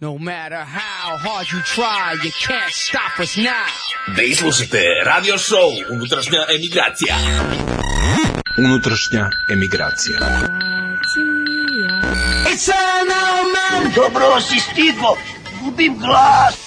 No matter how hard you try, you can't stop us now. Vi slušate radio show Unutrašnja emigracija. Unutrašnja emigracija. It's now, man! Dobro si stigo, gubim glas.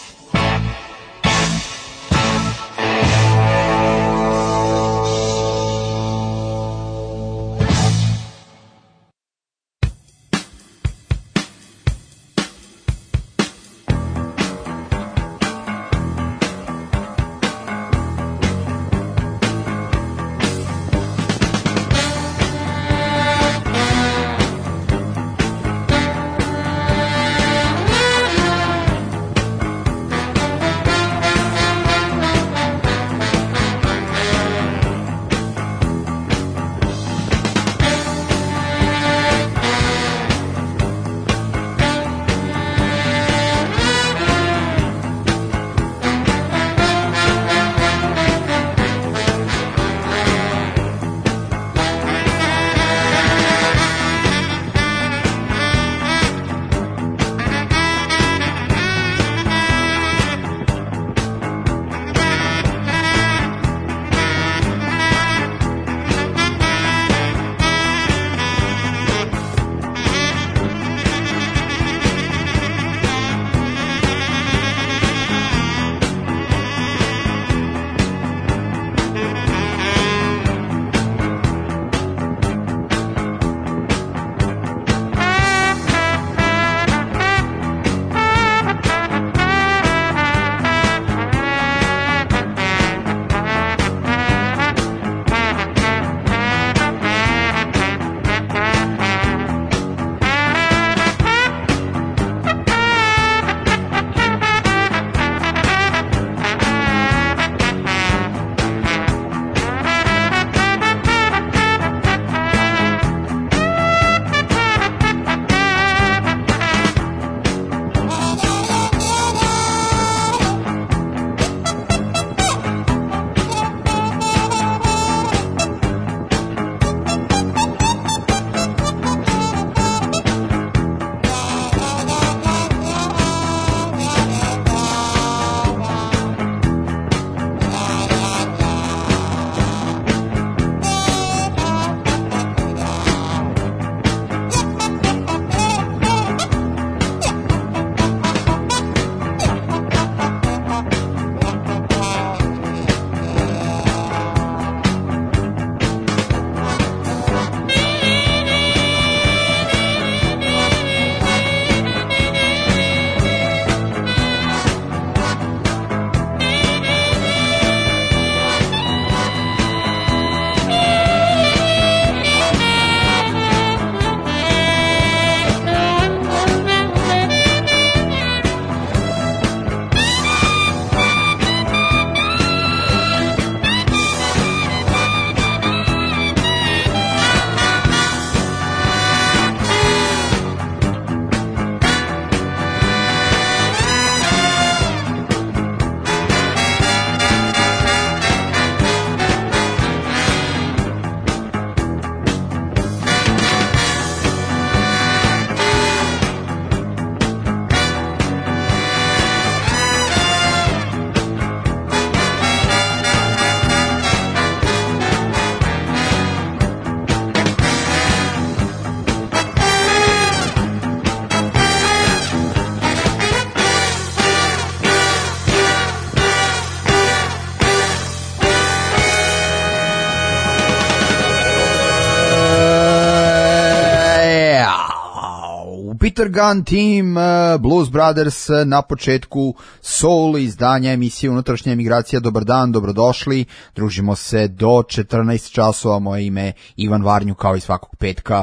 Peter Gunn Team, Blues Brothers na početku soul izdanja emisije Unutrašnja emigracija. Dobar dan, dobrodošli, družimo se do 14 časova, moje ime Ivan Varnju kao i svakog petka,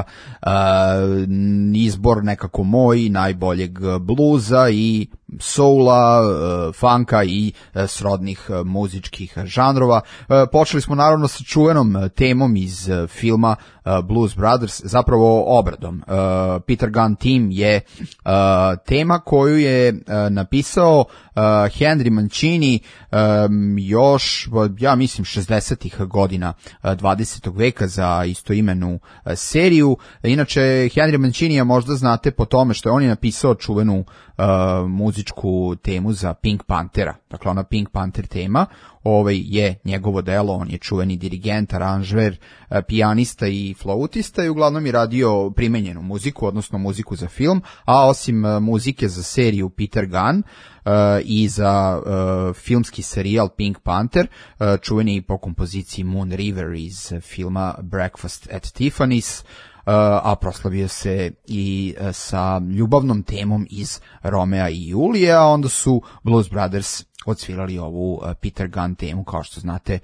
izbor nekako moj najboljeg bluza i soula, funka i srodnih muzičkih žanrova. Počeli smo naravno sa čuvenom temom iz filma Blues Brothers, zapravo obradom. Peter Gunn Theme je tema koju je napisao Henry Mancini još, ja mislim, 60-ih godina 20. veka za istoimenu seriju. Inače, Henry Mancini možda znate po tome što je on je napisao čuvenu muzičku temu za Pink Panthera. Dakle, ona Pink Panther tema je njegovo delo, on je čuveni dirigent, aranžer, pijanista i flautista i uglavnom je radio primenjenu muziku, odnosno muziku za film, a osim muzike za seriju Peter Gunn i za filmski serijal Pink Panther, čuveni po kompoziciji Moon River iz filma Breakfast at Tiffany's, a proslavio se i sa ljubavnom temom iz Romea i Julije, a onda su Blues Brothers odsvirali ovu Peter Gunn temu, kao što znate,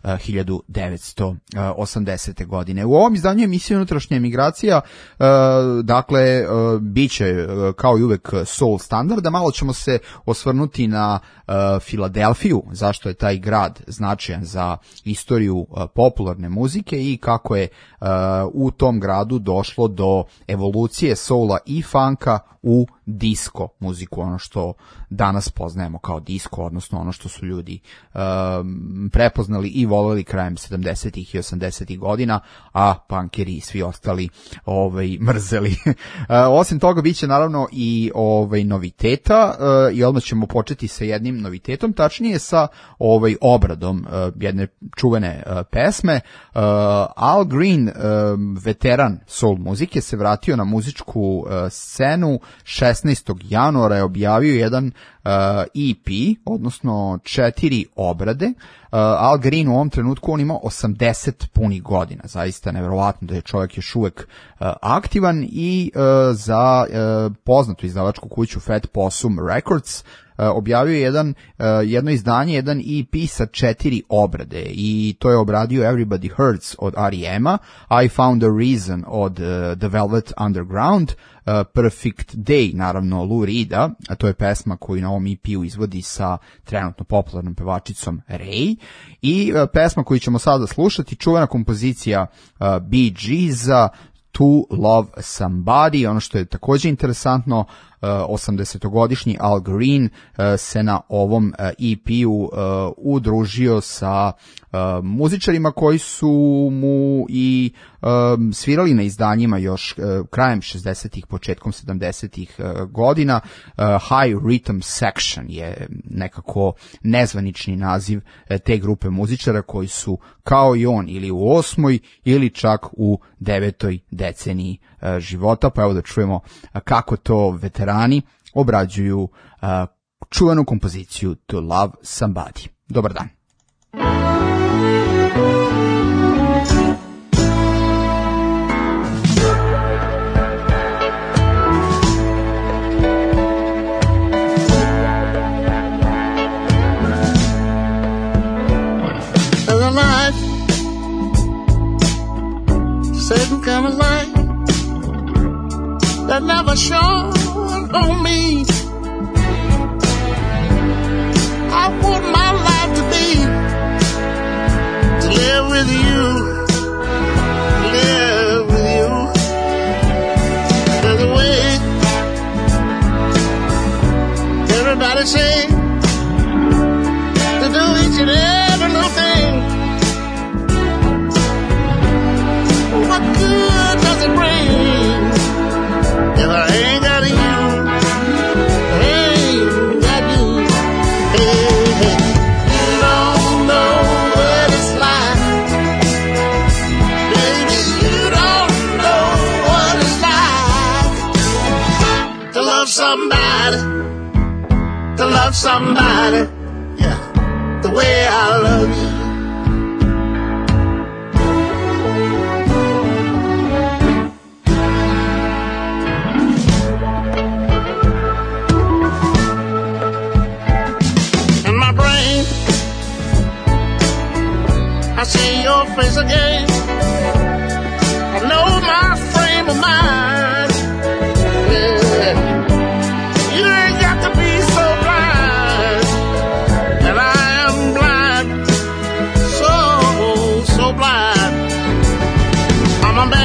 1980. godine. U ovom izdanju emisije Unutrašnja emigracija, dakle, bit će kao i uvek soul standarda, malo ćemo se osvrnuti na Filadelfiju, zašto je taj grad značajan za istoriju popularne muzike i kako je u tom gradu došlo do evolucije soula i funka u disco muziku, ono što danas poznajemo kao disco, odnosno ono što su ljudi prepoznali i voleli krajem 70-ih i 80-ih godina, a punkeri i svi ostali mrzeli. Osim toga, bit će naravno i noviteta, i odmah ćemo početi sa jednim novitetom, tačnije sa obradom jedne čuvene pesme. Al Green, veteran soul muzike, se vratio na muzičku scenu 16. januara, je objavio jedan EP, odnosno 4 obrade. Al Green u ovom trenutku, on ima 80 punih godina, zaista neverovatno da je čovjek još uvek aktivan, i za poznatu izdavačku kuću Fat Possum Records objavio je jedno izdanje, jedan EP sa 4 obrade, i to je obradio Everybody Hurts od R.E.M.a, I Found a Reason od The Velvet Underground, Perfect Day, naravno, Lou Reeda, a to je pesma koju na ovom EP-u izvodi sa trenutno popularnom pevačicom Ray, i pesma koju ćemo sada slušati, čuvena kompozicija Bee Gees-a, To Love Somebody. Ono što je također interesantno, 80-godišnji Al Green se na ovom EP-u udružio sa muzičarima koji su mu i svirali na izdanjima još krajem 60-ih, početkom 70-ih godina. High Rhythm Section je nekako nezvanični naziv te grupe muzičara koji su kao i on ili u 8. ili čak u 9. deceniji života. Pa evo da čujemo kako to veterani obrađuju čuvenu kompoziciju To Love Somebody. Dobar dan. Certain kind of light that never shone on me. I want my life to be, to live with you, live with you. There's a way everybody say to do each and every little thing. What good does it bring if I ain't got you? Ain't got you. Hey, hey. You don't know what it's like, baby. You don't know what it's like to love somebody, to love somebody, yeah, the way I love you. I see your face again. I know my frame of mind. Yeah. You ain't got to be so blind, and I am blind, so blind. I'm a man.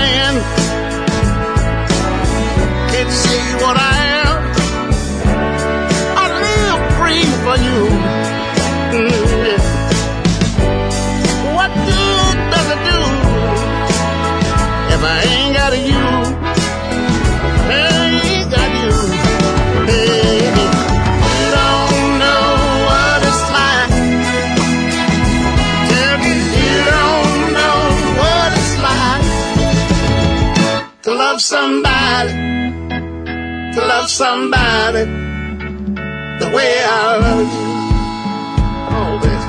somebody the way I love you. Oh, baby.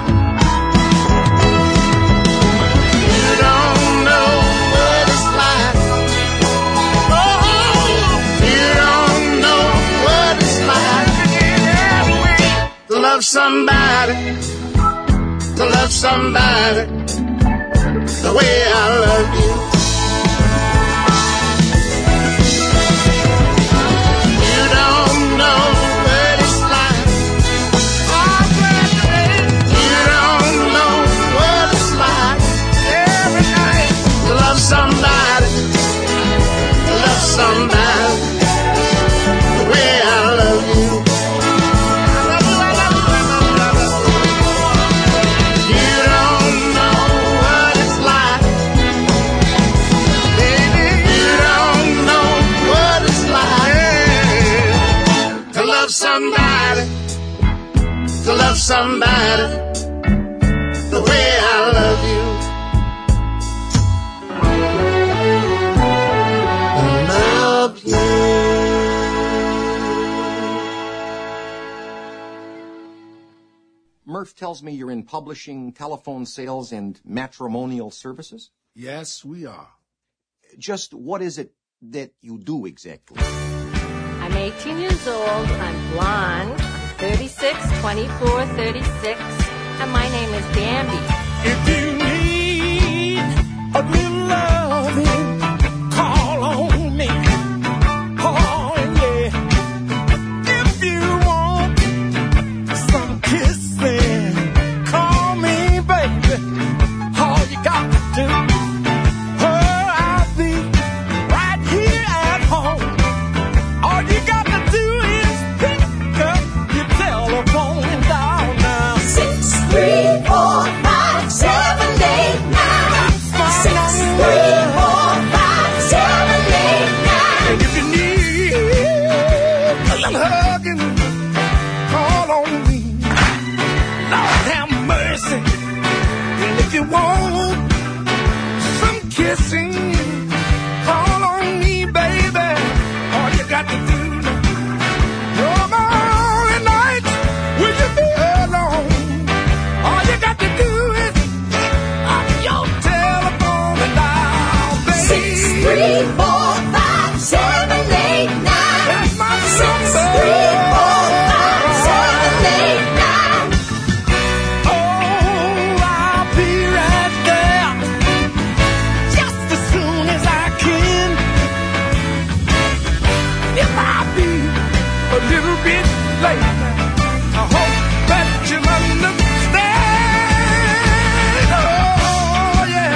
You don't know what it's like. Oh, you don't know what it's like to love somebody, to love somebody the way I love you. Somebody, love somebody the way I love you. You don't know what it's like, baby. You don't know what it's like to love somebody, to love somebody the way I love you. Murph tells me you're in publishing, telephone sales, and matrimonial services? Yes, we are. Just what is it that you do exactly? I'm 18 years old, I'm blonde, I'm 36, 24, 36, and my name is Bambi. If you need a little loving, call on me. Oh, yeah. If you want some kissing, call me, baby. All you got to do, I'll be right here at home. All you got to do is pick up your telephone and dial now. 6345789. 6345789. And if you need a little hugging, call on me. Lord have mercy. And if you want some kissing, call on me, baby. All you got to do, no more night will you be alone. All you got to do is up your telephone and dial, baby. 6345789. That's my number. 6345789. Oh, I'll be right there just as soon as I can. If I be a little bit late, I hope that you'll understand. Oh, yeah.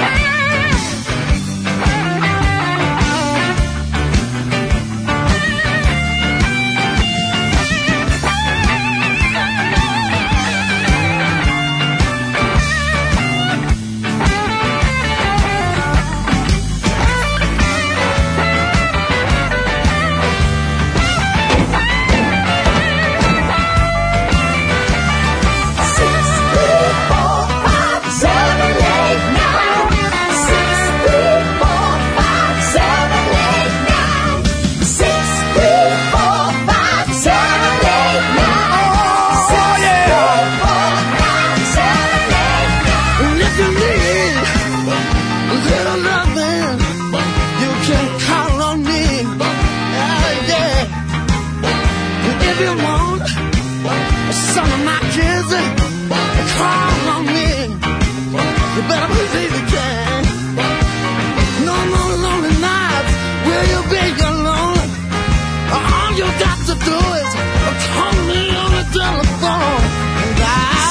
And if you need a little loving, you can call on me. Yeah. And if you want some of my kissing, call on me. You better believe you can. No more lonely nights will you be alone. All you got to do is call me on the telephone and dial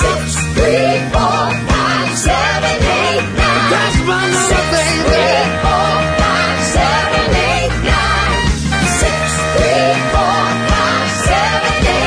6345789. That's my number, baby. 6345789. 6345789.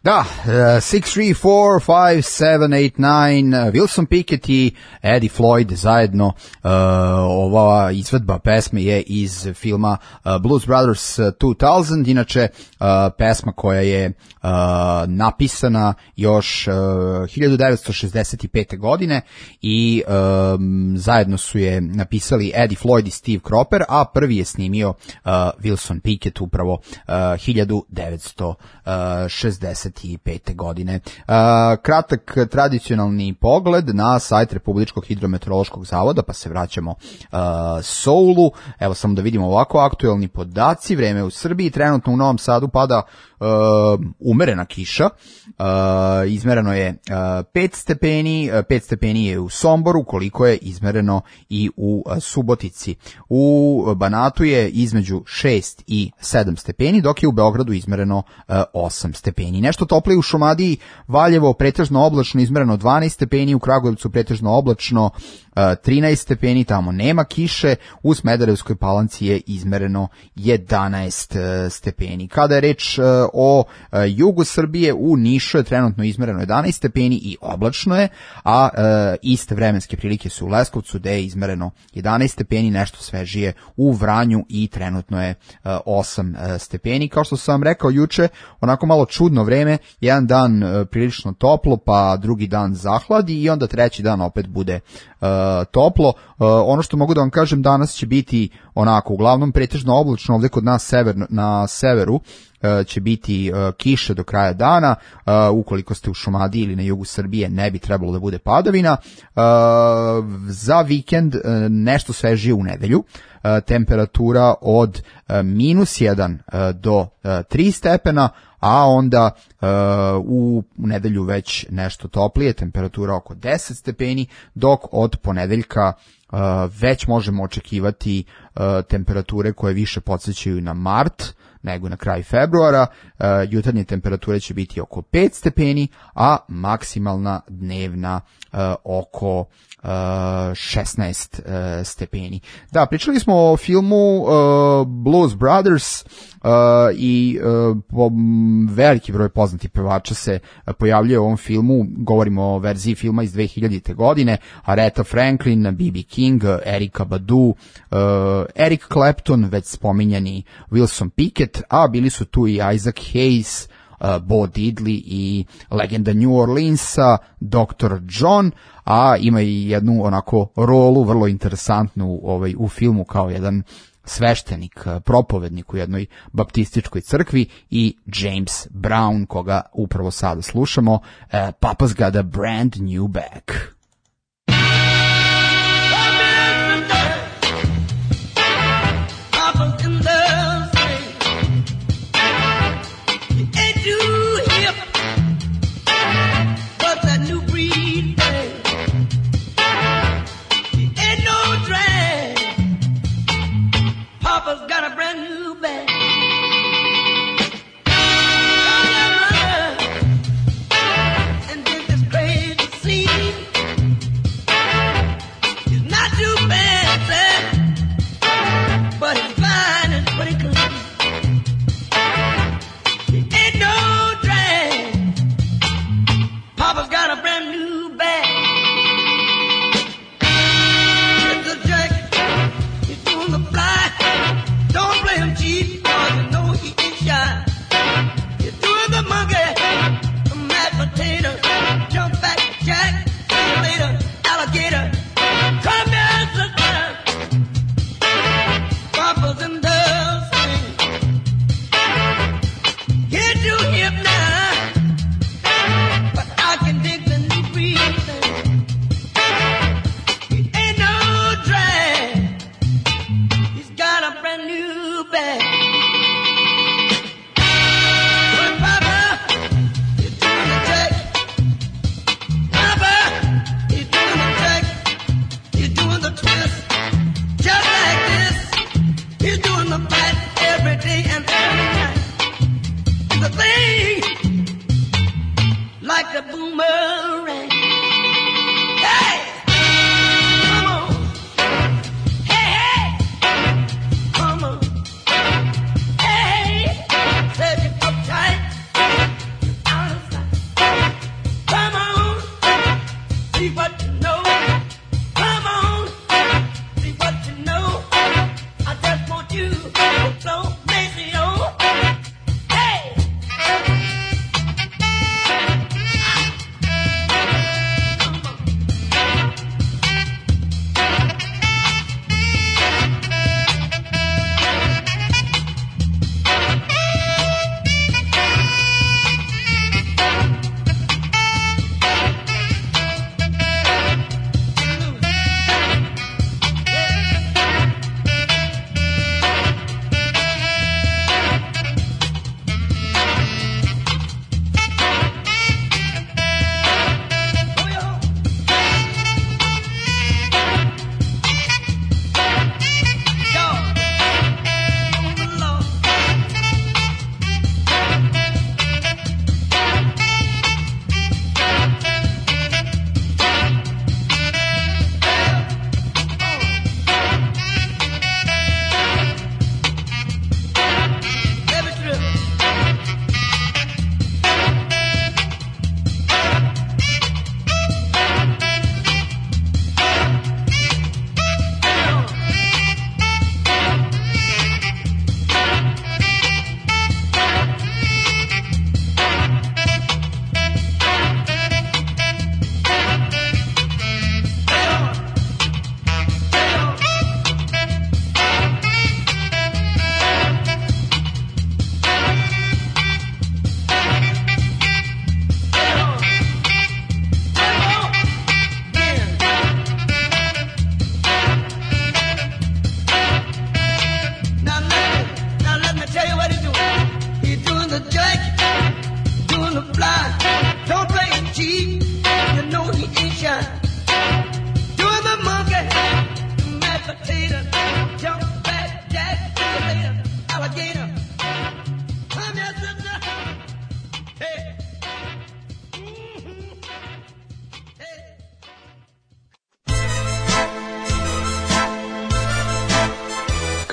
Da, 6345789, Wilson Pickett i Eddie Floyd zajedno. Ova izvedba pesme je iz filma Blues Brothers 2000, inače pesma koja je napisana još 1965. godine i zajedno su je napisali Eddie Floyd i Steve Cropper, a prvi je snimio Wilson Pickett upravo 1965. godine. Kratak tradicionalni pogled na sajt Republičkog hidrometeorološkog zavoda, pa se vraćamo soulu. Evo samo da vidimo ovako aktuelni podaci. Vreme u Srbiji, trenutno u Novom Sadu pada umerena kiša, izmereno je 5 stepeni, 5 stepeni je u Somboru, koliko je izmereno i u Subotici. U Banatu je između 6 i 7 stepeni, dok je u Beogradu izmereno 8 stepeni. Nešto toplije u Šumadiji, Valjevo pretežno oblačno, izmereno 12 stepeni, u Kragujevcu pretežno oblačno 13 stepeni, tamo nema kiše, u Smederevskoj Palanci je izmereno 11 stepeni. Kada je reč o jugu Srbije, u Nišu je trenutno izmereno 11 stepeni i oblačno je, a iste vremenske prilike su u Leskovcu, gde je izmereno 11 stepeni, nešto svežije u Vranju i trenutno je 8 stepeni. Kao što sam vam rekao juče, onako malo čudno vreme, jedan dan prilično toplo, pa drugi dan zahladi i onda treći dan opet bude toplo. Ono što mogu da vam kažem, danas će biti onako uglavnom pretežno oblačno, ovde kod nas na severu će biti kiše do kraja dana, ukoliko ste u Šumadiji ili na jugu Srbije ne bi trebalo da bude padavina. Za vikend nešto svežije u nedelju, temperatura od -1 do 3 stepena, a onda u nedelju već nešto toplije, temperatura oko 10 stepeni, dok od ponedeljka već možemo očekivati temperature koje više podsjećaju na mart nego na kraj februara. Jutarnje temperature će biti oko 5 stepeni, a maksimalna dnevna oko 16 stepeni. Da, pričali smo o filmu Blues Brothers i veliki broj poznatih pevača se pojavljuje u ovom filmu. Govorimo o verziji filma iz 2000. godine. Aretha Franklin, B.B. King, Erykah Badu, Eric Clapton, već spominjani Wilson Pickett, a bili su tu i Isaac Hayes, Bo Diddley i legenda New Orleansa, Dr. John, a ima i jednu onako rolu vrlo interesantnu u filmu kao jedan sveštenik, propovednik u jednoj baptističkoj crkvi, i James Brown, koga upravo sada slušamo. Papa's got a brand new bag. And this is crazy scene.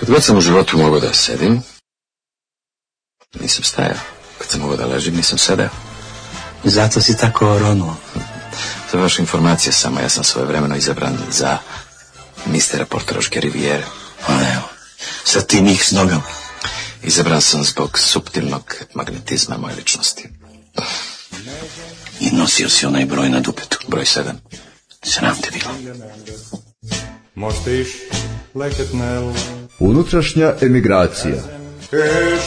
Kad god sam u životu mogao da sedim, nisam stajao. Kad sam mogao da ležim, nisam sedeo. I zato si tako ronuo. Za vaše informacije samo, ja sam svojevremeno izabran za mistera Portoroške rivijere. Evo, sad ti njih s nogama. Izabran sam zbog suptilnog magnetizma moje ličnosti. I nosio si onaj broj na dupetu. Broj 7. Sram te bilo. Mostiš leketnel. Unutrašnja emigracija. Keš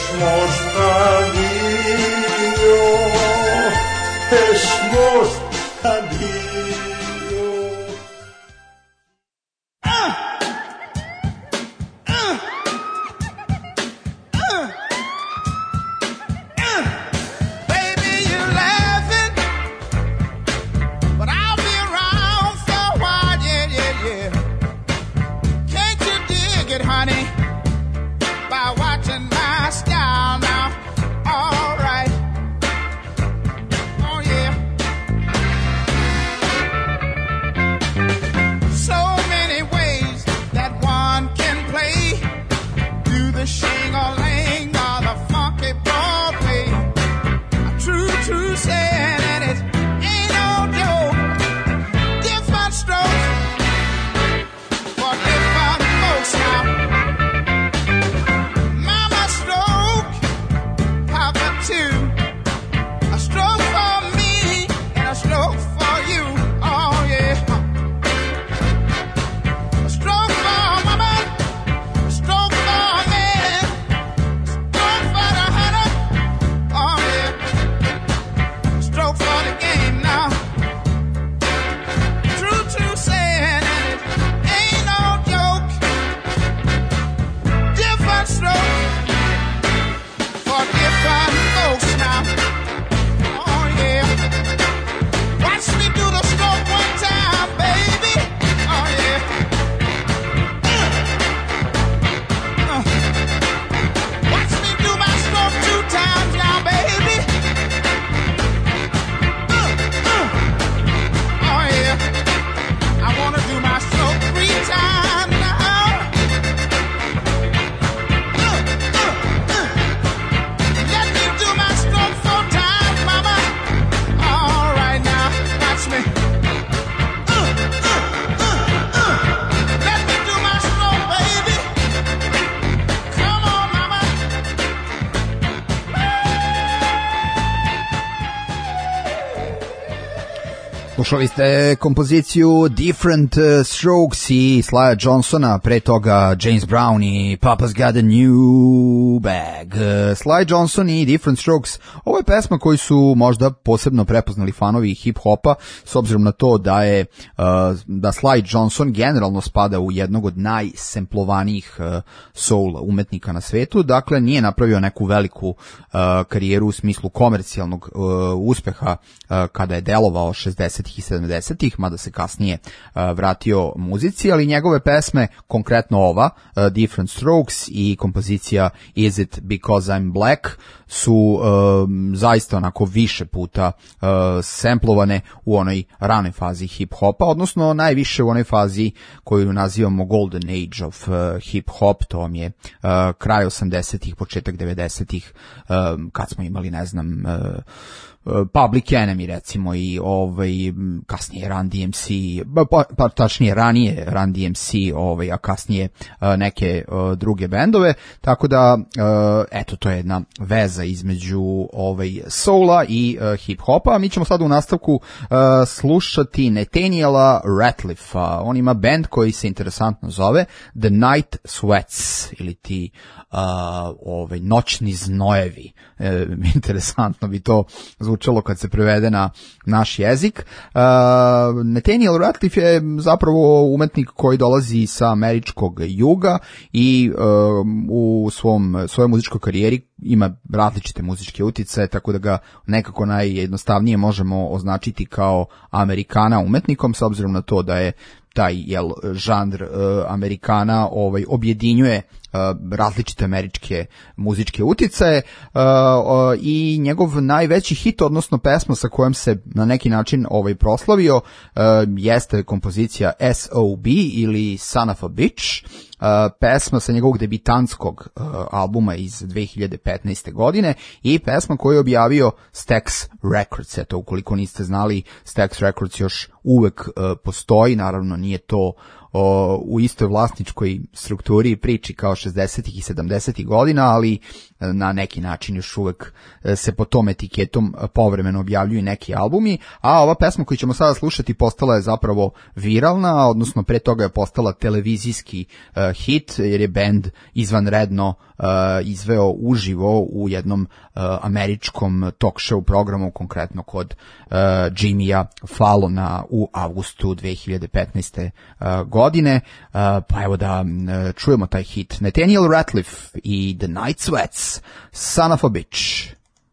mostadio. Slušali ste kompoziciju Different Strokes i Slya Johnsona, pre toga James Brown i Papa's Got a New Bag. Sly Johnson i Different Strokes, ovo je pesma koju su možda posebno prepoznali fanovi hip-hopa, s obzirom na to da je da Sly Johnson generalno spada u jednog od najsemplovanijih soul umetnika na svetu, dakle nije napravio neku veliku karijeru u smislu komercijalnog uspeha kada je delovao 60-ih i 70-ih, mada se kasnije vratio muzici, ali njegove pesme, konkretno ova, Different Strokes i kompozicija Is It Because I'm Black, su zaista onako više puta semplovane u onoj ranoj fazi hip-hopa, odnosno najviše u onoj fazi koju nazivamo Golden Age of hip-hop, to vam je kraj 80-ih, početak 90-ih, kad smo imali, ne znam, Public Enemy recimo i kasnije Run DMC, pa tačnije ranije Run DMC, a kasnije neke druge bendove, tako da eto, to je jedna veza između soula i hip-hopa. Mi ćemo sad u nastavku slušati Nathaniela Ratcliffe-a. On ima bend koji se interesantno zove The Night Sweats ili ti noćni znojevi. Interesantno bi to zvučalo kad se prevede na naš jezik. Nathaniel Ratcliffe je zapravo umetnik koji dolazi sa američkog juga i u svojoj muzičkoj karijeri ima različite muzičke uticaje, tako da ga nekako najjednostavnije možemo označiti kao Amerikana umetnikom, s obzirom na to da je taj žanr Amerikana objedinjuje različite američke muzičke uticaje i njegov najveći hit, odnosno pesma sa kojom se na neki način proslavio, jeste kompozicija S.O.B. ili Son of a Bitch. pesma sa njegovog debitanskog albuma iz 2015. godine i pesma koju je objavio Stax Records. Eto, ukoliko niste znali, Stax Records još uvek postoji, naravno nije to u istoj vlasničkoj strukturi i priči kao 60. i 70. godina, ali na neki način još uvek se po tom etiketom povremeno objavljuju neki albumi, a ova pesma koju ćemo sada slušati postala je zapravo viralna, odnosno pre toga je postala televizijski hit, jer je bend izvanredno izveo uživo u jednom američkom talk show programu, konkretno kod Jimmya Fallona u avgustu 2015. godine. Pa evo da čujemo taj hit. Nathaniel Rateliff i The Night Sweats, Son of a Bitch.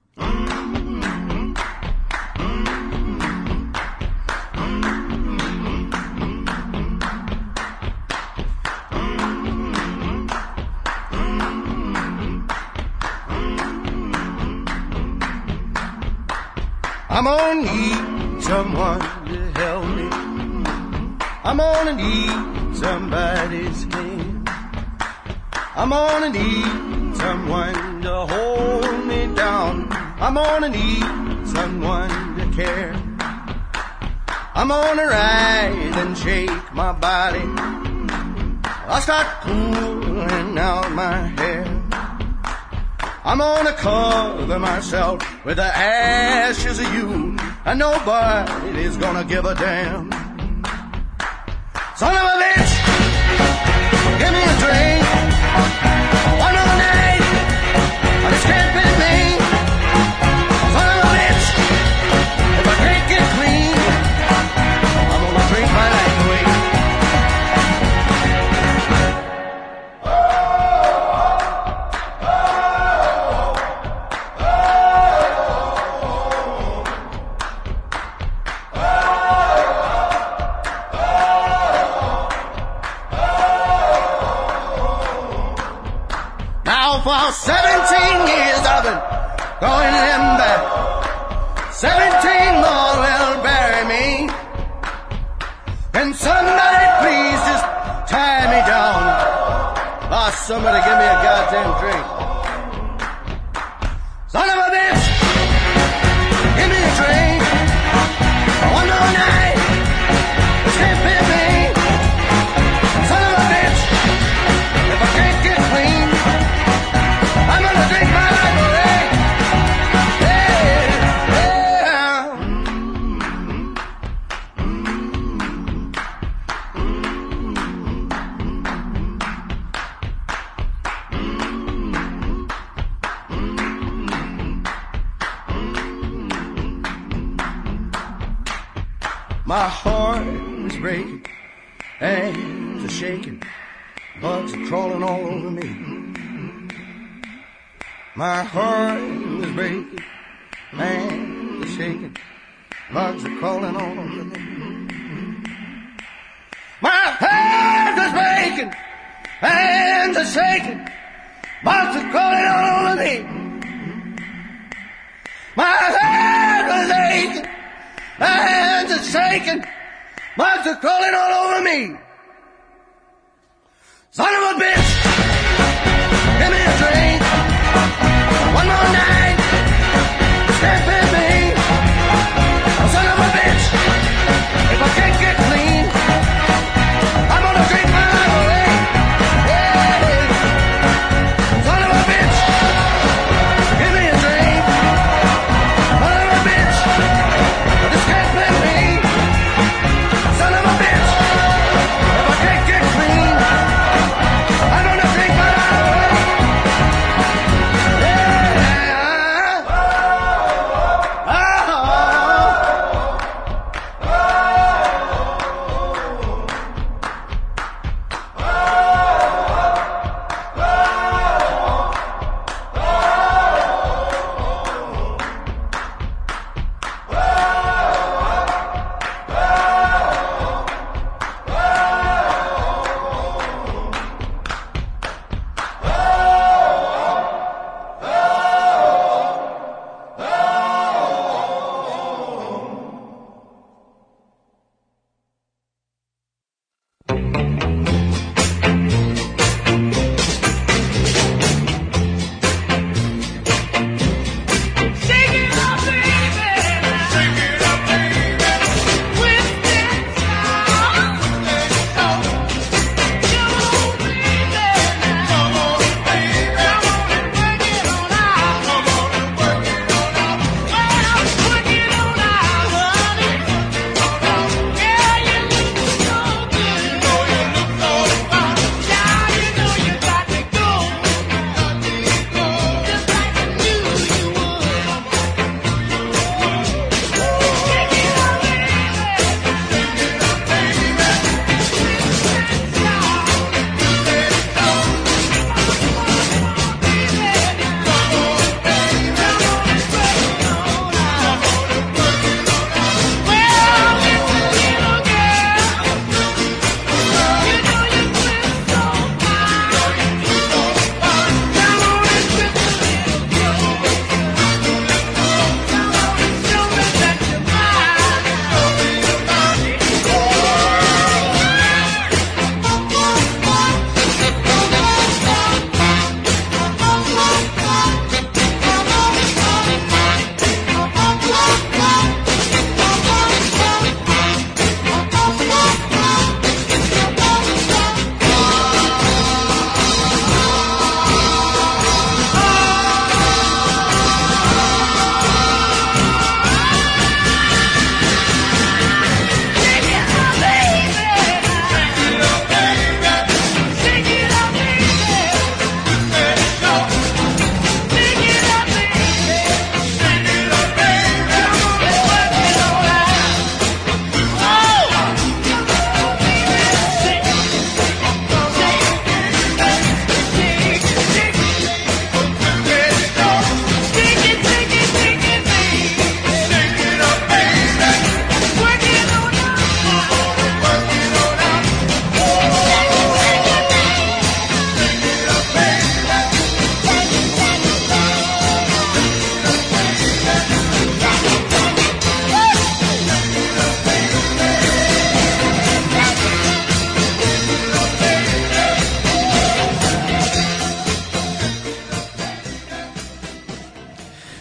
I'm gonna need someone to help me. I'm gonna need somebody's hand. I'm gonna need someone to hold me down. I'm gonna need someone to care. I'm gonna rise and shake my body. I'll start pulling out my hair. I'm gonna cover myself with the ashes of you, and nobody's gonna give a damn. Son of a bitch, give me a drink. One more night, I just can't fit me. Son of a bitch, if I can't get clean, I'm gonna drink my life away. For 17 years I've been going them back. 17 more will bury me. Can somebody please just tie me down? Oh, somebody give me a goddamn drink. Son of a bitch, give me a drink. One more night, this can't fit me. Son of a bitch, if I can't get clean, I'm gonna drink my life away. Yeah, yeah. My heart is breaking, hands are shaking, bugs are crawling all over me. My heart is breaking, hands are shaking, bugs are crawling all over me. My heart is breaking, hands are shaking, bugs are crawling all over me. My heart is aching, hands are shaking, bugs are crawling all over me. Son of a bitch, give me a drink. One more night, stand with me. Son of a bitch, if I can't get clean, I'm gonna drink my life away. Yeah. Son of a bitch, give me a drink. Son of a bitch, this can't fit me. Son of a bitch, if I can't get clean,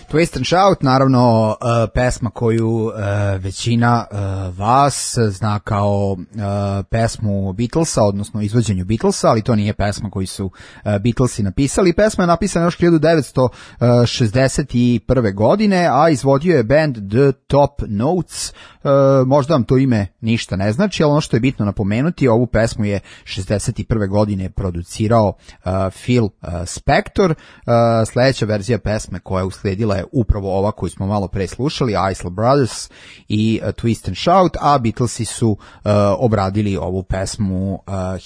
Twist and Shout, naravno pesma koju većina vas zna kao pesmu Beatlesa, odnosno izvođenju Beatlesa, ali to nije pesma koju su Beatlesi napisali. Pesma je napisana još 1961. godine, a izvodio je band The Top Notes. Možda vam to ime ništa ne znači, ali ono što je bitno napomenuti, ovu pesmu je 61. godine producirao Phil Spector. Sledeća verzija pesme koja je usledila je upravo ova koju smo malo pre slušali, Isley Brothers i Twist and Shout, a Beatlesi su obradili ovu pesmu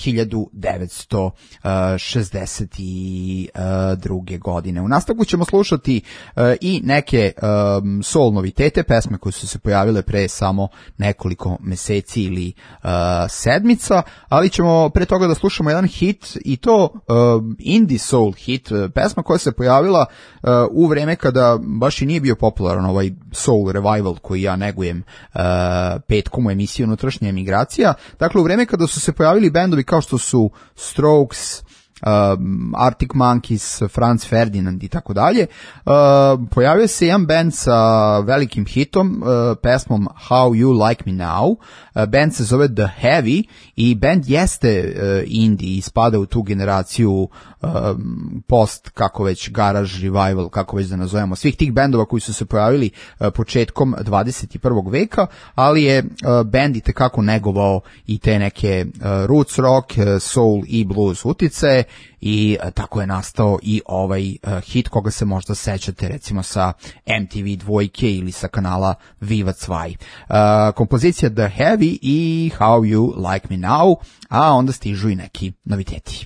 1962. godine. U nastavku ćemo slušati i neke soul novitete, pesme koje su se pojavile pre samo nekoliko meseci ili sedmica, ali ćemo pre toga da slušamo jedan hit, i to indie soul hit, pesma koja se pojavila u vreme kada baš i nije bio popularan ovaj soul revival koji ja negujem petkom u emisiji Unutrašnja emigracija. Dakle, u vreme kada su se pojavili bendovi kao što su Strokes, Arctic Monkeys, Franz Ferdinand i tako dalje, pojavio se jedan band sa velikim hitom, pesmom How You Like Me Now. Band se zove The Heavy i band jeste indie i spada u tu generaciju post, kako već, garage revival, kako već da nazovemo, svih tih bendova koji su se pojavili početkom 21. veka, ali je band i tekako negovao i te neke roots rock, soul i blues utice, i tako je nastao i ovaj hit koga se možda sećate recimo sa MTV dvojke ili sa kanala Viva 2. Kompozicija The Heavy i How You Like Me Now, a onda stižu i neki noviteti.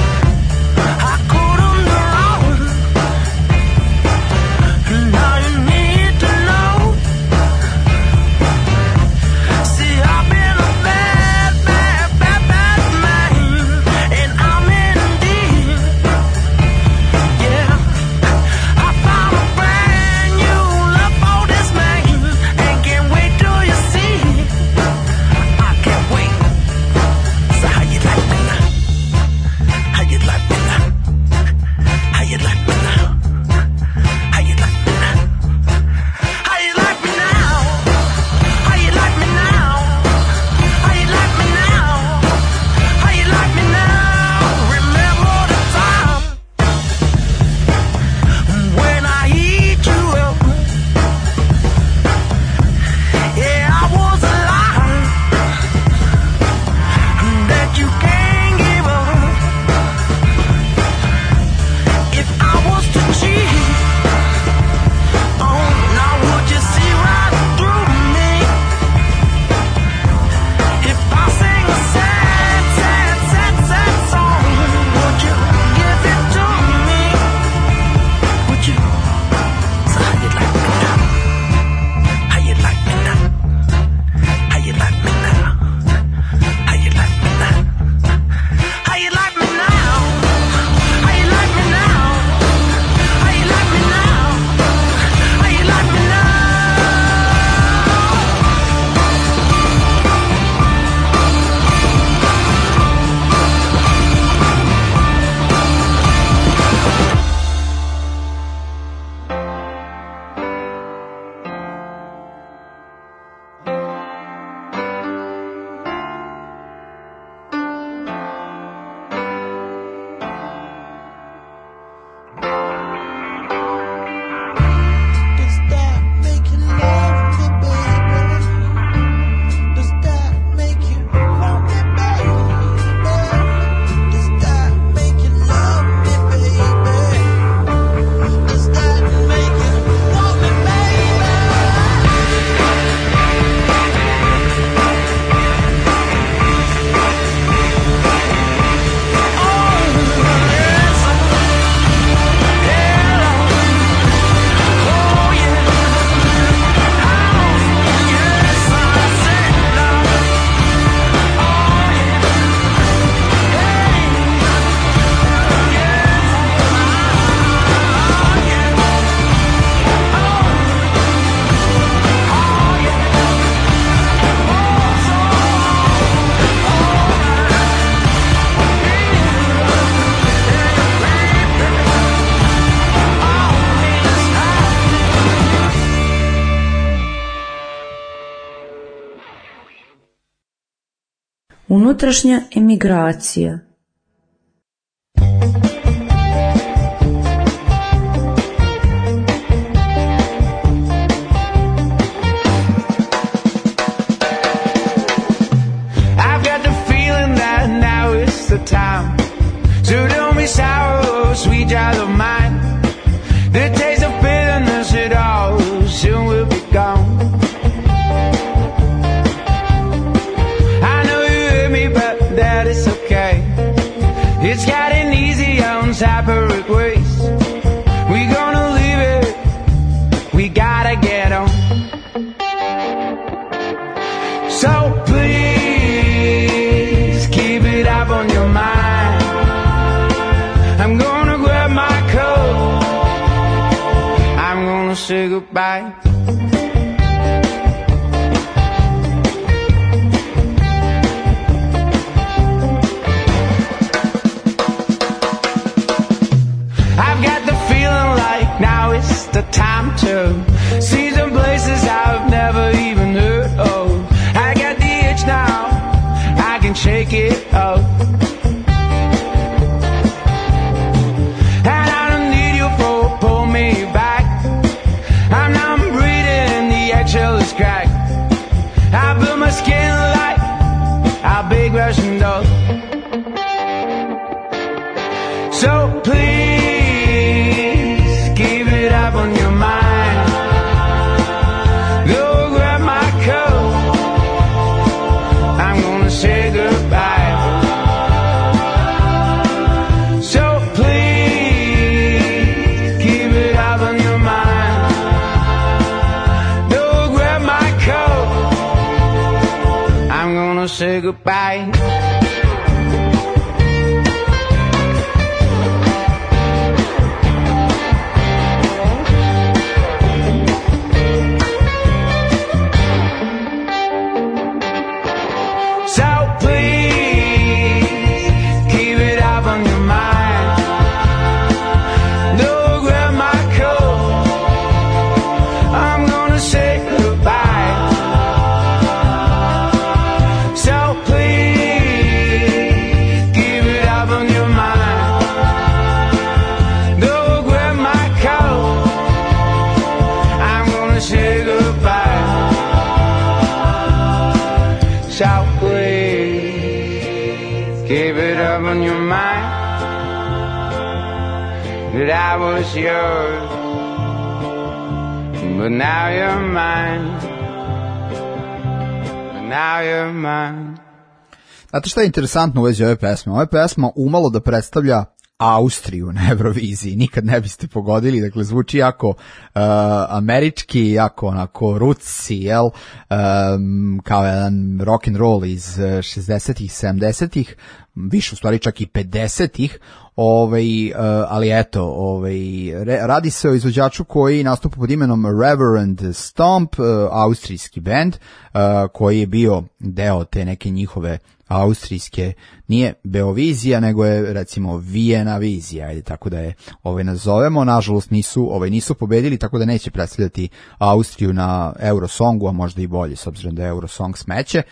Now you need Unutrašnja emigracija. The time, so don't be sour, sweet child of mine. The taste of bitterness, it all soon will be gone. I know you hurt me, but that is okay. It's getting easy on separate ways. We gonna leave it, we gotta get on. So please keep it up on your mind. I'm gonna grab my coat, I'm gonna say goodbye. I've got the feeling like now is the time to see some places I've never even heard of. I got the itch now, I can shake it up. And I don't need you for pull me back. I'm not breathing, the eggshell is cracked. I built my skin like a big Russian doll. So please keep it up on your mind. Go grab my coat, I'm gonna say goodbye. So please keep it up on your mind. Go grab my coat, I'm gonna say goodbye. On your mind that I was yours, but now you're mine, but now you're mine. Znate šta je interesantno u vezi ove pesme? Ova pesma umalo da predstavlja Austriju na Euroviziji, nikad ne biste pogodili, dakle zvuči jako američki, jako onako rootsy, jel, kao jedan rock and roll iz 60-ih, 70-ih, više u stvari čak i 50-ih, ali eto, radi se o izvođaču koji nastupa pod imenom Reverend Stomp, austrijski bend, koji je bio deo te neke njihove austrijske, nije Beovizija, nego je recimo Vijena vizija, ajde tako da je nazovemo. Nažalost nisu pobedili, tako da neće predstavljati Austriju na Eurosongu, a možda i bolje, s obzirom da je Eurosong smeće.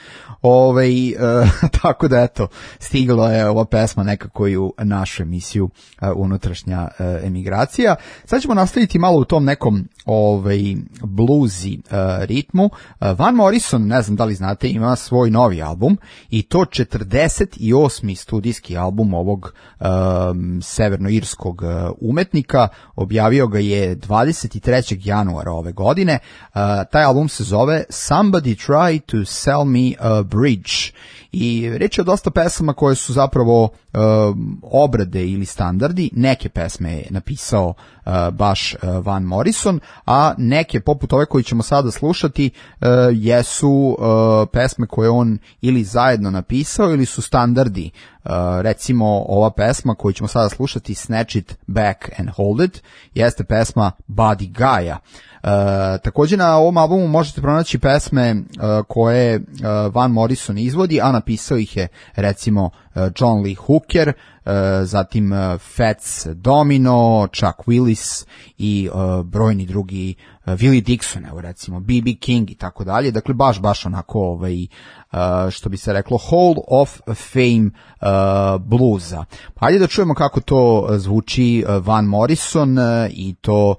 Tako da eto, stigla je ova pesma nekako i u našu emisiju Unutrašnja emigracija. Sad ćemo nastaviti malo u tom nekom bluzi ritmu. Van Morrison, ne znam da li znate, ima svoj novi album i to 48. studijski album ovog severnoirskog umetnika. Objavio ga je 23. januara ove godine. Taj album se zove Somebody Try to Sell Me a Bridge. I reč je o dosta pesama koje su zapravo obrade ili standardi. Neke pesme je napisao baš Van Morrison, a neke poput ove koje ćemo sada slušati jesu pesme koje on ili zajedno napisao ili su standardi. Recimo ova pesma koju ćemo sada slušati, Snatch It Back and Hold It, jeste pesma Buddy Guya. Također na ovom albumu možete pronaći pesme koje Van Morrison izvodi, a napisao ih je recimo John Lee Hooker, zatim Fats Domino, Chuck Willis i brojni drugi, Willie Dixon, evo recimo, B.B. King i tako dalje, dakle baš onako što bi se reklo Hall of Fame bluesa. Pa hajde da čujemo kako to zvuči Van Morrison i to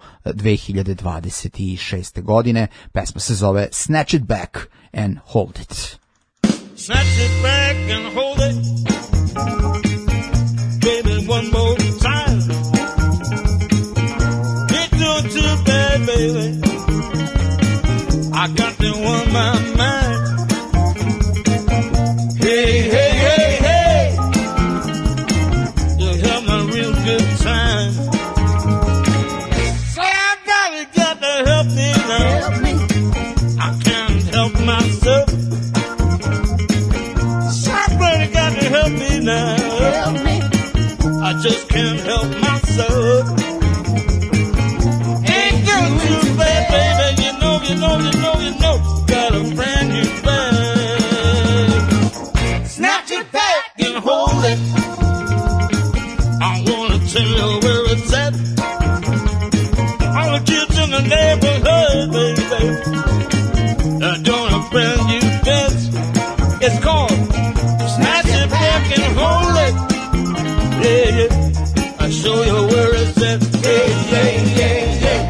2026. godine. Pesma se zove Snatch It Back and Hold It. Snatch it back and hold it, baby, one more time. Can't do it too bad, baby. I got to on my mind. Hey, hey, hey, hey, you have my real good time. Somebody got to help me now. Help me. I can't help myself. Somebody got to help me now. Help me. I just can't help myself. Ain't doing too bad, baby. You know. Got a brand new bag. Snatch it back and hold it. I wanna tell you where it's at. All the kids in the neighborhood, baby, they're doing a brand new dance. It's called Snatch It Back and Hold It. Yeah, yeah. I'll show you where it's at. Yeah, yeah, yeah, yeah.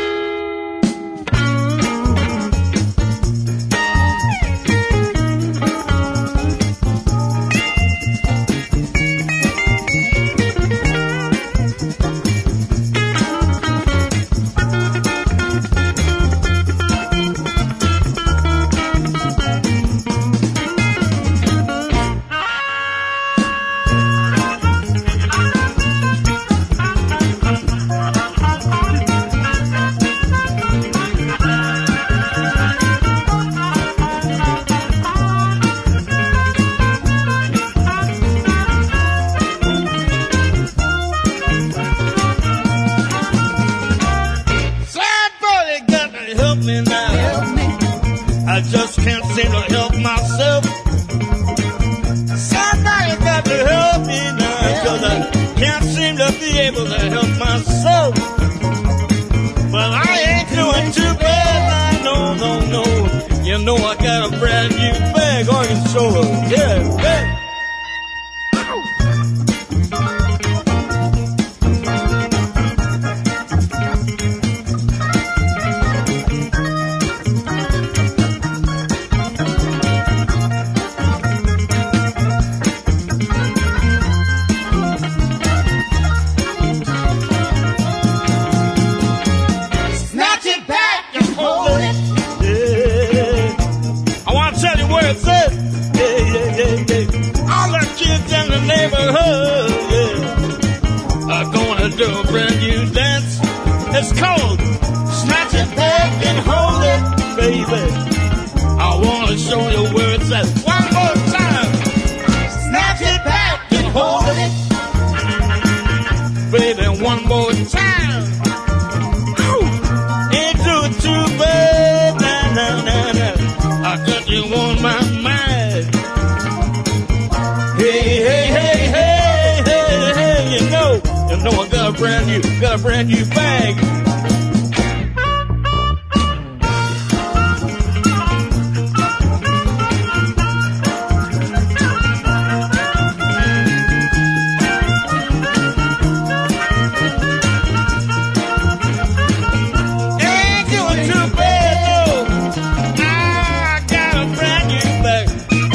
I just can't seem to help myself. Somebody got to help me now, 'cause I can't seem to be able to help myself. Well, I ain't doing too bad, no. You know I got a brand new bag, organ solo, yeah, yeah. Neighborhood, yeah, are gonna do a brand new dance. It's called Snatch It Back and Hold It, baby. I wanna show you where it's at. One more time. Snatch it back and hold it, baby. One more time. Ooh. Ain't do it too bad, nah. I got you on my mind. Hey, you know I got a brand new bag. Ain't doing too bad, no. I got a brand new bag.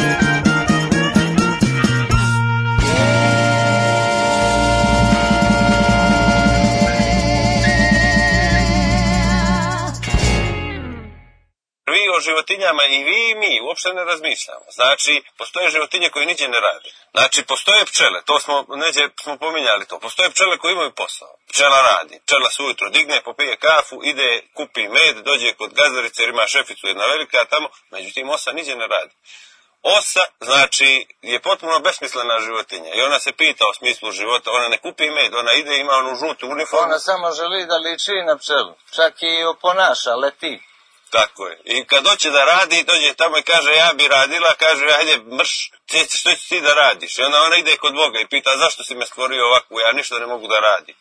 O životinjama i vi i mi uopšte ne razmišljamo. Znači, postoje životinje koje niđe ne rade. Znači, postoje pčele, to smo pominjali to. Postoje pčele koje imaju posao. Pčela radi. Pčela se ujutro digne, popije kafu, ide, kupi med, dođe kod gazdarice jer ima šeficu jedna velika tamo, međutim osa niđe ne radi. Osa, znači, je potpuno besmislena životinja i ona se pita o smislu života, ona ne kupi med, ona ide, ima onu žutu uniformu. Ona samo želi da liči na pčelu, čak i oponaša, leti. Tako je. I kad doće da radi, dođe tamo i kaže ja bi radila, kaže ajde mrš, što ćeš ti da radiš? I onda ona ide kod Boga i pita zašto si me stvorio ovako, ja ništa ne mogu da radim.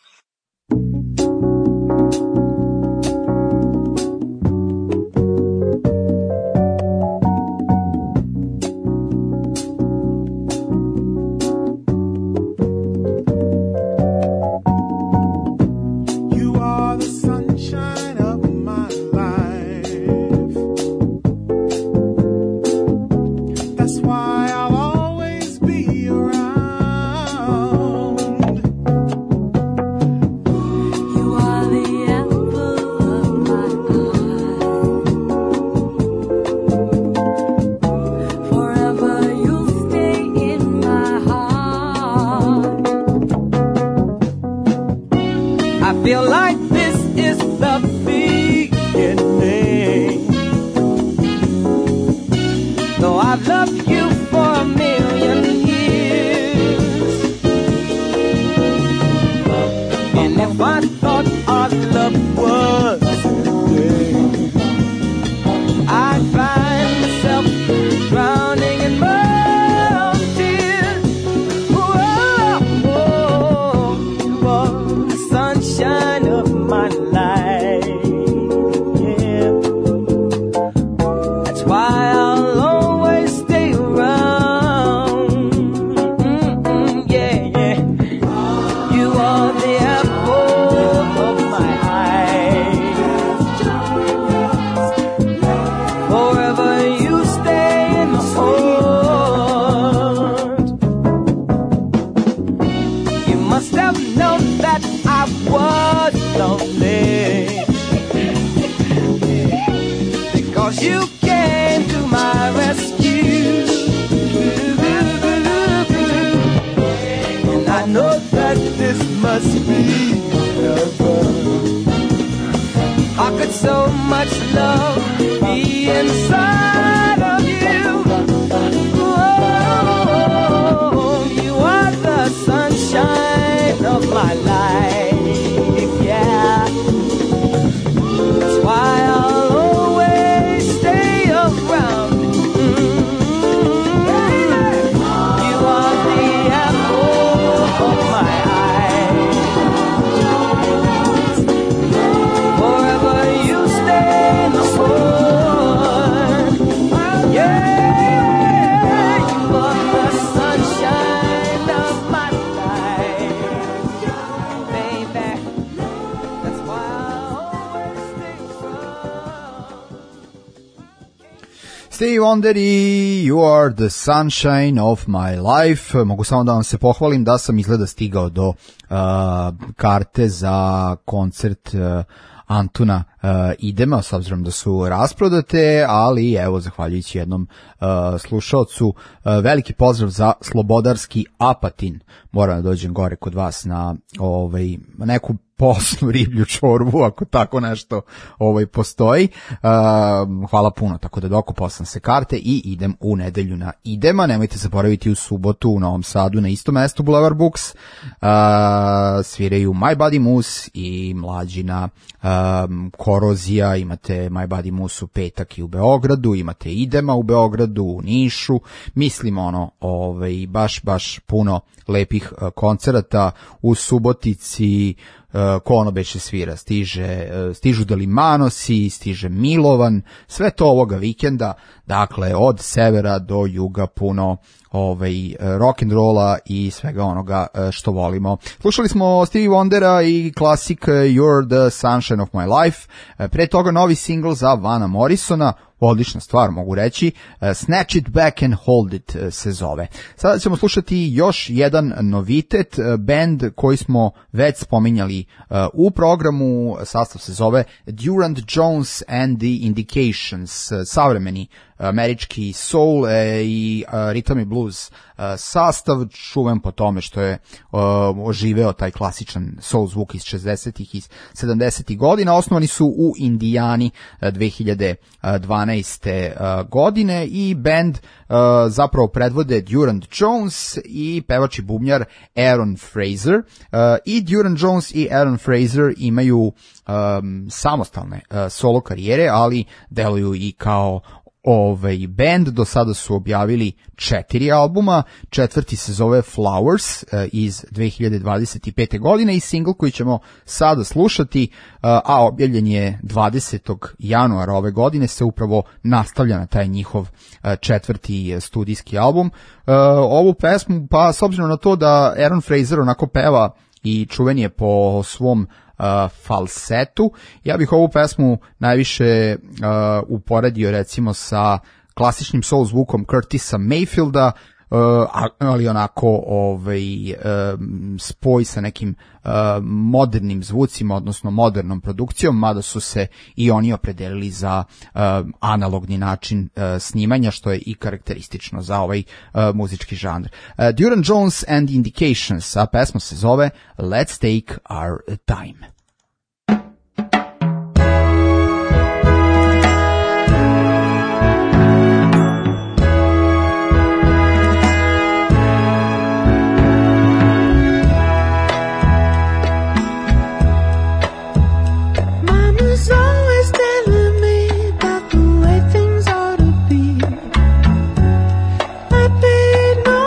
Feel like this is the beginning. Though I've loved you for a million years, and if I thought our love was today, I'd find myself drowning in my own tears. Whoa, whoa, whoa, the sunshine of my life, yeah. That's why I'll always stay around. Yeah, yeah. You are the apple of my eye. Forever you stay in my heart. You must have known that I was lonely, because you came to my rescue. And I know that this must be heaven. How could so much love be inside of you? Oh, you are the sunshine of my life, yeah. That's why I'll always stay around. You are the apple of my eye. Forever you stay in the heart. Yeah, you are the sunshine of my life, baby. That's why I'll always stay around. Stevie Wonder i You Are the Sunshine of My Life. Mogu samo da vam se pohvalim da sam izgleda stigao do karte za koncert Antuna Idema, s obzirom da su rasprodate, ali evo, zahvaljujući jednom slušaocu, veliki pozdrav za Slobodarski Apatin. Moram da dođem gore kod vas na neku posnu riblju čorbu, ako tako nešto postoji. Hvala puno, tako da dokupao sam se karte i idem u nedelju na Idema. Nemojte zaboraviti u subotu u Novom Sadu na istom mestu Boulevard Books. Sviraju My Body Moose i Mlađina Korozija, imate My Body Moose u petak i u Beogradu, imate Idema u Beogradu, u Nišu, mislim baš puno lepih koncerata. U Subotici ko ono beše svira, stižu Delimanosi, stiže Milovan, sve to ovoga vikenda, dakle od severa do juga puno rock'n'rolla i svega onoga što volimo. Slušali smo Stevie Wondera i klasik You're the Sunshine of My Life, pre toga novi singl za Vana Morrisona, odlična stvar mogu reći, Snatch It Back and Hold It se zove. Sada ćemo slušati još jedan novitet, band koji smo već spominjali u programu, sastav se zove Durand Jones and the Indications, savremeni američki soul i rhythm and blues sastav, čuven po tome što je oživeo taj klasičan soul zvuk iz 60-ih i 70-ih godina. Osnovani su u Indijani 2012. godine i band zapravo predvode Durand Jones i pevač i bubnjar Aaron Fraser. I Durand Jones i Aaron Fraser imaju samostalne solo karijere, ali deluju i kao band. Do sada su objavili 4 albuma, 4. se zove Flowers iz 2025. godine i singl koji ćemo sada slušati, a objavljen je 20. januara ove godine, se upravo nastavlja na taj njihov 4. studijski album. Ovu pesmu, pa s obzirom na to da Aaron Fraser onako peva i čuven je po svom falsetu, ja bih ovu pesmu najviše uporedio recimo sa klasičnim soul zvukom Curtisa Mayfielda, ali onako spoj sa nekim modernim zvucima, odnosno modernom produkcijom, mada su se i oni opredelili za analogni način snimanja, što je i karakteristično za ovaj muzički žanr. Durand Jones and Indications, a pesma se zove Let's Take Our Time.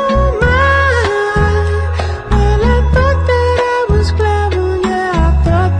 Thought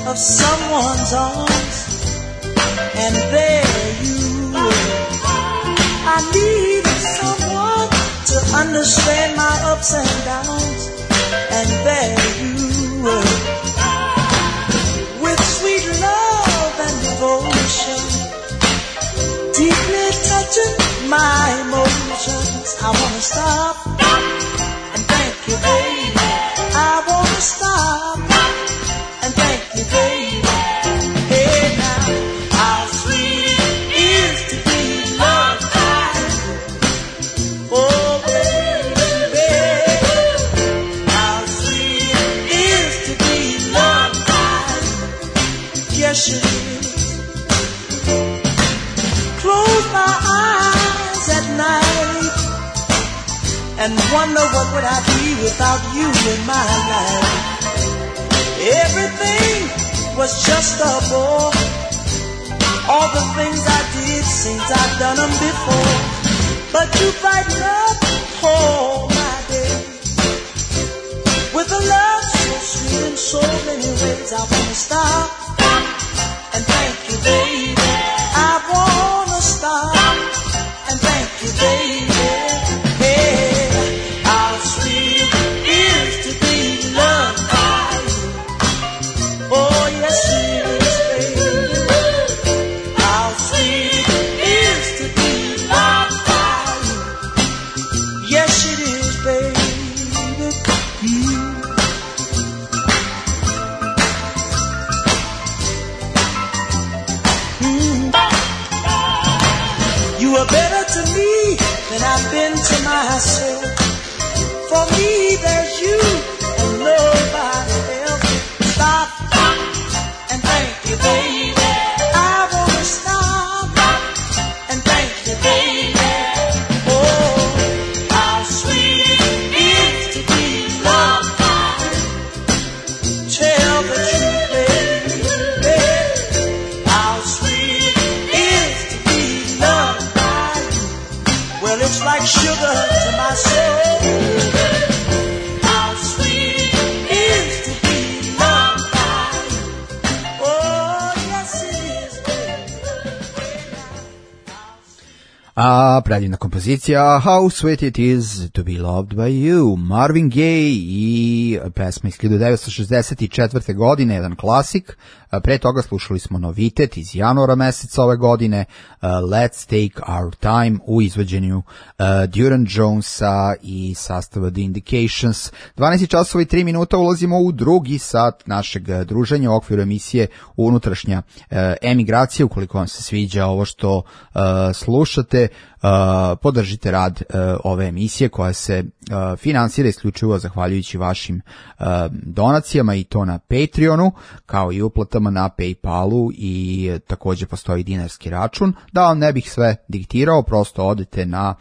of someone's arms, and there you were. I needed someone to understand my ups and downs, and there you were. With sweet love and devotion, deeply touching my emotions. I wanna stop and thank you, baby. I wanna stop and thank you, baby. Hey now, how sweet it is to be loved by you. Oh baby, how sweet it is to be loved by you. Yes it is. Close my eyes at night and wonder what would I be without you in my life. Everything was just a bore. All the things I did seems I've done them before. But you brighten up all my day with a love so sweet in so many ways. I wanna stop and thank you, baby. I wanna stop and thank you, baby. Hey, how sweet it is to be loved by you. Oh yes it is, baby. How sweet it is to be loved by you. Yes it is, baby. You are better to me than I've been to myself. For me, there's you and nobody else. Stop and thank you, baby. I wanna stop and thank you, baby. Oh, how sweet it is to be loved by you. Tell the truth, baby. How sweet it is to be loved by you. Well, it's like sugar to my soul. How sweet it is to be loved by you. Oh, yes it is, Predivna kompozicija How Sweet It Is To Be Loved By You, Marvin Gaye i pesma iz 1964. godine, jedan klasik. Pre toga slušali smo novitet iz januara meseca ove godine, Let's Take Our Time u izvođenju Duran Jonesa i sastava The Indications. 12 časova i 3 minuta ulazimo u drugi sat našeg druženja u okviru emisije Unutrašnja emigracija. Ukoliko vam se sviđa ovo što slušate, podržite rad ove emisije koja se finansira isključivo zahvaljujući vašim donacijama i to na Patreonu, kao i uplatama na PayPalu i također postoji dinarski račun. Da vam ne bih sve diktirao, prosto odete na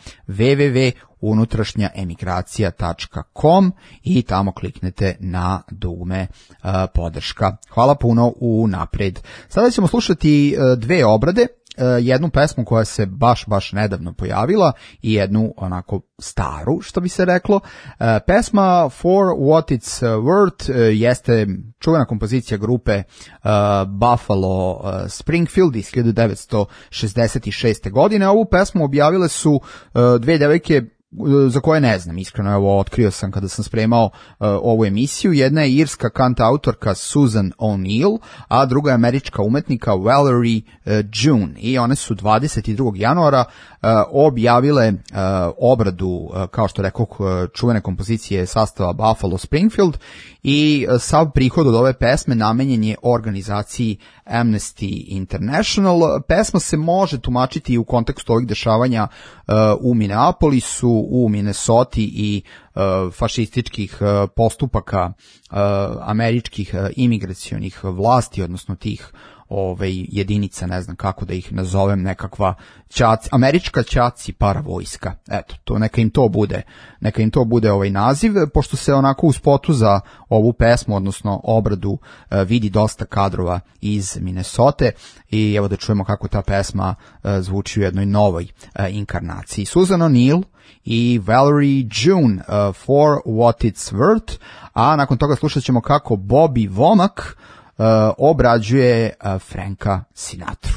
www.unutrašnjaemigracija.com i tamo kliknete na dugme podrška. Hvala puno unapred. Sada ćemo slušati dve obrade. Jednu pesmu koja se baš nedavno pojavila i jednu onako staru, što bi se reklo. Pesma For What It's Worth jeste čuvena kompozicija grupe Buffalo Springfield iz 1966. godine. Ovu pesmu objavile su dve devojke za koje ne znam, iskreno, evo, otkrio sam kada sam spremao ovu emisiju. Jedna je irska kantautorka Susan O'Neill, a druga je američka umetnika Valerie June. I one su 22. januara objavile obradu, kao što rekao, čuvene kompozicije sastava Buffalo Springfield i sav prihod od ove pesme namenjen je organizaciji Amnesty International. Pesma se može tumačiti u kontekstu ovih dešavanja u Minneapolisu, u Minnesoti i fašističkih postupaka američkih imigracionih vlasti, odnosno tih jedinica, ne znam kako da ih nazovem, nekakva američka ćaci paravojska. Eto, to neka im to bude ovaj naziv, pošto se onako u spotu za ovu pesmu, odnosno obradu, vidi dosta kadrova iz Minnesote i evo da čujemo kako ta pesma zvuči u jednoj novoj inkarnaciji. Susan O'Neill i Valerie June, For What It's Worth, a nakon toga slušat ćemo kako Bobby Womack obrađuje Franka Sinatru.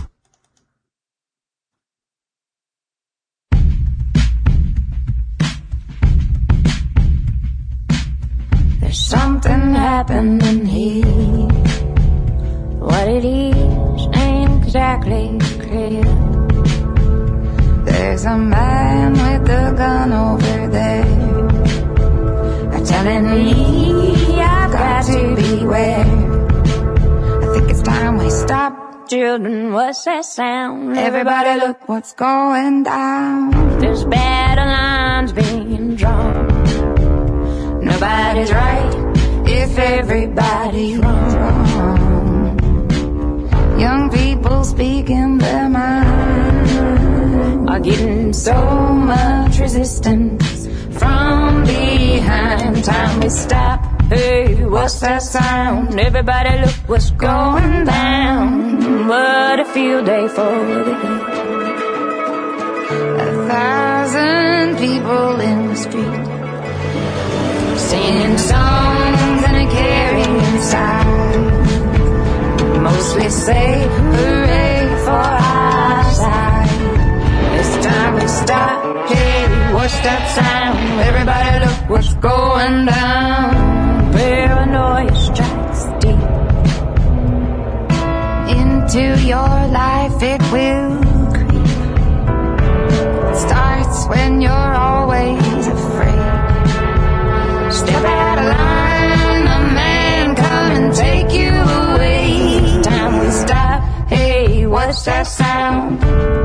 There's something happening here. What it is ain't exactly clear. There's a man with a gun over there, telling me I've got to beware. I think it's time we stop. Children, what's that sound? Everybody look what's going down. There's battle lines being drawn. Nobody's right if everybody's wrong. Young people speaking their mind are getting so much resistance from behind. Time we stop. Hey, what's that sound? Everybody look what's going down. What a field day for the game. 1,000 people in the street, singing songs and a carrying sound. Mostly say hooray for our side. It's time we stop. Hey, what's that sound? Everybody look what's going down. Paranoia strikes deep into your life. It will creep. It starts when you're always afraid. Step out of line, a man come and take you away. Time we stop. Hey, what's that sound?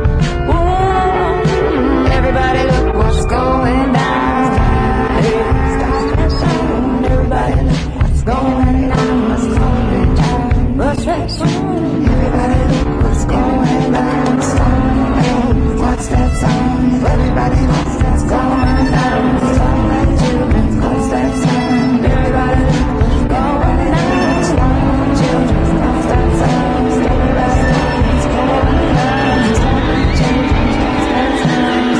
Ooh, everybody look what's going down. Hey, what's that sound? Everybody look what's going down. What's going down? What's that sound? Everybody look what's going down. Hey, what's that sound? Everybody look what's going down. What's that sound? Everybody look what's going down. Children, what's that sound? Everybody look what's going down. Children, what's that sound?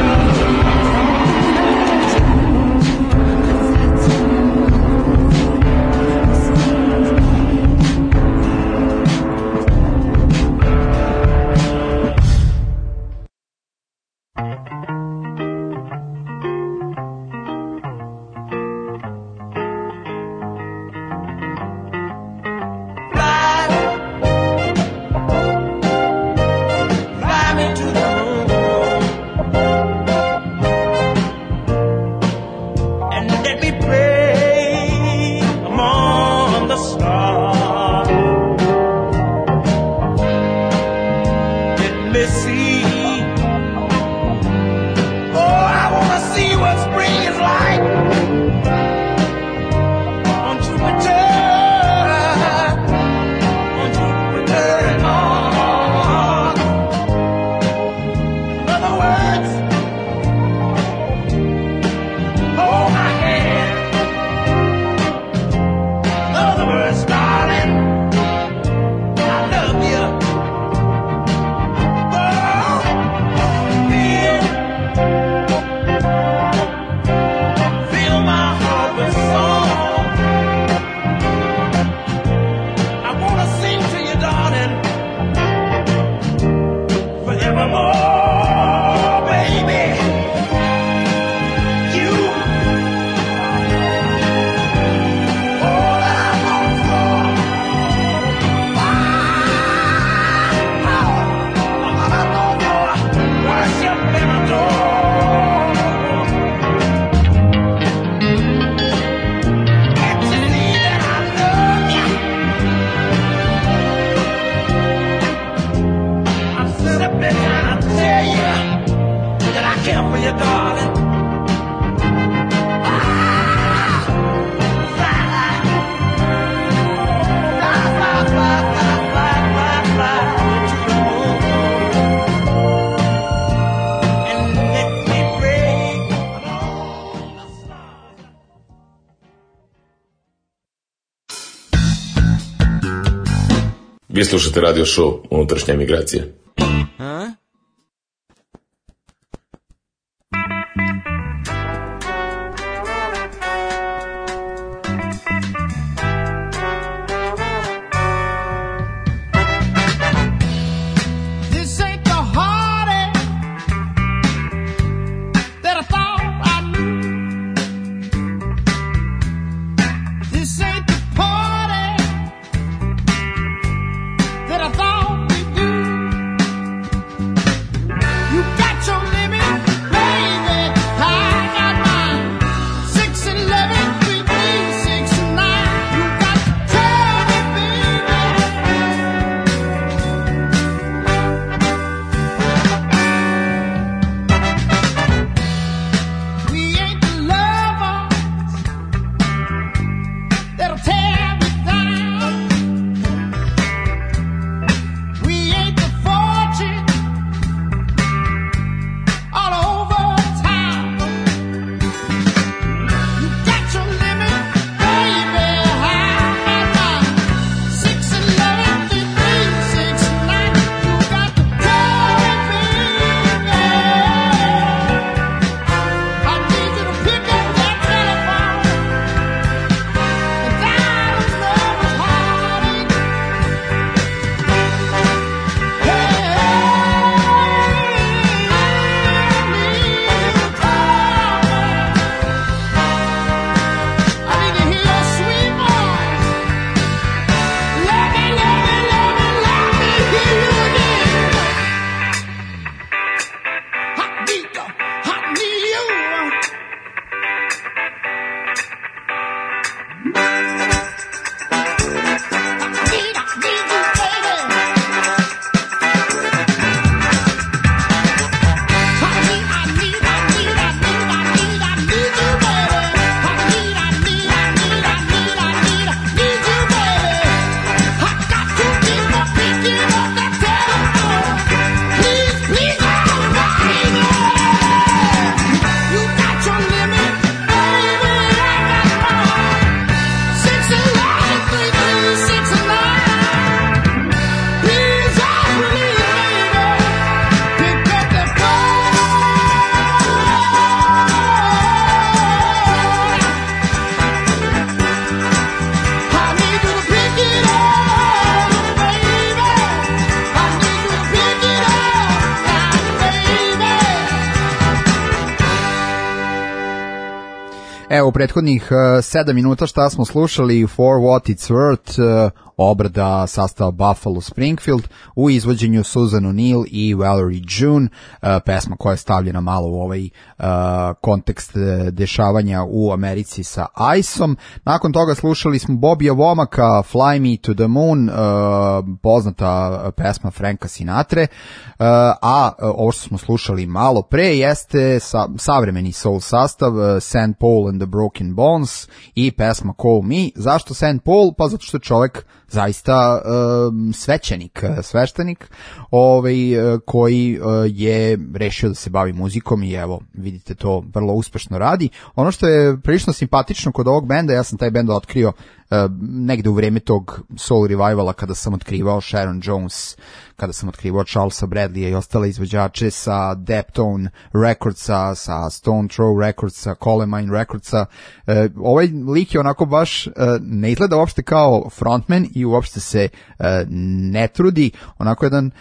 Vi slušate radio show Unutrašnja emigracija. Evo, u prethodnih 7 minuta šta smo slušali? For What It's Worth, obrada sastava Buffalo Springfield u izvođenju Susan O'Neill i Valerie June, pesma koja je stavljena malo u ovaj kontekst dešavanja u Americi sa Ice-om. Nakon toga slušali smo Bobija Womacka, Fly Me to the Moon, poznata pesma Franka Sinatre, a ovo što smo slušali malo pre jeste savremeni soul sastav St. Paul and the Broken Bones i pesma Call Me. Zašto St. Paul? Pa zato što je čovek zaista sveštenik koji je rešio da se bavi muzikom i evo, vidite, to vrlo uspešno radi. Ono što je prilično simpatično kod ovog benda, ja sam taj bend otkrio negde u vreme tog soul revivala kada sam otkrivao Sharon Jones, kada sam otkrivao Charlesa Bradleya i ostale izvođače sa Deptone Recordsa, sa Stone Throw Recordsa, Colemine Recordsa. Ovaj lik je onako baš ne izgleda uopšte kao frontman i uopšte se ne trudi, onako jedan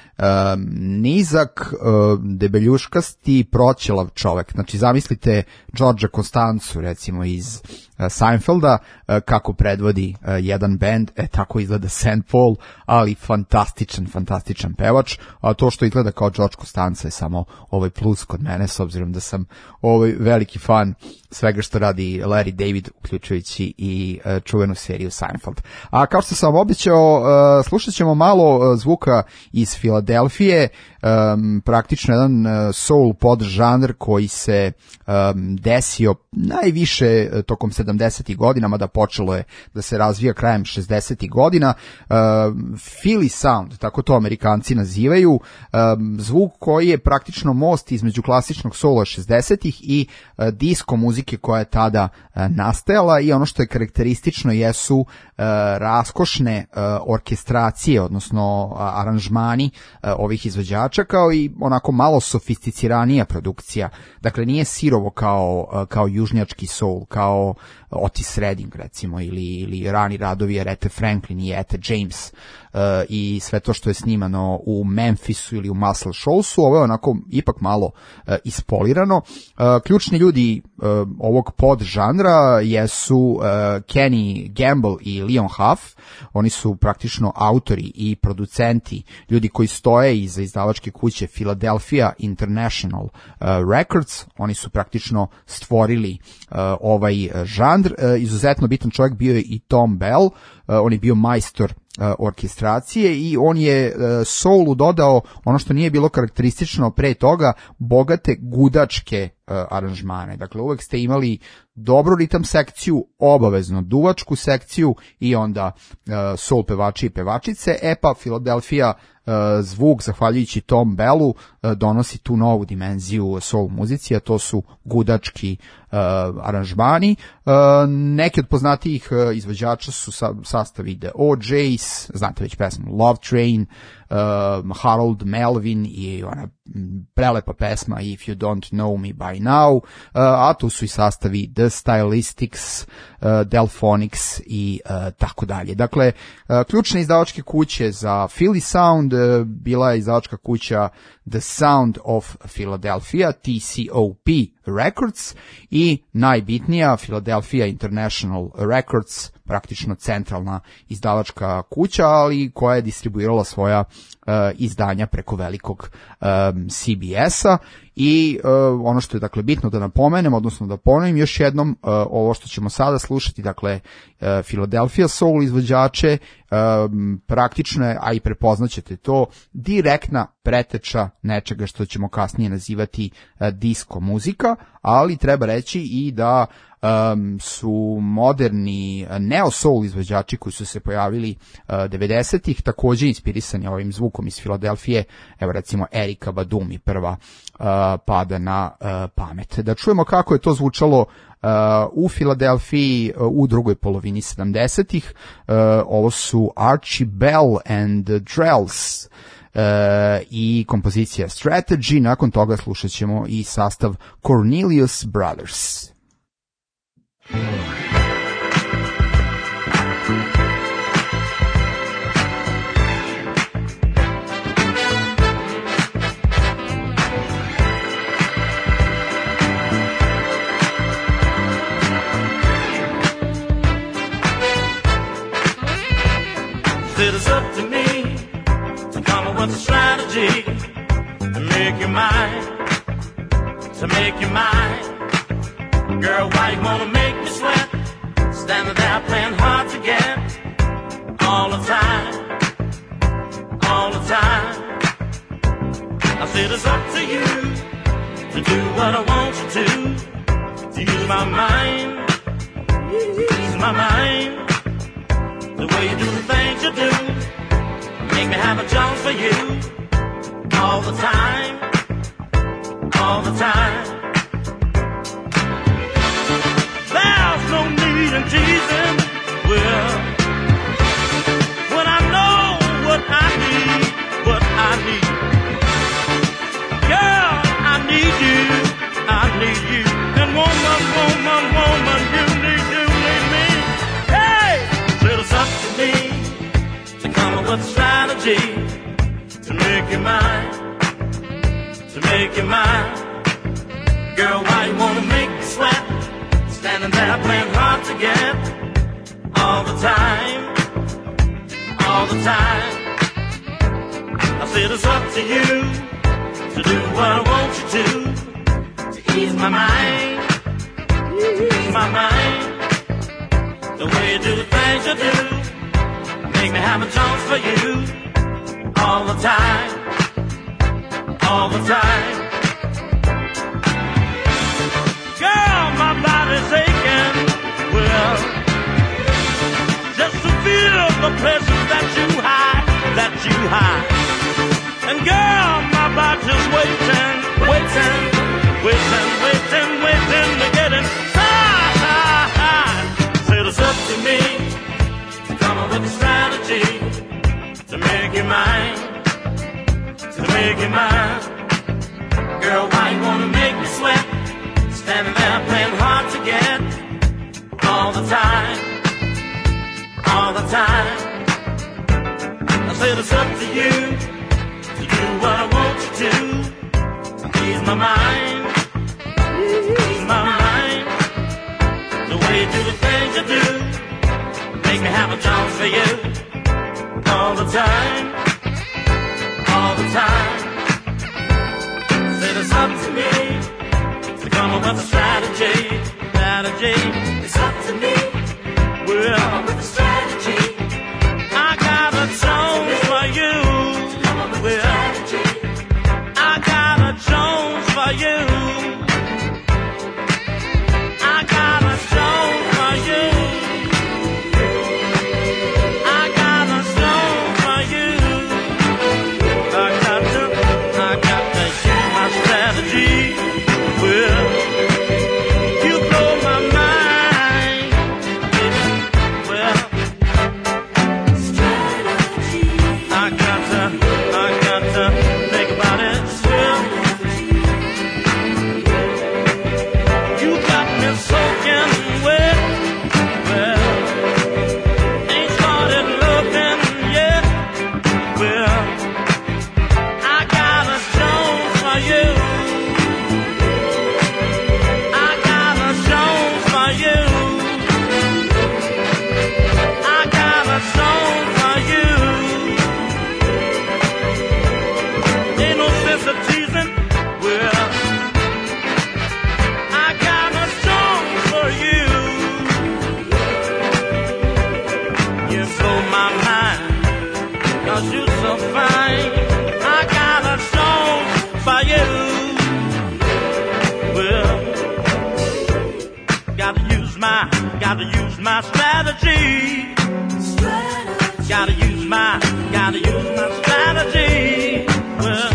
nizak, debeljuškasti, proćelav čovek. Znači zamislite Georgea Costanzu recimo iz Seinfelda kako predvodi jedan bend, tako izgleda St. Paul, ali fantastičan pevač, a to što izgleda kao George Costanza je samo ovaj plus kod mene, s obzirom da sam veliki fan svega što radi Larry David, uključujući i čuvenu seriju Seinfeld. A kao što sam obećao, slušat ćemo malo zvuka iz Filadelfije, praktično jedan soul podžanr koji se desio najviše tokom 70. godinama, da počelo je da se razvija krajem 60. godina. Philly sound, tako to Amerikanci nazivaju, zvuk koji je praktično most između klasičnog soula 60-ih i disco muzike koja je tada nastajala, i ono što je karakteristično jesu raskošne orkestracije, odnosno aranžmani ovih izvođača, kao i onako malo sofisticiranija produkcija. Dakle, nije sirovo kao južnjački soul, kao Otis Redding recimo, ili rani radovi Aretha Franklin i Etta James i sve to što je snimano u Memphisu ili u Muscle Shoalsu. Ovo je onako ipak malo ispolirano. Ključni ljudi ovog podžanra jesu Kenny Gamble i Leon Huff. Oni su praktično autori i producenti, ljudi koji stoje iza izdavačke kuće Philadelphia International Records. Oni su praktično stvorili ovaj žanr. Izuzetno bitan čovjek bio je i Tom Bell, on je bio majstor orkestracije i on je soulu dodao ono što nije bilo karakteristično pre toga, bogate gudačke aranžmane. Dakle, uvek ste imali dobru ritam sekciju, obavezno duvačku sekciju i onda soul pevači i pevačice. Pa Philadelphia zvuk, zahvaljujući Tom Bellu, donosi tu novu dimenziju soul muzici, a to su gudački aranžmani. Neki od poznatijih izvođača su sastavi The OJs, znate već pesmu Love Train, Harold Melvin i ona prelepa pesma If You Don't Know Me By Now, a tu su i sastavi The Stylistics, Delphonics i tako dalje. Dakle, ključne izdavačke kuće za Philly Sound bila je izdavačka kuća The Sound of Philadelphia, TCOP Records, i najbitnija Philadelphia International Records, praktično centralna izdavačka kuća, ali koja je distribuirala svoja izdanja preko velikog CBS-a. I ono što je dakle bitno da napomenem, odnosno da ponovim još jednom, ovo što ćemo sada slušati, dakle Philadelphia soul izvođače, praktično je, a i prepoznaćete to, direktna preteča nečega što ćemo kasnije nazivati disco muzika, ali treba reći i da su moderni neo-soul izvođači koji su se pojavili 90-ih također inspirisani ovim zvukom iz Filadelfije. Evo recimo Erika Badu mi prva pada na pamet. Da čujemo kako je to zvučalo u Filadelfiji u drugoj polovini 70-ih. Ovo su Archie Bell and the Drells i kompozicija Strategy. Nakon toga slušat ćemo i sastav Cornelius Brothers. come up with a strategy to make you mine, to make you mine. Girl, why you wanna make me sweat? Standing there playing hard to get. All the time, all the time. I said it's up to you to do what I want you to use my mind, use my mind. The way you do the things you do, make me have a chance for you. All the time, all the time. There's no need in teasing, well, when I know what I need, what I need. Girl, I need you, I need you. And woman, woman, woman, you need me. Hey, so it's up to me to come up with a strategy to make you mine, to make you mine. Girl, why you wanna make me sweat? Standing there playing hard to get. All the time, all the time. I said it's up to you to do what I want you to ease my mind, ease my mind. The way you do the things you do, make me have a chance for you. All the time, all the time. Girl, my body's aching, well, just to feel the pleasure that you hide, that you hide. And girl, my body's waiting, waiting, waiting, waiting, waiting to get inside. Said it's up to me to come up with a strategy to make you mine, to make you mine. Girl, why you wanna make me sweat? Standing there playing hard to get. All the time, all the time. I said it's up to you to do what I want you to ease my mind, ease my mind. The way you do the things you do, make me have a chance for you. All the time, all the time. Said it's up to me to come up with a strategy, strategy. It's up to me, well, come up with a strategy. I got a Jones for you, well, I got a Jones for you. I got a Jones for you. I got a Jones for you. I got to use my strategy. Well, you blow my mind. Well, strategy. I got to think about it. Well, you got me soaking wet. Well, ain't started looking yet. Well, I got a Jones for you. I got a Jones for you. I got a Jones for you. Ain't no sense of teasing. Well, I got a Jones for you. You blow my mind, 'cause you so fine. I got a Jones for you. Well, gotta use my strategy. Gotta use my strategy. Well,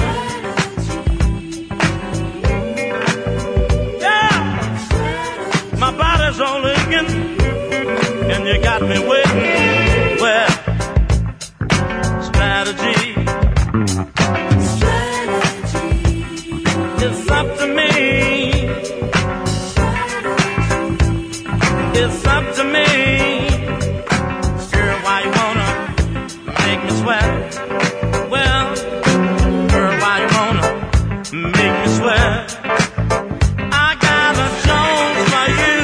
yeah, my body's all aching, and you got me waiting. Well, strategy. It's up to me. It's up to me. Girl, why you wanna make me sweat? Well, girl, why you wanna make me sweat? I got a Jones for you.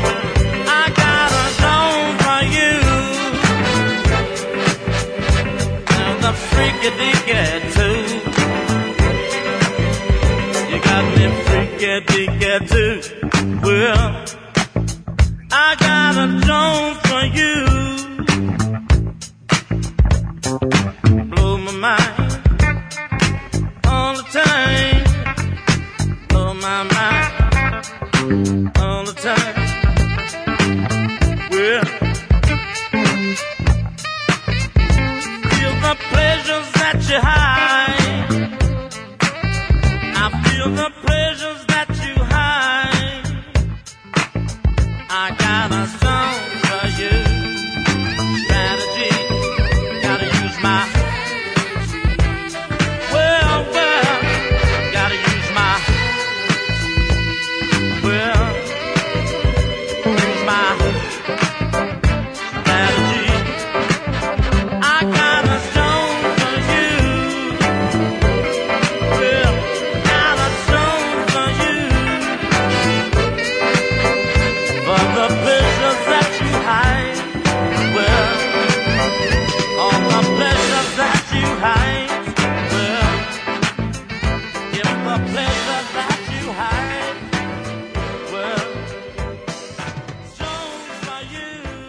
I got a Jones for you. freaky deaky too. You got me freaky deaky too. Well, I got a Jones for you. Blow my mind all the time. Blow my mind all the time. Well, feel the pleasures that you hide. I feel the pleasures that you hide. I got a song for you. Strategy, gotta use my. Well, gotta use my. Well, use my strategy. I got a song for you. Well, got a song for you. For the pleasures that you hide. Well, all the pleasures that you hide. Well, if the pleasures that you hide. Well, song for you.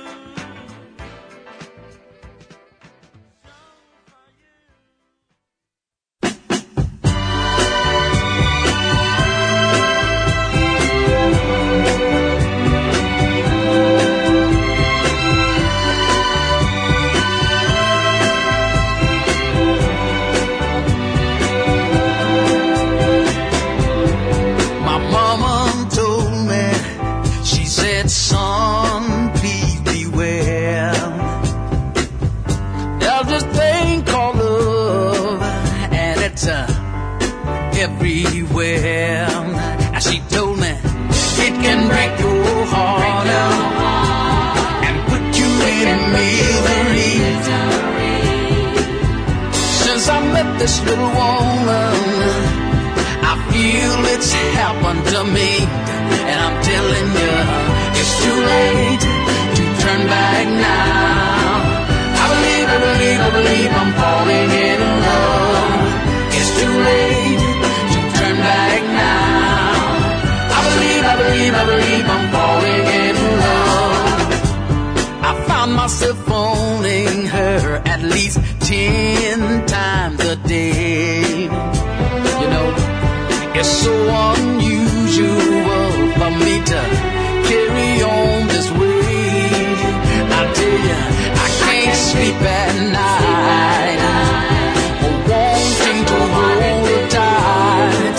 My mama told me, she said, son, please beware. There's this thing called love, and it's everywhere. And she told me, it can break your heart and put you in misery. Since I met this little woman, I feel it's happened to me, and I'm telling you, it's too late to turn back now. I believe I'm falling in love. It's too late to turn back now. I believe I'm falling in love. I found myself phoning her at least 10 times a day. You know, it's so unusual for me to carry on this way. I tell you, I can't sleep at night, wanting to hold her tight.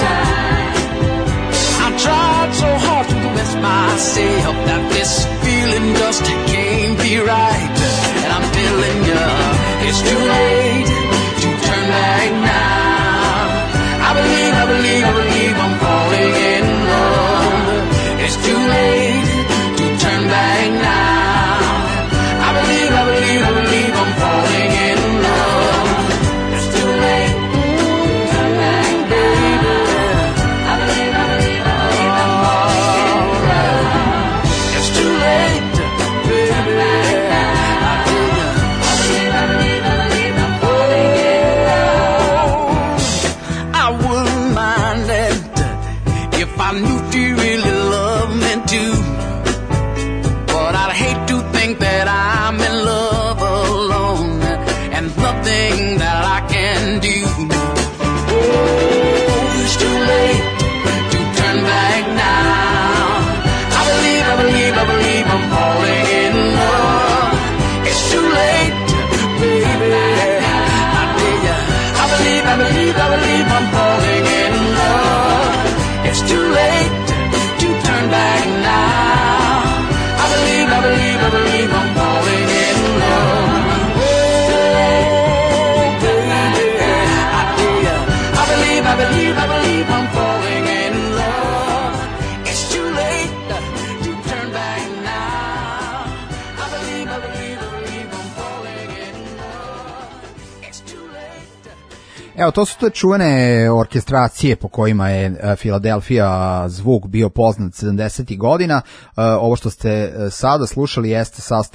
I tried so hard to convince myself that this feeling just can't be right. And I'm telling you, it's too late to turn back now. I believe I'm falling in love. It's too late to turn back now. I believe I'm falling in love. It's too late to turn back, baby. I believe I'm falling in love. It's too late, baby. I believe I'm falling in love. I wouldn't mind it if I knew she really loved me too. But I'd hate to think that I'm in love alone and nothing that I can do. Oh, it's too late to turn back now. I believe I'm falling in love. It's too late, baby. I tell ya, I believe I'm falling in love. It's too late to turn back now. I believe I'm falling in love. Oh, baby, I tell ya, I believe I'm falling in love. It's too late to turn back now. I believe I'm falling in love. It's too late. Evo, to su te čuvene orkestracije po kojima je Filadelfija zvuk bio poznat 70. godina. Ovo što ste sada slušali jeste sastav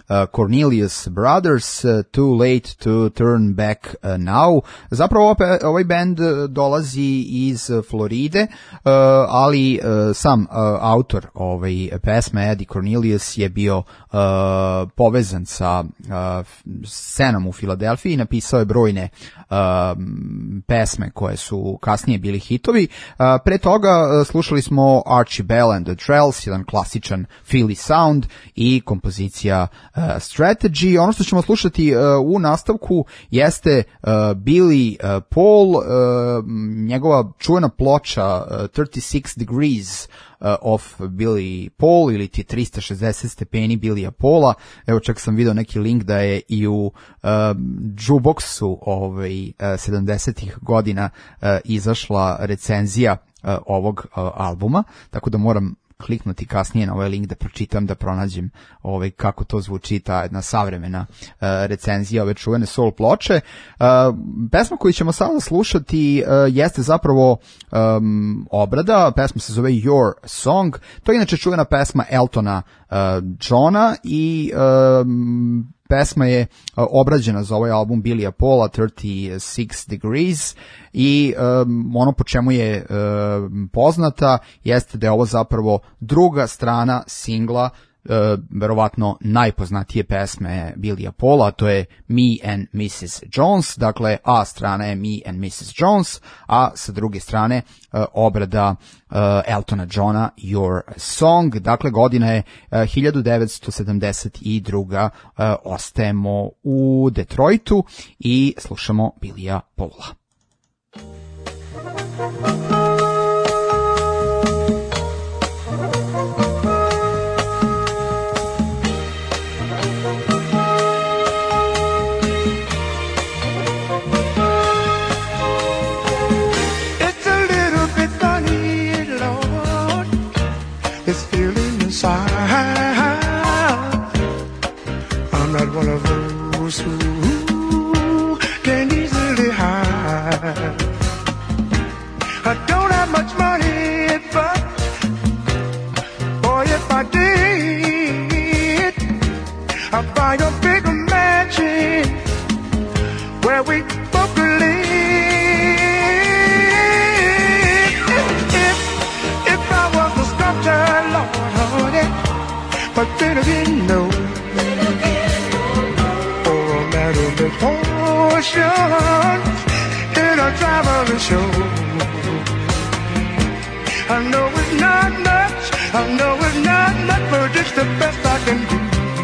Cornelius Brothers, Too Late to Turn Back Now. Zapravo ovaj band dolazi iz Floride, ali sam autor pesme Eddie Cornelius je bio povezan sa scenom u Filadelfiji i napisao je brojne pesme koje su kasnije bili hitovi. Pre toga slušali smo Archie Bell and the Trells, jedan klasičan Philly sound i kompozicija Strategy. Ono što ćemo slušati u nastavku jeste Billy Paul, njegova čuvena ploča 36 Degrees of Billy Paul ili ti 360 stepeni Billya Paula. Evo čak sam video neki link da je i u jukeboxu 70-ih godina izašla recenzija ovog albuma, tako da moram kliknuti kasnije na ovaj link da pročitam, da pronađem kako to zvuči, ta jedna savremena recenzija ove čuvene soul ploče. Pesma koju ćemo sada slušati jeste zapravo obrada, pesma se zove Your Song, to je inače čuvena pesma Eltona Johna i pesma je obrađena za ovaj album Billya Paula 36 Degrees i ono po čemu je poznata jeste da je ovo zapravo druga strana singla verovatno najpoznatije pesme Billya Paula, to je Me and Mrs. Jones, dakle A strana je Me and Mrs. Jones, a sa druge strane obrada Eltona Johna Your Song, dakle godina je 1972. Ostajemo u Detroitu i slušamo Billya Paula. I'm not one of those who can easily hide. I don't have much money, but boy, if I did, I'd buy a bigger mansion where we both could live. If I was a sculptor, Lord, but then again, no. Or a man of the potion in a traveling show. I know it's not much, I know it's not much, but it's the best I can do.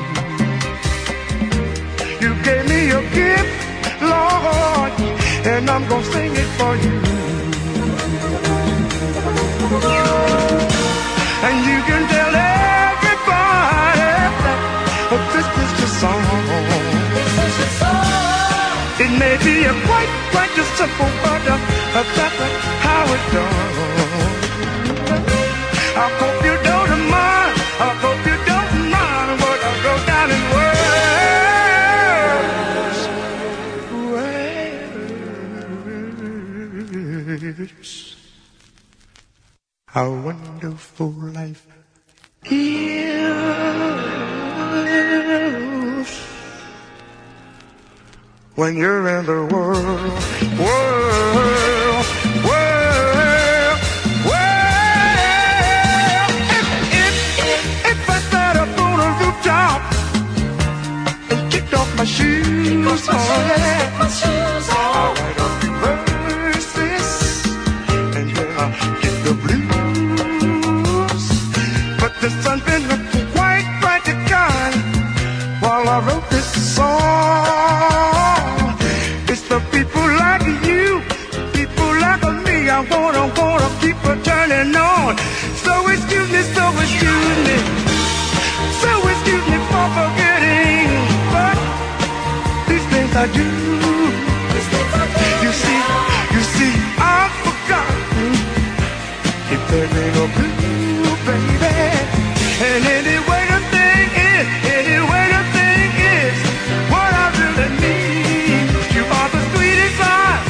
You gave me a gift, Lord, and I'm gonna sing it for you. And you can tell everybody that this is your song. It may be a quite a simple, but that's how it's done. I hope you don't mind, I hope you don't mind what I wrote down in words. How wonderful life is when you're in the world. If I sat up on a rooftop and kicked off my shoes, I'll write a few verses and then I'll get the blues. But the sun's been quite bright and kind while I wrote this song. It's the people like you, people like me, I wanna keep turning on. So excuse me for forgetting, but these things I do. You see, I've forgotten if there ain't no blue, baby. And anyway the thing is, what I really need. You are the sweetest eyes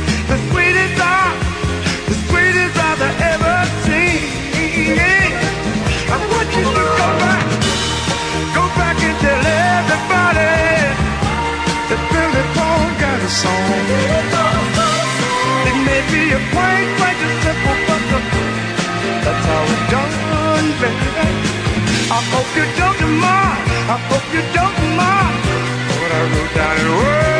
I've ever seen. I want you to go back and tell everybody the song. It may be a quite simple, but that's how it's done, baby. I hope you don't mind. I hope you don't mind what I wrote down in words.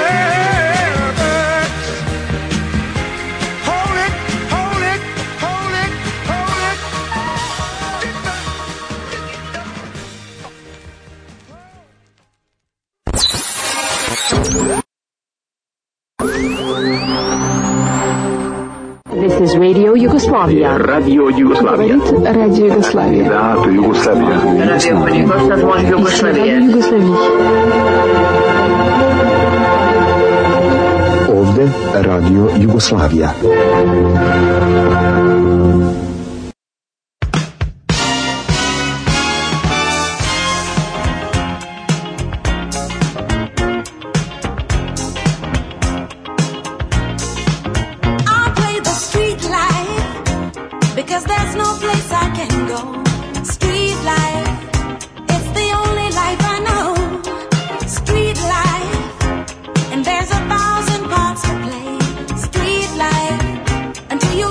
Hold it, hold it, hold it, hold it. This is Radio Yugoslavia. Radio Yugoslavia. Radio Yugoslavia. Radio Yugoslavia. Radio Yugoslavia. Ovde Radio Jugoslavija. Until you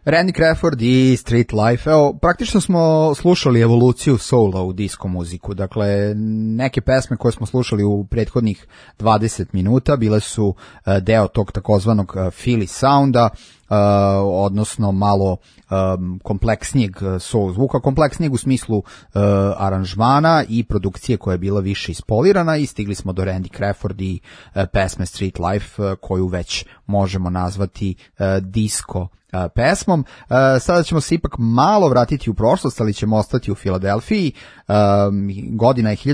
Randy Crawford i Street Life. Evo, praktično smo slušali evoluciju soula u disco muziku. Dakle, neke pesme koje smo slušali u prethodnih 20 minuta bile su deo tog takozvanog Philly sounda, odnosno malo kompleksnijeg soul zvuka, kompleksnijeg u smislu aranžmana i produkcije koja je bila više ispolirana, i stigli smo do Randy Crawford i pesme Street Life, koju već možemo nazvati disco pesmom. Sada ćemo se ipak malo vratiti u prošlost, ali ćemo ostati u Filadelfiji. Godina je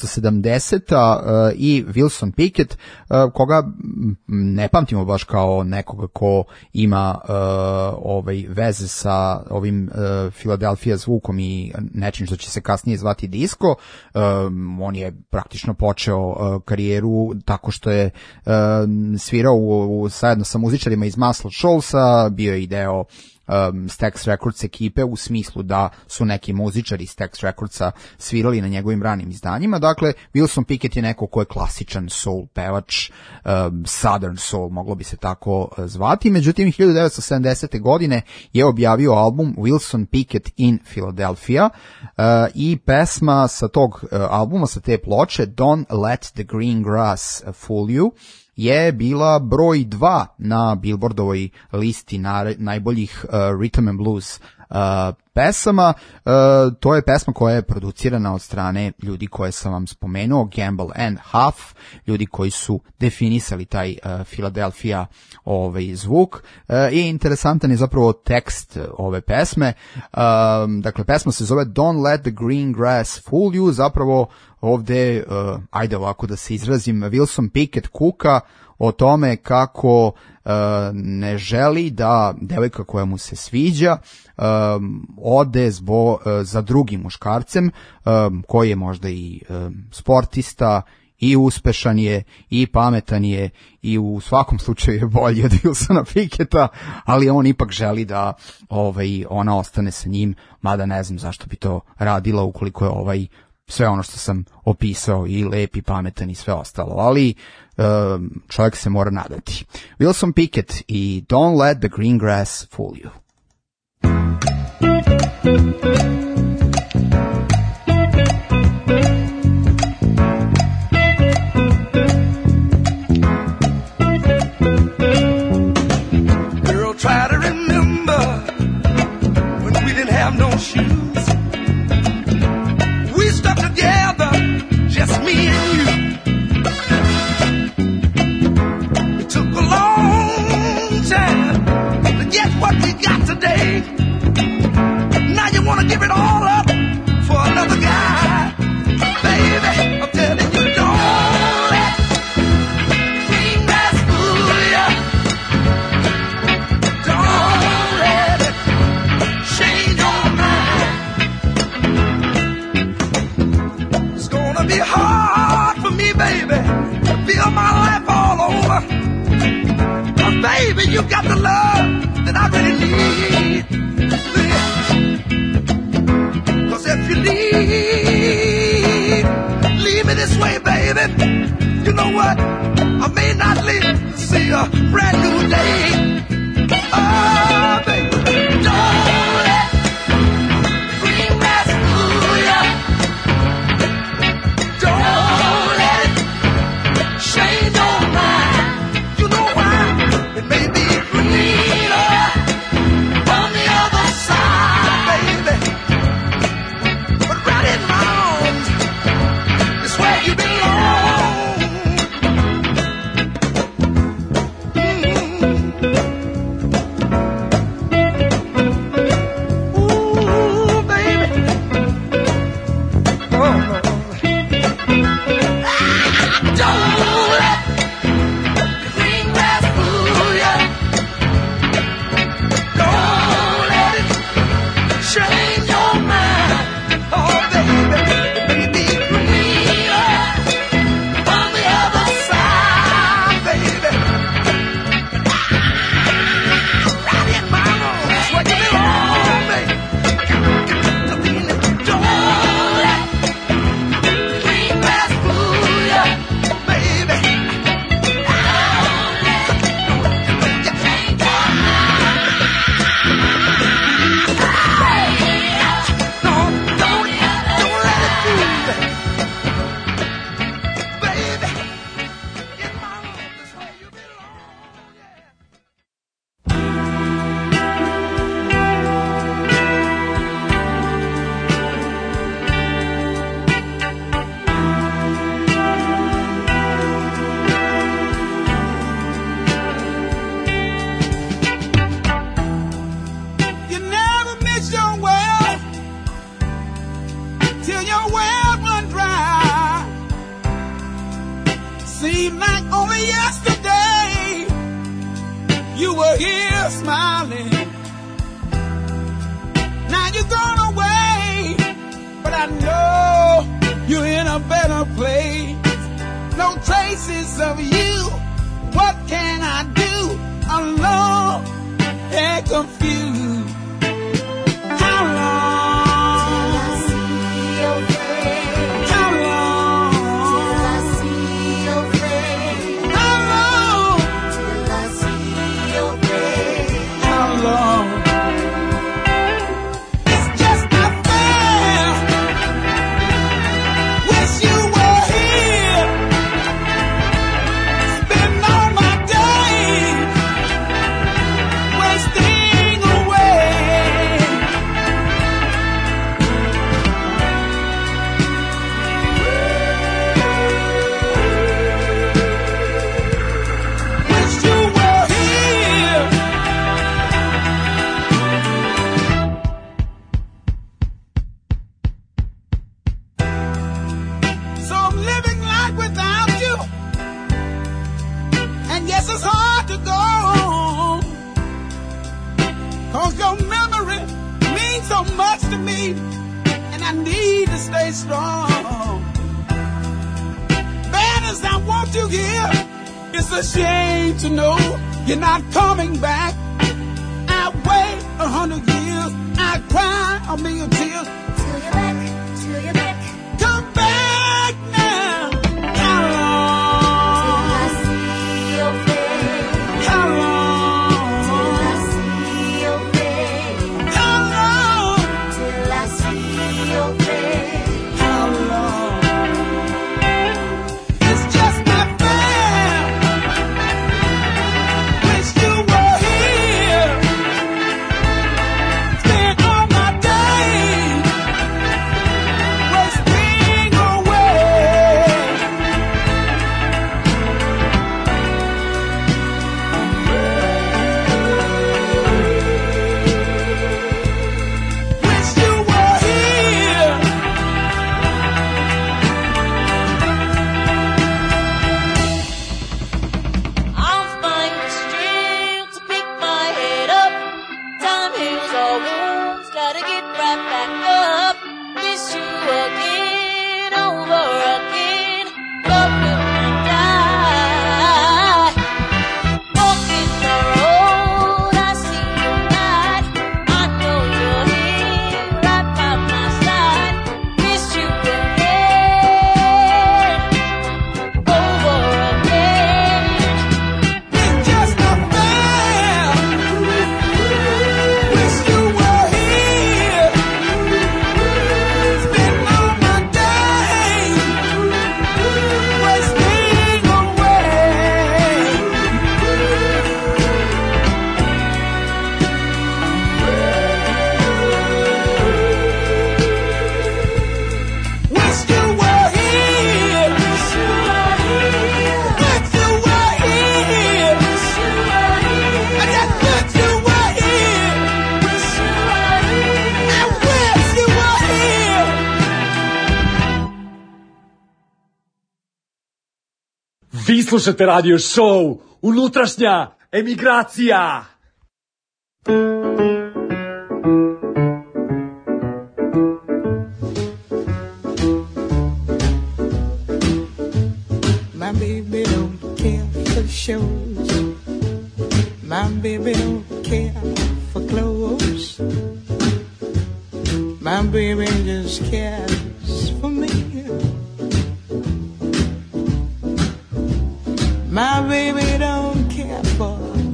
1970. I Wilson Pickett, koga ne pamtimo baš kao nekoga ko ima veze sa ovim Philadelphia zvukom i nečim što će se kasnije zvati disco. On je praktično počeo karijeru tako što je svirao zajedno sa muzičarima iz Muscle Shoalsa, bio je deo Stax Records ekipe, u smislu da su neki muzičari iz Stax Recordsa svirali na njegovim ranim izdanjima. Dakle, Wilson Pickett je neko ko je klasičan soul pevač, Southern soul, moglo bi se tako zvati. Međutim, 1970. godine je objavio album Wilson Pickett in Philadelphia i pesma sa tog albuma, sa te ploče, Don't Let the Green Grass Fool You, je bila broj 2 na Billboardovoj listi najboljih rhythm and blues pesama. To je pesma koja je producirana od strane ljudi koje sam vam spomenuo, Gamble and Huff, ljudi koji su definisali taj Philadelphia zvuk. I interesantan je zapravo tekst ove pesme. Dakle, pesma se zove Don't Let the Green Grass Fool You. Zapravo ovde, ajde ovako da se izrazim, Wilson Pickett kuka o tome kako ne želi da devojka koja mu se sviđa ode za drugim muškarcem, koji je možda i sportista, i uspešan je, i pametan je, i u svakom slučaju je bolji od Wilsona Picketta, ali on ipak želi da ona ostane sa njim, mada ne znam zašto bi to radila ukoliko je sve ono što sam opisao, i lep i pametan i sve ostalo, ali čovjek se mora nadati. Wilson Pickett i Don't Let the Green Grass Fool You. Girl, try to remember when we didn't have no shoes. We stuck together, just me and you. It took a long time to get what we got today. Now you wanna give it all up for another guy. Baby, I'm telling you, don't let green grass fool ya. Don't let it change your mind. It's gonna be hard for me, baby, to feel my life all over. But baby, you got the love that I really need. Cause if you leave me this way, baby, you know what? I may not live to see a brand new day. Oh, baby, don't let green grass fool ya. Don't let it change your mind. You know why? It may be greener on the other side, baby. But right in my arms is where you belong. seemed like only yesterday you were here smiling. Now you're gone away, but I know you're in a better place. No traces of you. What can I do? Alone and confused. How long till I see your face? How long till I see your face? How long till I see your face? How long? It's just not fair. Wish you were here. Spend all my days wasting away. Wish you were here. So I'm living life without you. And yes, it's hard to go on, 'cause your memory means so much to me, and I need to stay strong. Bad as I want you here, it's a shame to know you're not coming back. I wait 100 years, I cry a million tears till you're back, till you're back. Come back now. How long till I see your face? How long till I see your face? How long till I see your face? How long? It's just not fair. Wish you were here. Spend all my days wasting away. Wish you were here. I'll find the strength to pick my head up. Time heals all wounds, gotta get right back up. Miss you again, over again. Love will not die. Walking the road, I see you light. I know you're here, right by my side. Miss you again, over again. It's just not fair. Wish you were here. Spend all my days wasting away. Wish you were here. Wish you were here. Wish you were here. Wish you were here. I just wish you were here. Wish you were here. I wish you were here. Vi slušate radio show Unutrašnja emigracija. My baby don't care for shows. My baby don't care for clothes. My baby just cares for me. My baby don't care for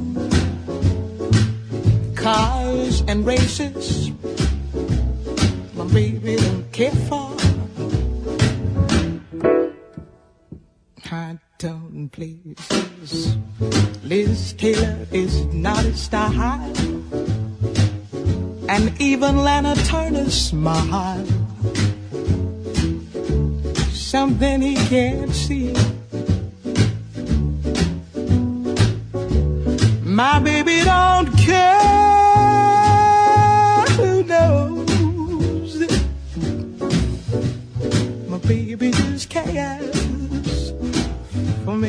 cars and races. My baby don't care for high tone places. Liz Taylor is not a style, and even Lana Turner's smile, something he can't see. My baby don't care who knows. My baby just cares for me.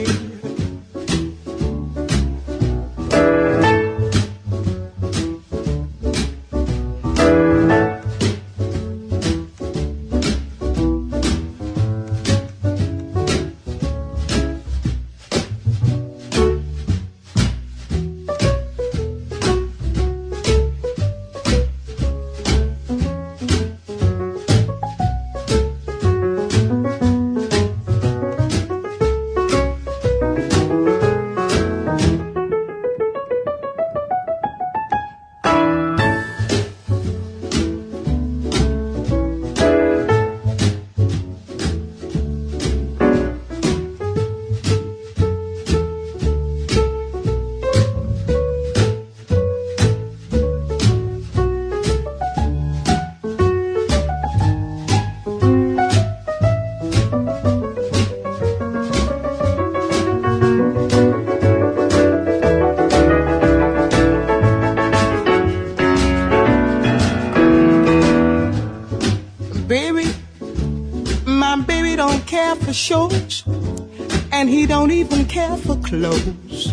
and he don't even care for clothes.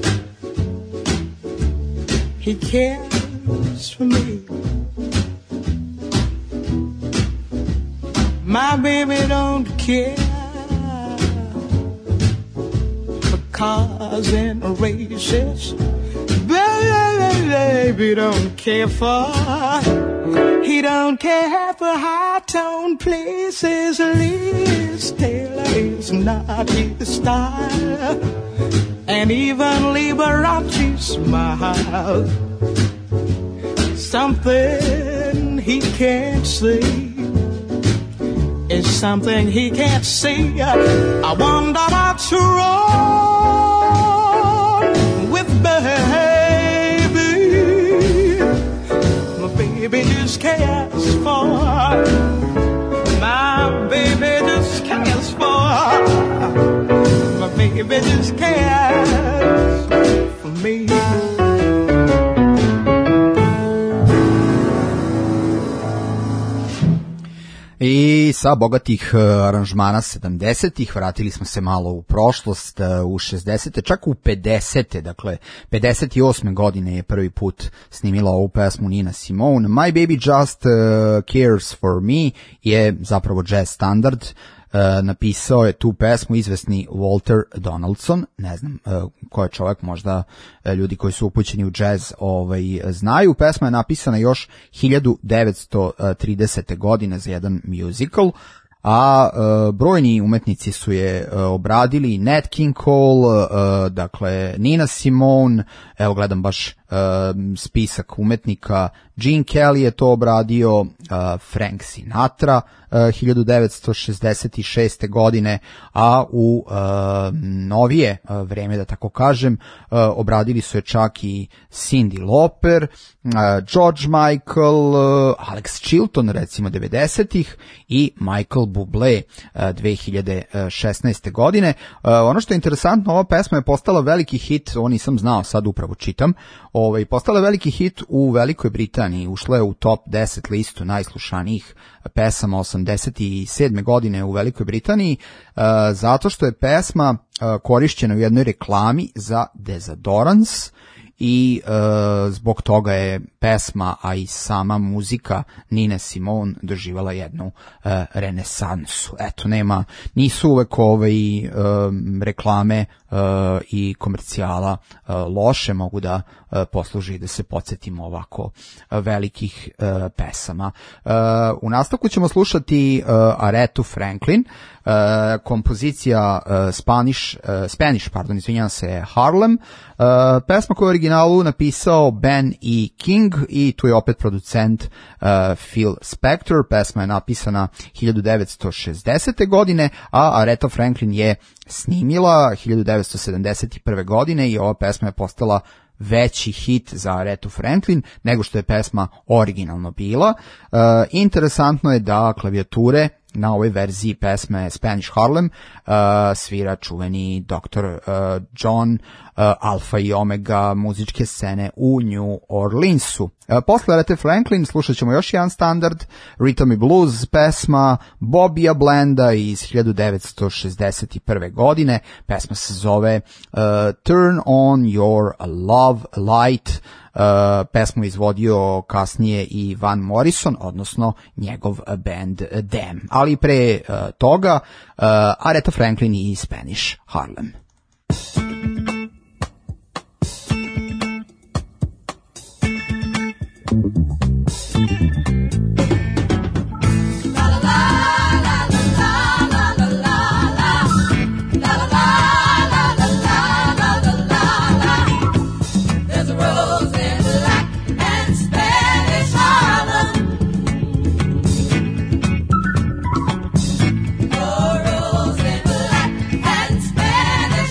He cares for me. My baby don't care for cars and races. Baby don't care for. He don't care for high-tone places. Liz Taylor is not his style, and even Liberace smile. Something he can't see is something he can't see. I wonder what's wrong with baby. My baby just cares for. My baby just cares for. My baby just cares for me. I sa bogatih aranžmana 70-ih vratili smo se malo u prošlost, u 60-te, čak u 50-te, dakle 58. godine je prvi put snimila ovu pesmu Nina Simone. My Baby Just Cares For Me je zapravo jazz standard. Napisao je tu pesmu izvesni Walter Donaldson, ne znam ko je čovjek, možda ljudi koji su upućeni u džez znaju. Pesma je napisana još 1930. godine za jedan musical, a brojni umetnici su je obradili, Nat King Cole, dakle Nina Simone, evo gledam baš spisak umetnika, Gene Kelly je to obradio, Frank Sinatra 1966. godine, a u novije vreme, da tako kažem, obradili su je čak i Cyndi Lauper, George Michael, Alex Chilton recimo 90-ih i Michael Bublé 2016. godine. Ono što je interesantno, ova pesma je postala veliki hit, ovo nisam znao, sad upravo čitam, postala je veliki hit u Velikoj Britaniji, ušla je u top 10 listu najslušanijih pesama 87. godine u Velikoj Britaniji, zato što je pesma korišćena u jednoj reklami za dezodorans i zbog toga je pesma, a i sama muzika Nine Simone doživala jednu renesansu. Eto, nisu uvek reklame i komercijala loše, mogu da posluži da se podsjetimo ovako velikih pesama. U nastavku ćemo slušati Arethu Franklin, kompozicija Spanish, Harlem, pesma koju je originalu napisao Ben E. King i tu je opet producent Phil Spector. Pesma je napisana 1960. godine, a Aretha Franklin je snimila 1971. godine i ova pesma je postala veći hit za Arethu Franklin nego što je pesma originalno bila. Interesantno je da klavijature na ovoj verziji pesme Spanish Harlem svira čuveni dr. John, alfa i omega muzičke scene u New Orleansu. Posle Arethe Franklin slušat ćemo još jedan standard, Rhythm and Blues pesma Bobija Blanda iz 1961. godine. Pesma se zove Turn on Your Love Light. Pesmu izvodio kasnije i Van Morrison, odnosno njegov band Them. Ali pre toga Aretha Franklin i Spanish Harlem. Spanish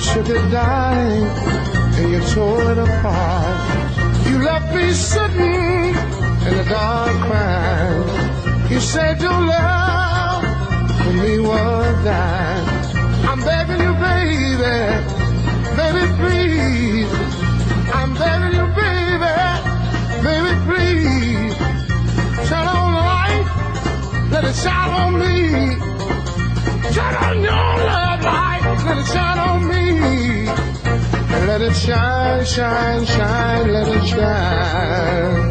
took it, darling, and you tore it apart. You left me sitting in the dark crying. You said your love for me was dying. I'm begging you, baby, baby, please. I'm begging you, baby, baby, please. Turn on the light, let it shine on me. Turn on your love light, let it shine on me. And let it shine, shine, shine, let it shine.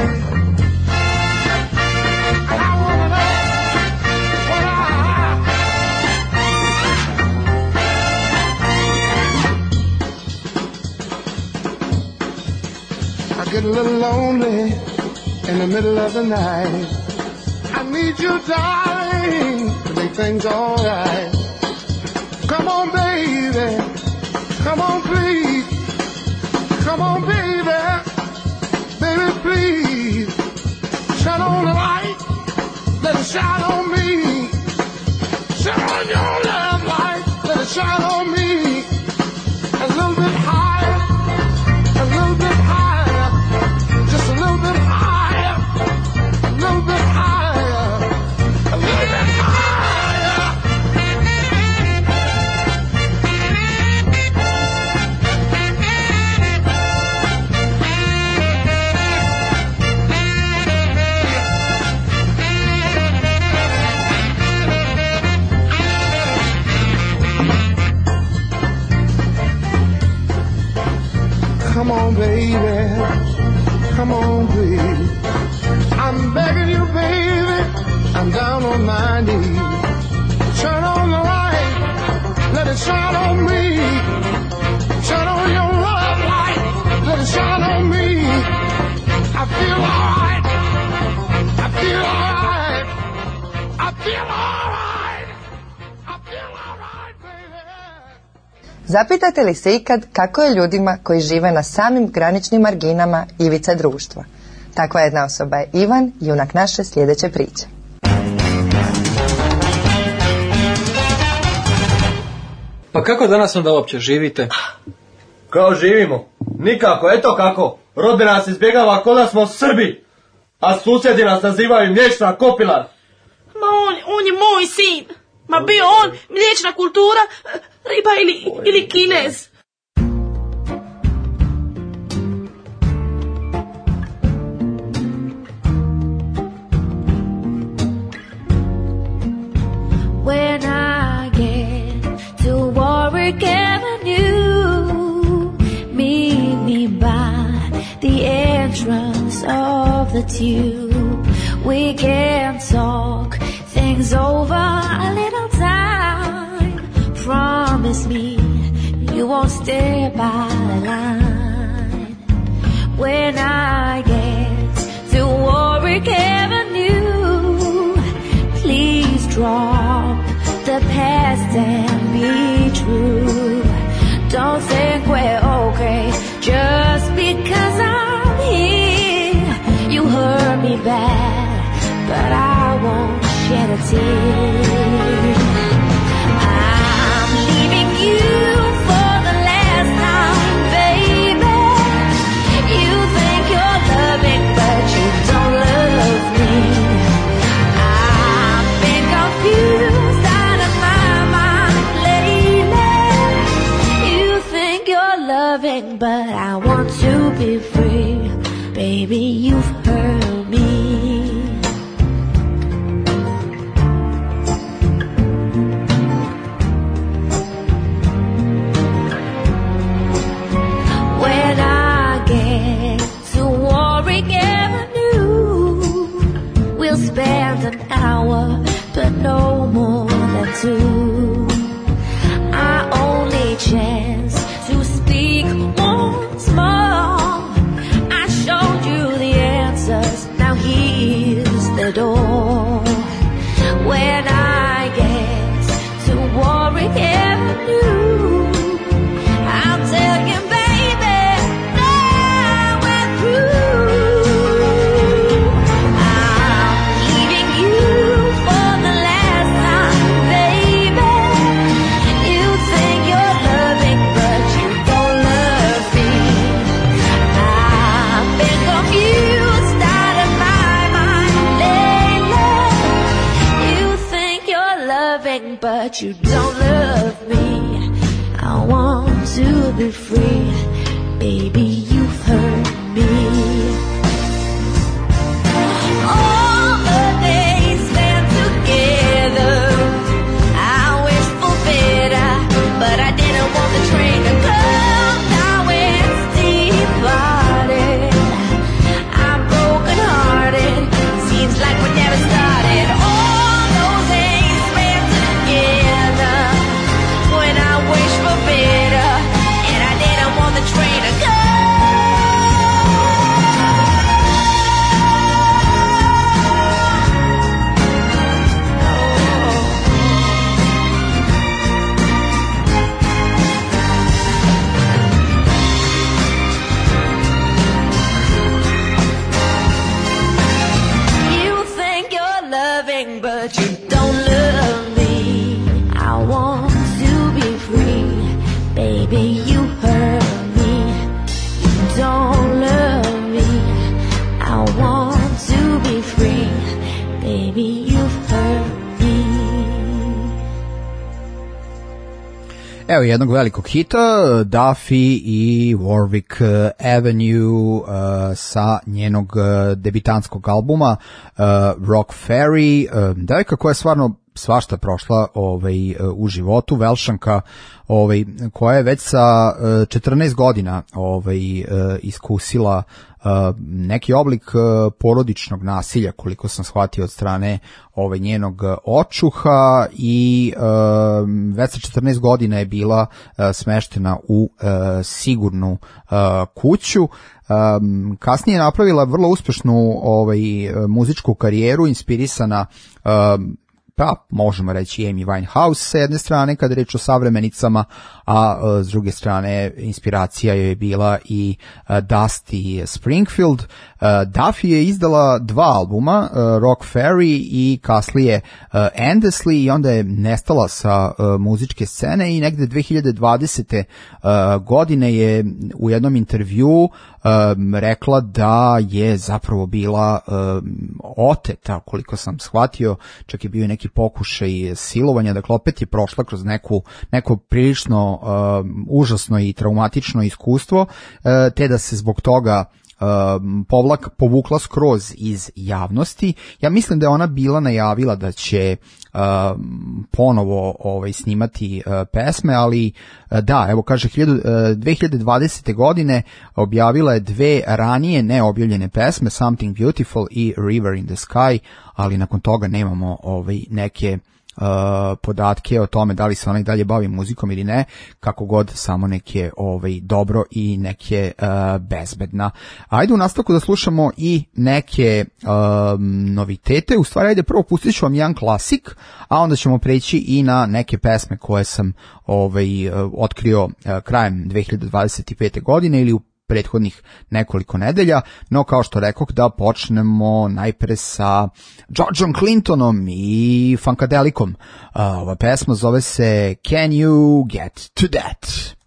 And I wanna know what I get a little lonely in the middle of the night. I need you, darling, to make things alright. Come on, baby, come on, please. Come on, baby, baby, please. Turn on the light, let it shine on me. Turn on your love light, let it shine on me. A little bit higher, a little bit higher, just a little bit higher, a little bit higher, a little bit higher. Come on, baby, come on, please. I'm begging you, baby, I'm down on my knees. Turn on the light, let it shine on me. Turn on your love light, let it shine on me. I feel alright, I feel alright, I feel alright, I feel alright, baby. Zapitate li se ikad kako je ljudima koji žive na samim graničnim marginama ivice društva? Takva jedna osoba je Ivan, junak naše sljedeće priče. Pa kako danas onda uopće živite? Kao živimo? Nikako, eto kako. Rodbina nas izbjegava ko da smo Srbi, a susjedi nas nazivaju mliječna kopilar. Ma on je moj sin. Ma bio on mliječna kultura, riba ili Kinez. When I get to Warwick Avenue, meet me by the entrance of the tube. We can talk things over a little time. Promise me you won't stay by the line. When I get to Warwick Avenue, please drop the past and be true. Don't think we're okay just because I'm here. You hurt me bad, but I won't shed a tear. I'm leaving you for the last time, baby. You think you're loving, but you don't love me. I've been confused out of my mind lately. You think you're loving, but I want to be free. Baby, you've hurt me. Spend an hour, but no more than two. Our only chance to speak once more. but you don't love me. I want to be free, baby, you've hurt me. All the days spent together, I wish for better, but I didn't want the train to go. Now it's departed, I'm broken hearted, seems like we never started. All those days spent together, when I wish for better, and I didn't want the train to go. You think you're loving, but you don't love me. I want to be free, baby, you hurt me. You don't love me. I want to be free, baby, you've hurt me. Evo jednog velikog hita, Duffy i Warwick Avenue sa njenog debitanskog albuma Rock Ferry, devojka koja je stvarno svašta prošla u životu, Velšanka koja je već sa 14 godina iskusila neki oblik porodičnog nasilja, koliko sam shvatio, od strane njenog očuha, i već sa 14 godina je bila smeštena u sigurnu kuću. Kasnije je napravila vrlo uspešnu muzičku karijeru, inspirisana pa možemo reći Amy Winehouse sa jedne strane kada je reč o savremenicama, a s druge strane inspiracija je bila i Dusty Springfield. Duffy je izdala 2 albuma, Rock Ferry i kasnije Endlessly, i onda je nestala sa muzičke scene i negde 2020. godine je u jednom intervju rekla da je zapravo bila oteta, koliko sam shvatio, čak je bio i neki pokušaj silovanja, dakle opet je prošla kroz neko prilično užasno i traumatično iskustvo, te da se zbog toga povukla skroz iz javnosti. Ja mislim da je ona bila najavila da će ponovo snimati pesme, ali da, evo kaže 2020. godine objavila je 2 ranije neobjavljene pesme, Something Beautiful i River in the Sky, ali nakon toga nemamo neke podatke o tome da li se ona i dalje bavi muzikom ili ne, kako god, samo neke dobro i neke bezbedna. Ajde u nastavku da slušamo i neke novitete, u stvari ajde prvo pustit ću vam jedan klasik, a onda ćemo preći i na neke pesme koje sam otkrio krajem 2025. godine ili u prethodnih nekoliko nedelja, no kao što rekoh da počnemo najpre sa Georgeom Clintonom i Funkadelikom. Ova pesma zove se Can You Get To That?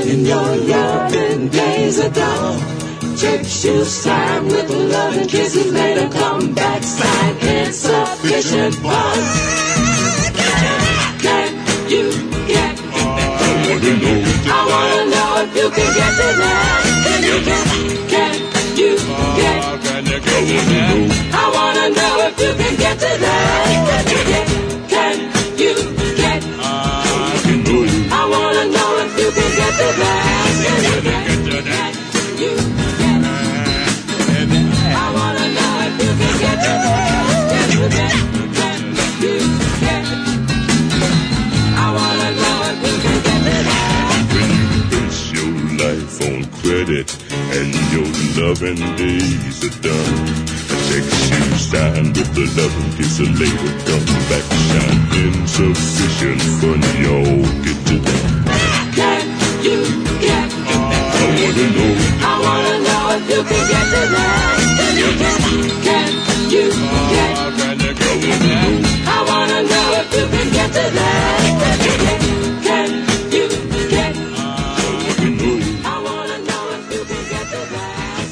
in your loving days are done. Church shoes time with love and kisses later come back sign insufficient funds. Can you get? I wanna know if you can get to that. Can you get? Can you get? I wanna know if you can get to that. Can you get? Can you get? I wanna know if you can get to that. Can you get? Can you get? I wanna know if you can get to that. Can you get? Can you get? I wanna know if you can get to that. When you base your life on credit and your loving days are done, a text you signed with the loving kiss later come back shine insufficient fun. Y'all get to that. Can you get? I wanna know. I wanna know if you can get to that. Can you get? Can you get? I wanna know if you can get to that. Can you get? Can you get? I wanna know if you can get to that.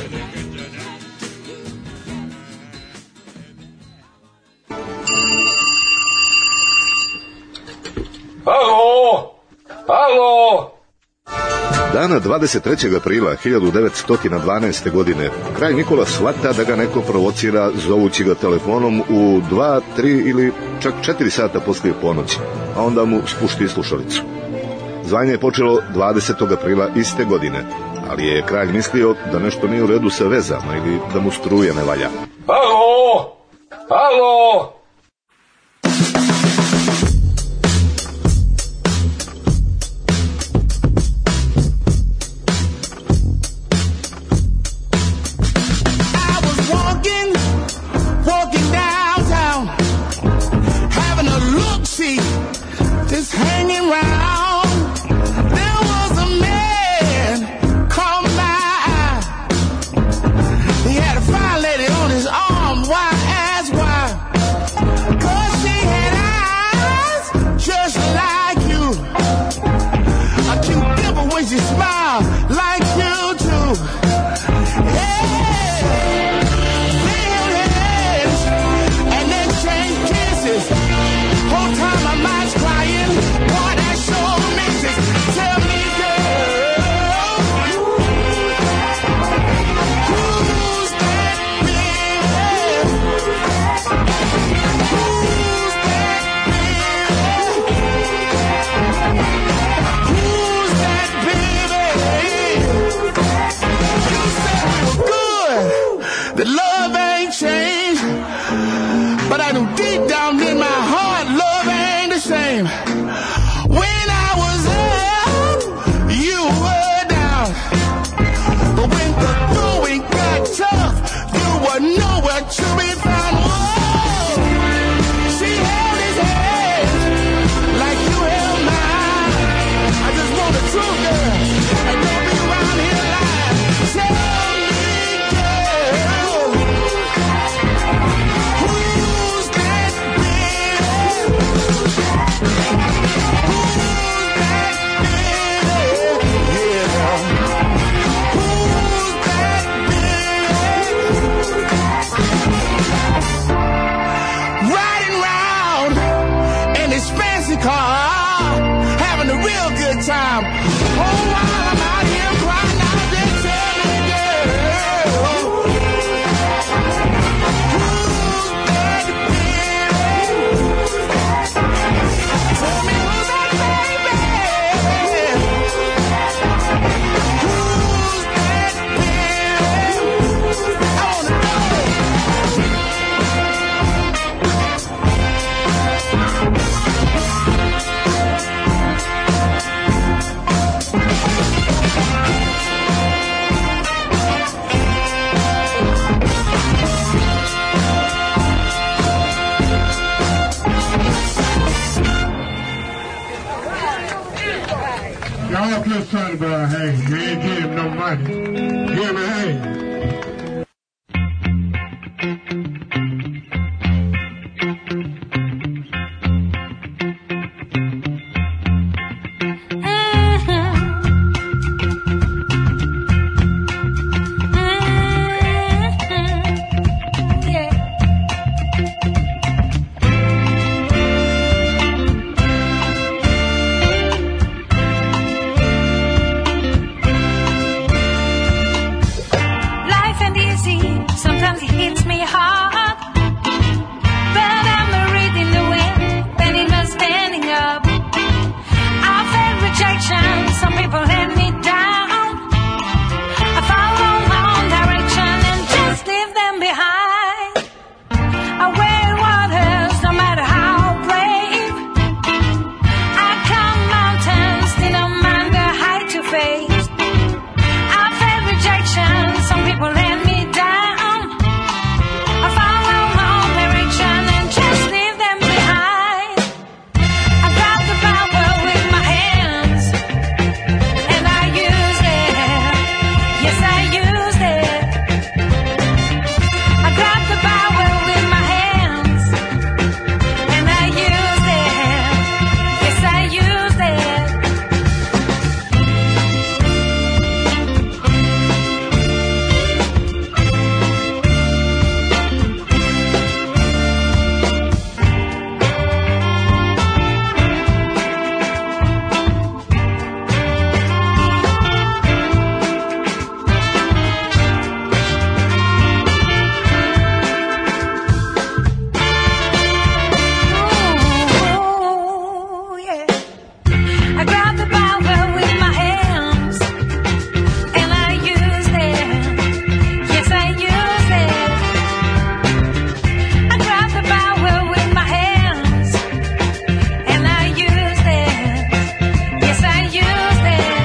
Alo! Alo! Dana 23. aprila 1912. godine kralj Nikola shvata da ga neko provocira zovući ga telefonom u 2, 3 ili čak 4 sata poslije ponoći, a onda mu spušti slušalicu. Zvanje je počelo 20. aprila iste godine, ali je kralj mislio da nešto nije u redu sa vezama ili da mu struje ne valja. Alo! Alo! Just hanging round, there was a man come by. He had a fine lady on his arm. Why ask why? 'Cause she had eyes just like you, a cute dimple when she smiled like you too. Hey, they held hands and then changed kisses. Whole time my mind's crying, boy, that sure misses. Tell me, girl, who's that baby? Who's that baby? Who's that baby? You said we were good, that love ain't changed, but I know deep down in my heart, love ain't the same. When I was up, you were down. But when the going got tough, you were nowhere to be found. Whoa! She held his hand like you held mine. I just want the truth, girl, and don't be around here lying. Tell me, girl, who's that baby? Riding round in this fancy car, having a real good time. Oh, while I'm out here crying out, just tell me, girl, who's that baby? Tell me who's that baby? Who's that baby? I wanna know. Y'all just talking about, hey, you ain't give him no money. Give him a hey. reality hits me hard. But I'm reading the wind, bending and standing up. I felt rejection, some people let me down. I follow my own direction and just leave them behind. I wade waters, no matter how brave. I climb mountains, still no matter height to face. I felt rejection, some people let me down. I follow my own direction and just leave them behind. I got the power with my hands, and I use it. Yes, I use it. I got the power with my hands, and I use it. Yes, I use it. Ooh, yeah. I got the power with my hands, and I use it. Yes, I use it. I got the power with my hands, and I use it. Yes, I use it.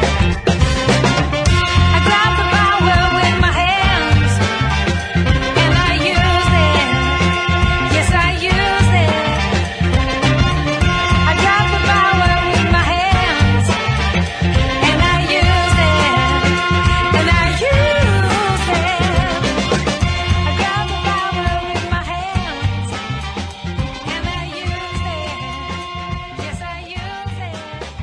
I got the power with my hands, and I use it. Yes, I use it. I got the power with my hands, and I use it. And I use it. I got the power with my hands, and I use it. Yes, I use it.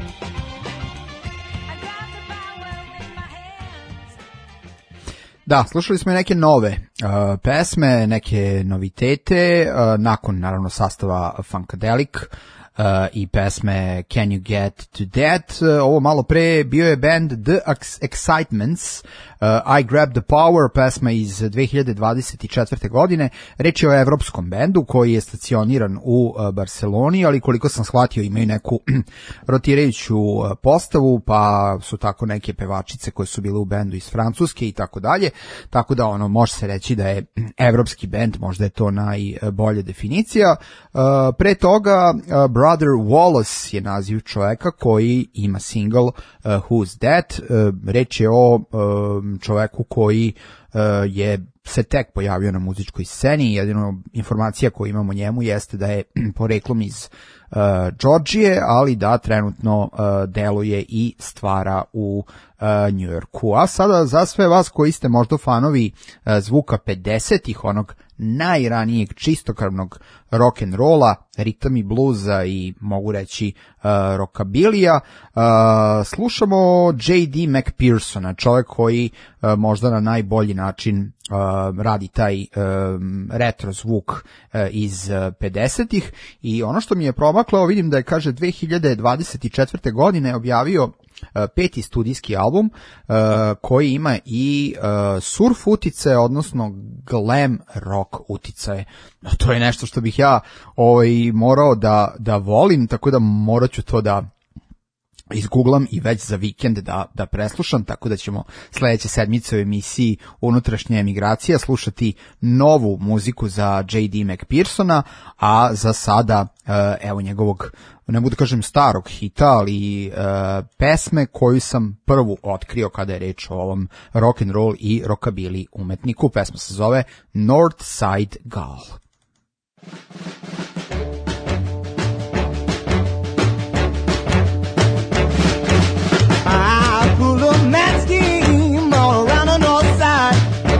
I got the power with my hands. Da, slušali smo i neke nove pesme, neke novitete, nakon naravno sastava Funkadelic i pesme Can You Get To That. Ovo malo pre bio je band The Excitements, I Grab The Power, pesma iz 2024. godine. Reč je o evropskom bendu koji je stacioniran u Barceloni, ali koliko sam shvatio imaju neku rotirajuću postavu, pa su tako neke pevačice koje su bile u bendu iz Francuske i tako dalje. Tako da ono može se reći da je evropski bend, možda je to najbolja definicija. Pre toga Brother Wallace je naziv čoveka koji ima single Who's That. Reč je o čoveku koji je se tek pojavio na muzičkoj sceni. Jedino informacija koju imamo o njemu jeste da je poreklom iz Georgije, ali da trenutno deluje i stvara u New Yorku. A sada za sve vas koji ste možda fanovi zvuka 50-ih, onog najranijeg čistokrvnog rock'n'rolla, ritam i bluza i mogu reći rockabilija, slušamo J.D. McPhersona, čovjek koji možda na najbolji način radi taj retro zvuk iz 50-ih i ono što mi je promaklo, vidim da je, kaže, 2024. godine objavio 5. studijski album koji ima i surf uticaje, odnosno glam rock uticaje. To je nešto što bih ja morao da volim, tako da morat ću to da izgooglam i već za vikend da preslušam, tako da ćemo sledeće sedmice u emisiji Unutrašnja emigracija slušati novu muziku za J.D. McPhersona, a za sada evo njegovog, ne mogu da kažem starog hita, ali pesme koju sam prvu otkrio kada je reč o ovom rock'n'roll i rockabilly umetniku. Pesma se zove North Side Gal. I pull a mad scheme all around the north side.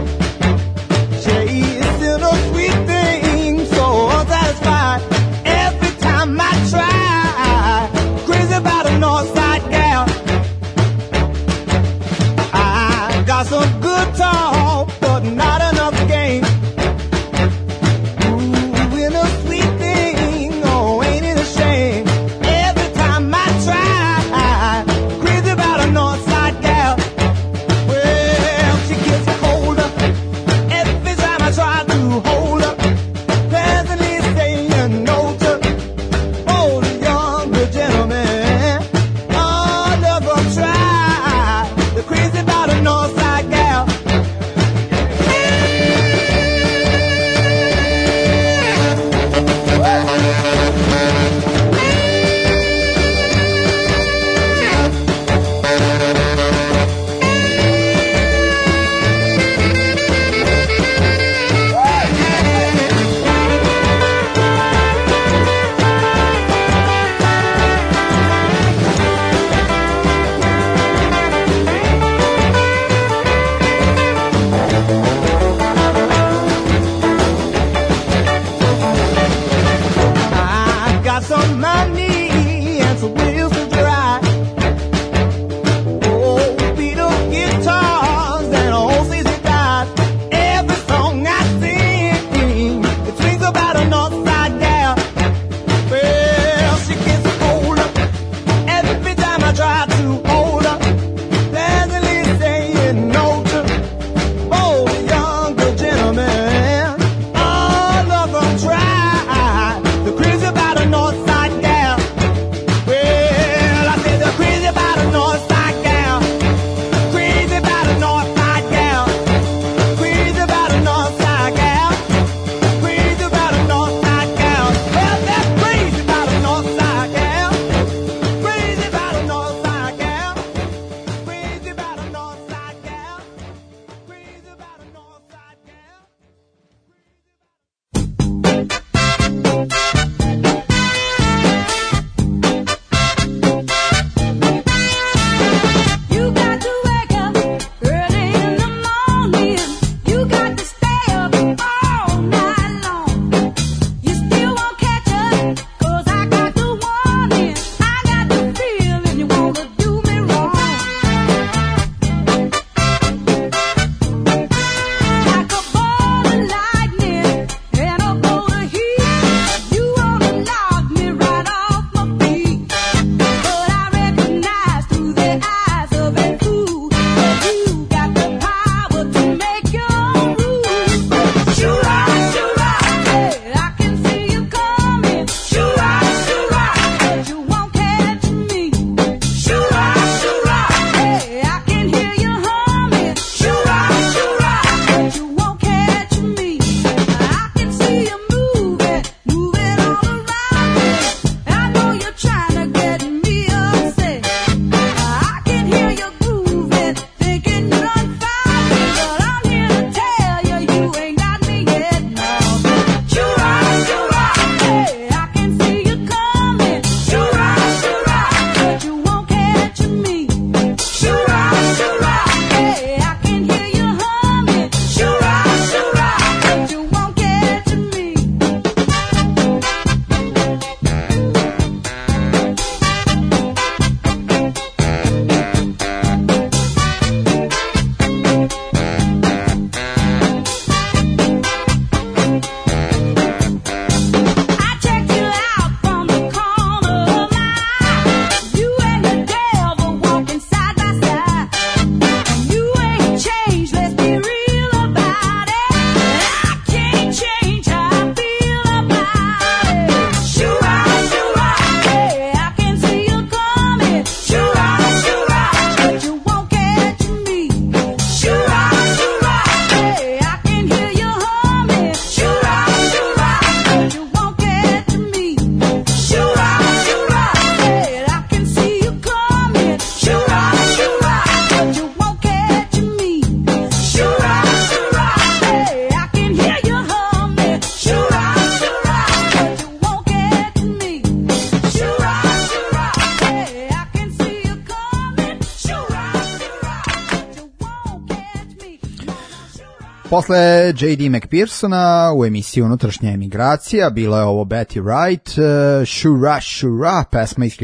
Chasing a sweet thing, so unsatisfied. Every time I try, crazy about a north side gal. I got some good talk, but not enough game. Ooh, in a sweet thing, oh, ain't it a shame? Every time I try, crazy about a north side gal. Well, she gets colder every time I try to Posle J.D. McPhersona u emisiji Unutrašnja emigracija bila je ovo Betty Wright, Shura Shura, pesma iz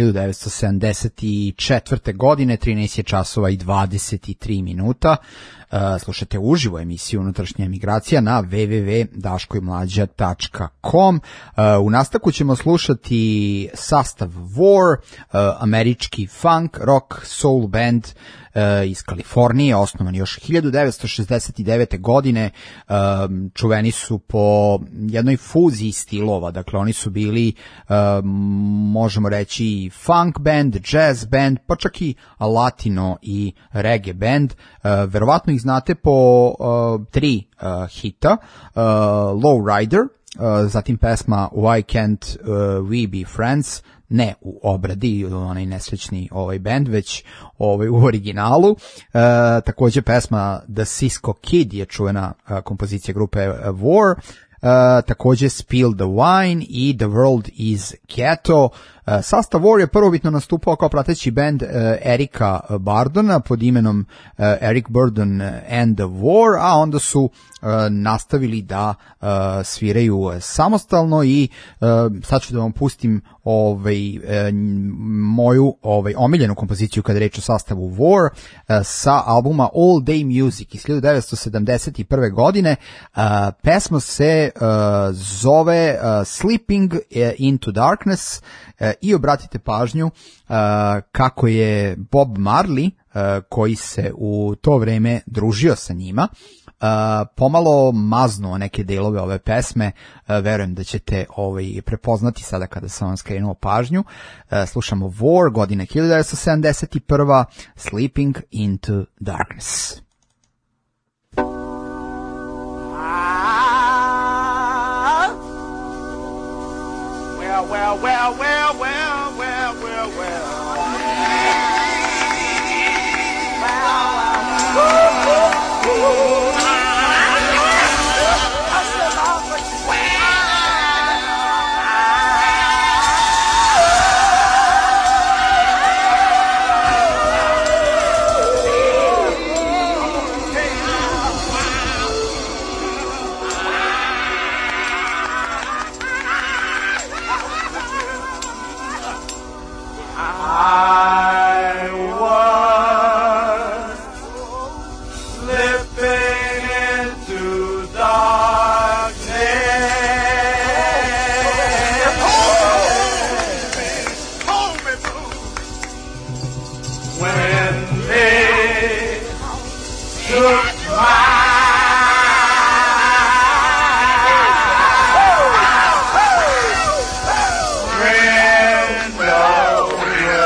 1974. godine, 13 je časova i 23 minuta. Slušate uživo emisiju Unutrašnja emigracija na www.daškojmlađa.com. U nastavku ćemo slušati sastav War, američki funk, rock, soul band iz Kalifornije, osnovan još 1969. godine. Čuveni su po jednoj fuziji stilova, dakle oni su bili, možemo reći, funk band, jazz band, pa čak i latino i reggae band. Verovatno ih znate po tri hita, Low Rider, zatim pesma Why Can't We Be Friends, ne u obradi, onaj nesrećni band, već u originalu. Također pesma The Cisco Kid je čuvena kompozicija grupe War. Također Spill the Wine i The World is Ghetto. Sastav War je prvobitno nastupao kao prateći band Erika Burdona pod imenom Eric Burdon and the War, a onda su nastavili da sviraju samostalno i sad ću da vam pustim moju omiljenu kompoziciju kada je reč o sastavu War sa albuma All Day Music iz 1971. godine. Pesma se zove Sleeping into Darkness i obratite pažnju kako je Bob Marley, koji se u to vreme družio sa njima, pomalo maznuo neke delove ove pesme. Verujem da ćete prepoznati sada kada sam vam skrenuo pažnju. Slušamo War, godine 1971. Sleeping into Darkness.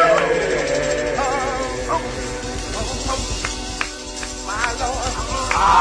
I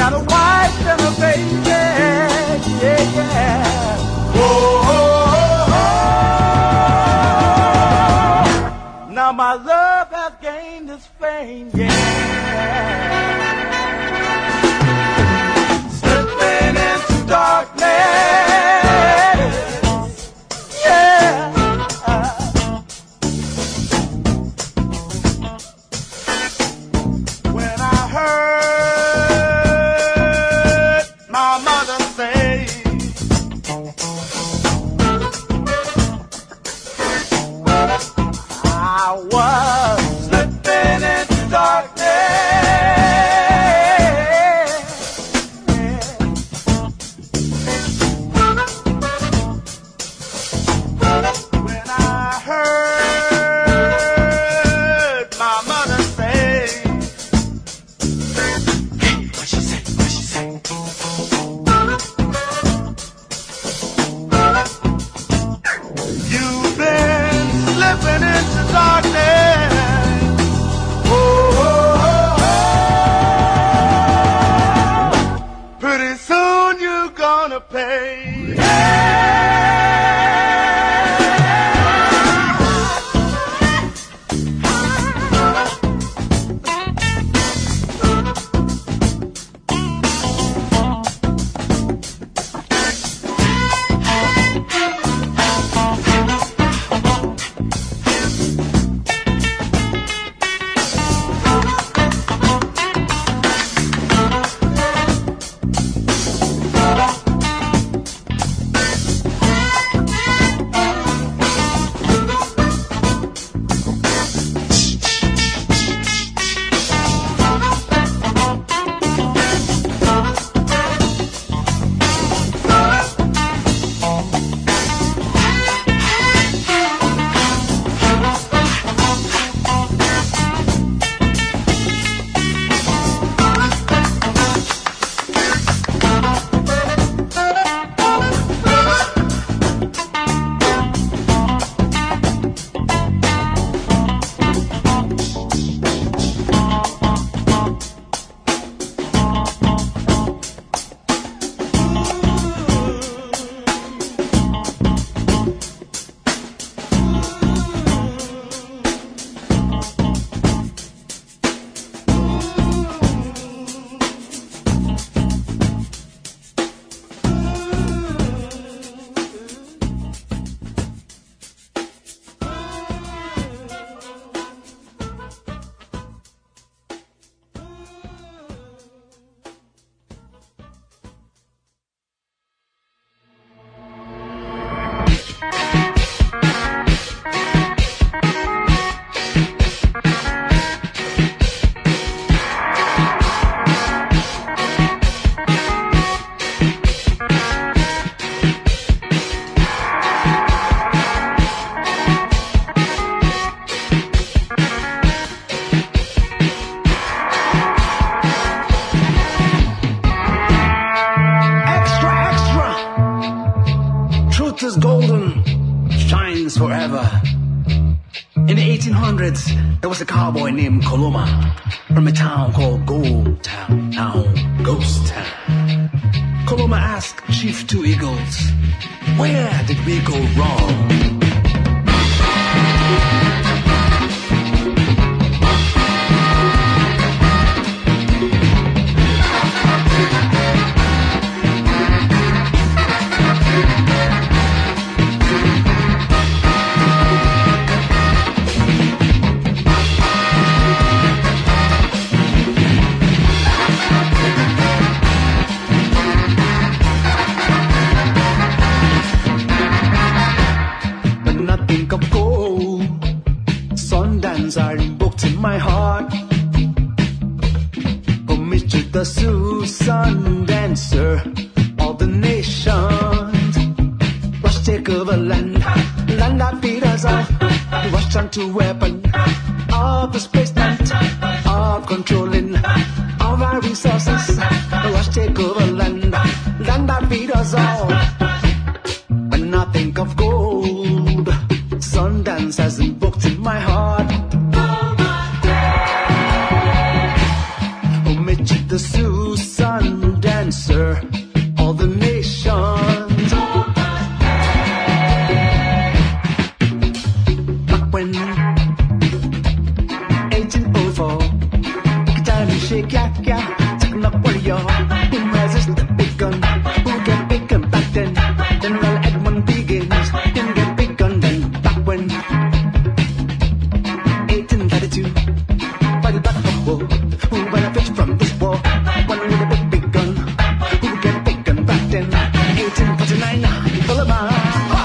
got a wife and a baby, yeah, yeah. Oh, oh, oh, oh. Now my love has gained its fame, yeah. Slipping into darkness. There was a cowboy named Coloma from a town called Gold Town, now Ghost Town. Coloma asked Chief Two Eagles, where did we go wrong? The Susan dancer, all the nations rush take over land, land that beat us up, rush on to weapon, all the spacemen, all controlling all our resources, rush take over land, land that beat us all. When I think of gold, Sundance has been booked in my heart. The Susan shake, yeah, yeah. Talking up what you who has this the big gun? Who get big gun back then? Then Royal Edmund begins. Didn't get big gun then. Back when 1832, fight back the war. Who benefits from this war? One with a big gun. Who get big gun back then? 1849, full of my.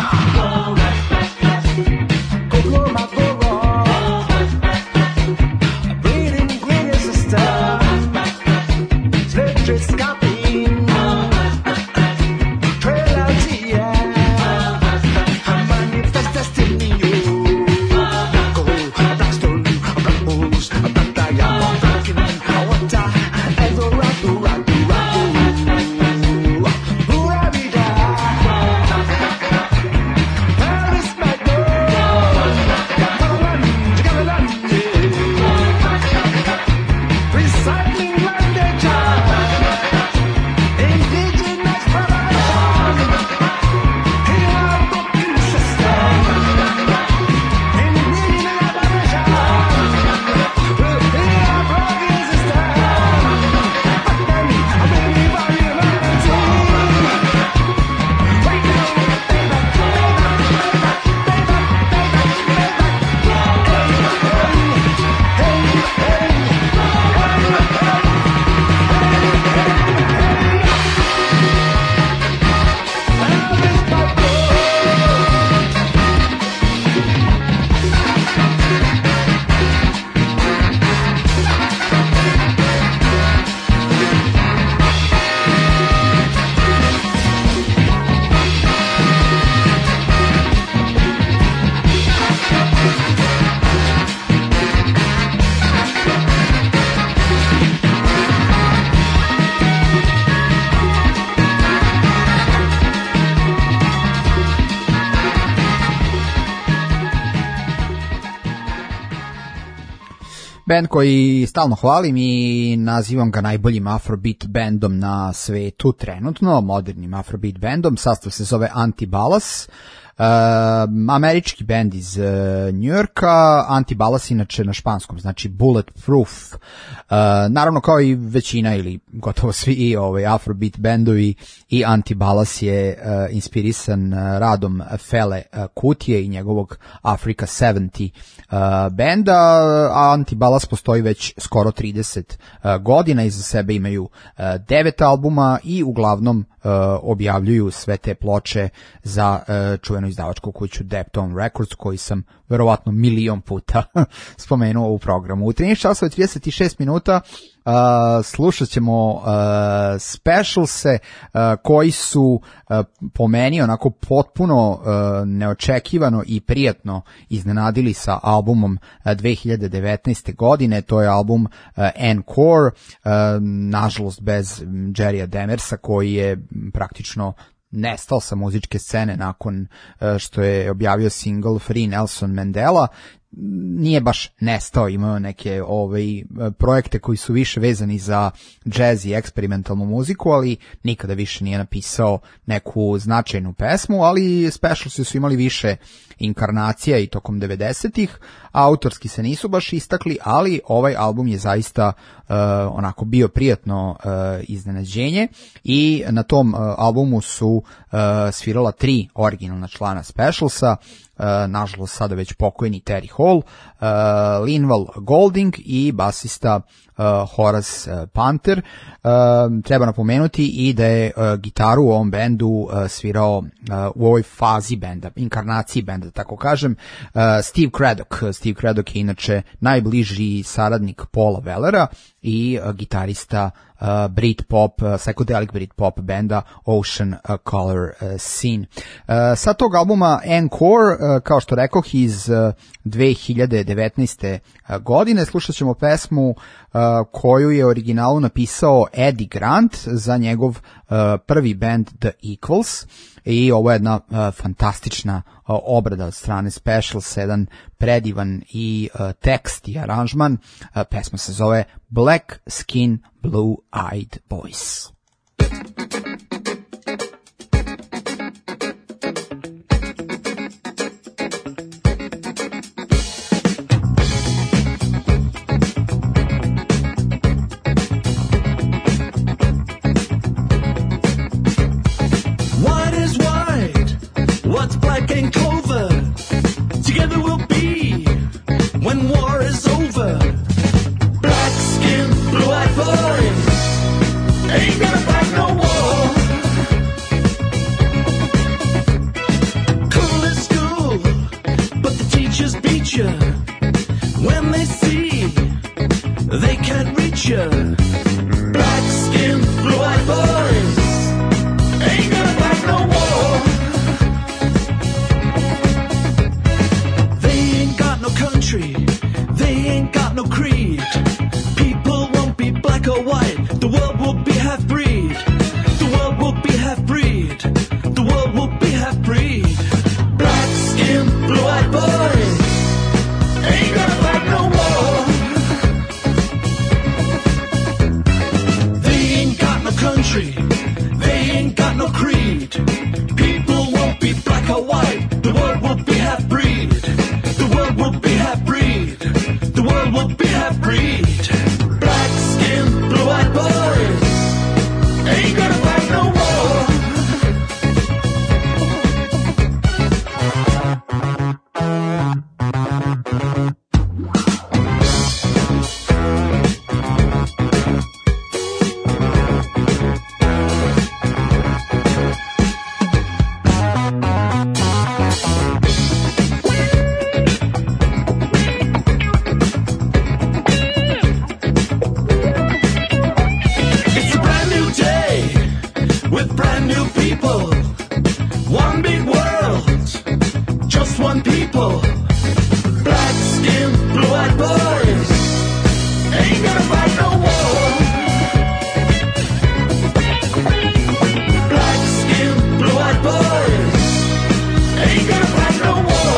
Band koji stalno hvalim i nazivam ga najboljim afrobeat bandom na svetu trenutno, modernim afrobeat bandom. Sastav se zove Antibalas. Američki band iz Njujorka, Antibalas inače na španskom, znači Bulletproof. Naravno kao i većina ili gotovo svi afrobeat bandovi, i Antibalas je inspirisan radom Fele Kutije i njegovog Africa 70 benda, a Antibalas postoji već skoro 30 godina, iza sebe imaju 9 albuma i uglavnom objavljuju sve te ploče za čuvenu izdavačku kuću Deptone Records, koji sam verovatno milion puta spomenuo u programu. U 13 časova i 36 minuta slušat ćemo specialse koji su po meni onako potpuno neočekivano i prijatno iznenadili sa albumom 2019. godine. To je album Encore, nažalost bez Jerrya Demersa, koji je praktično nestao sa muzičke scene nakon što je objavio single Free Nelson Mandela. Nije baš nestao, imao neke projekte koji su više vezani za jazz i eksperimentalnu muziku, ali nikada više nije napisao neku značajnu pesmu, ali specialsi su imali više inkarnacija i tokom 90-ih, autorski se nisu baš istakli, ali ovaj album je zaista onako bio prijatno iznenađenje i na tom albumu su svirala 3 originalna člana specialsa, nažalost sada već pokojni Terry Hall, Linval Golding i basista Horace Panther. Treba napomenuti i da je gitaru u ovom bendu svirao u ovoj fazi benda, inkarnaciji benda, da tako kažem, Steve Craddock. Steve Craddock je inače najbliži saradnik Paula Wellera i gitarista Britpop, psychedelic Britpop benda Ocean Color Scene. Sa tog albuma Encore, kao što rekoh, iz 2019. godine slušat ćemo pesmu koju je originalu napisao Eddie Grant za njegov prvi band The Equals, i ovo je jedna fantastična obrada od strane Specials, jedan predivan i tekst i aranžman. Pesma se zove Black Skin Blue Eyed Boys. they can't reach you. Black skin, blue-eyed boys ain't gonna fight no war. They ain't got no country, they ain't got no creed. People won't be black or white, the world will be half-breed. The world will be half-breed, the world will be half-breed. Black skin, blue-eyed boys ain't gonna fight no war. They ain't got no country, they ain't got no creed. People won't be black or white, the world will be half-breed. The world will be half-breed, the world will be half-breed. Black skin, blue-eyed boys ain't gonna fight no war. It's a brand new day with brand new people. One big world, just one people. Black skin, blue-eyed boys ain't gonna fight no war. Black skin, blue-eyed boys ain't gonna fight no war.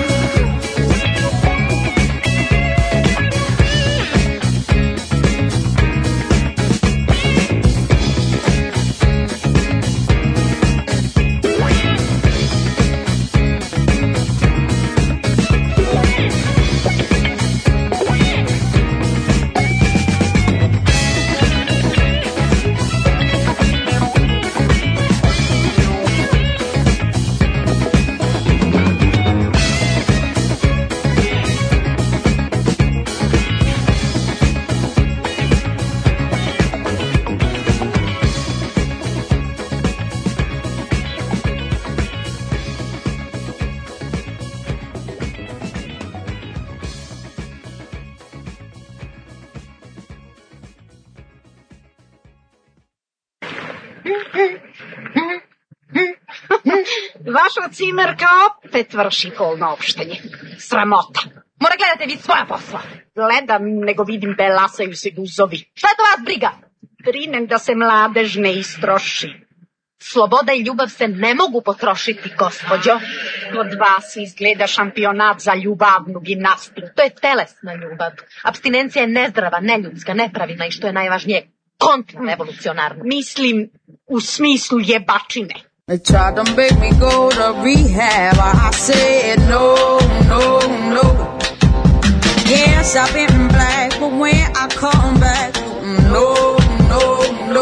Vaša cimerka opet vrši polno opštenje. Sramota. Mora gledate vi svoja posla. Gledam, nego vidim belasaju se guzovi. Šta je to vas briga? Brinem da se mladež ne istroši. Sloboda i ljubav se ne mogu potrošiti, gospođo. Od vas izgleda šampionat za ljubavnu gimnastiku. To je telesna ljubav. Apstinencija je nezdrava, neljudska, nepravilna i što je najvažnije, kontrarevolucionarna. Mislim, u smislu jebačine. They tried to make me go to rehab. I said no, no, no. Yes, I've been black, but when I come back, no, no, no.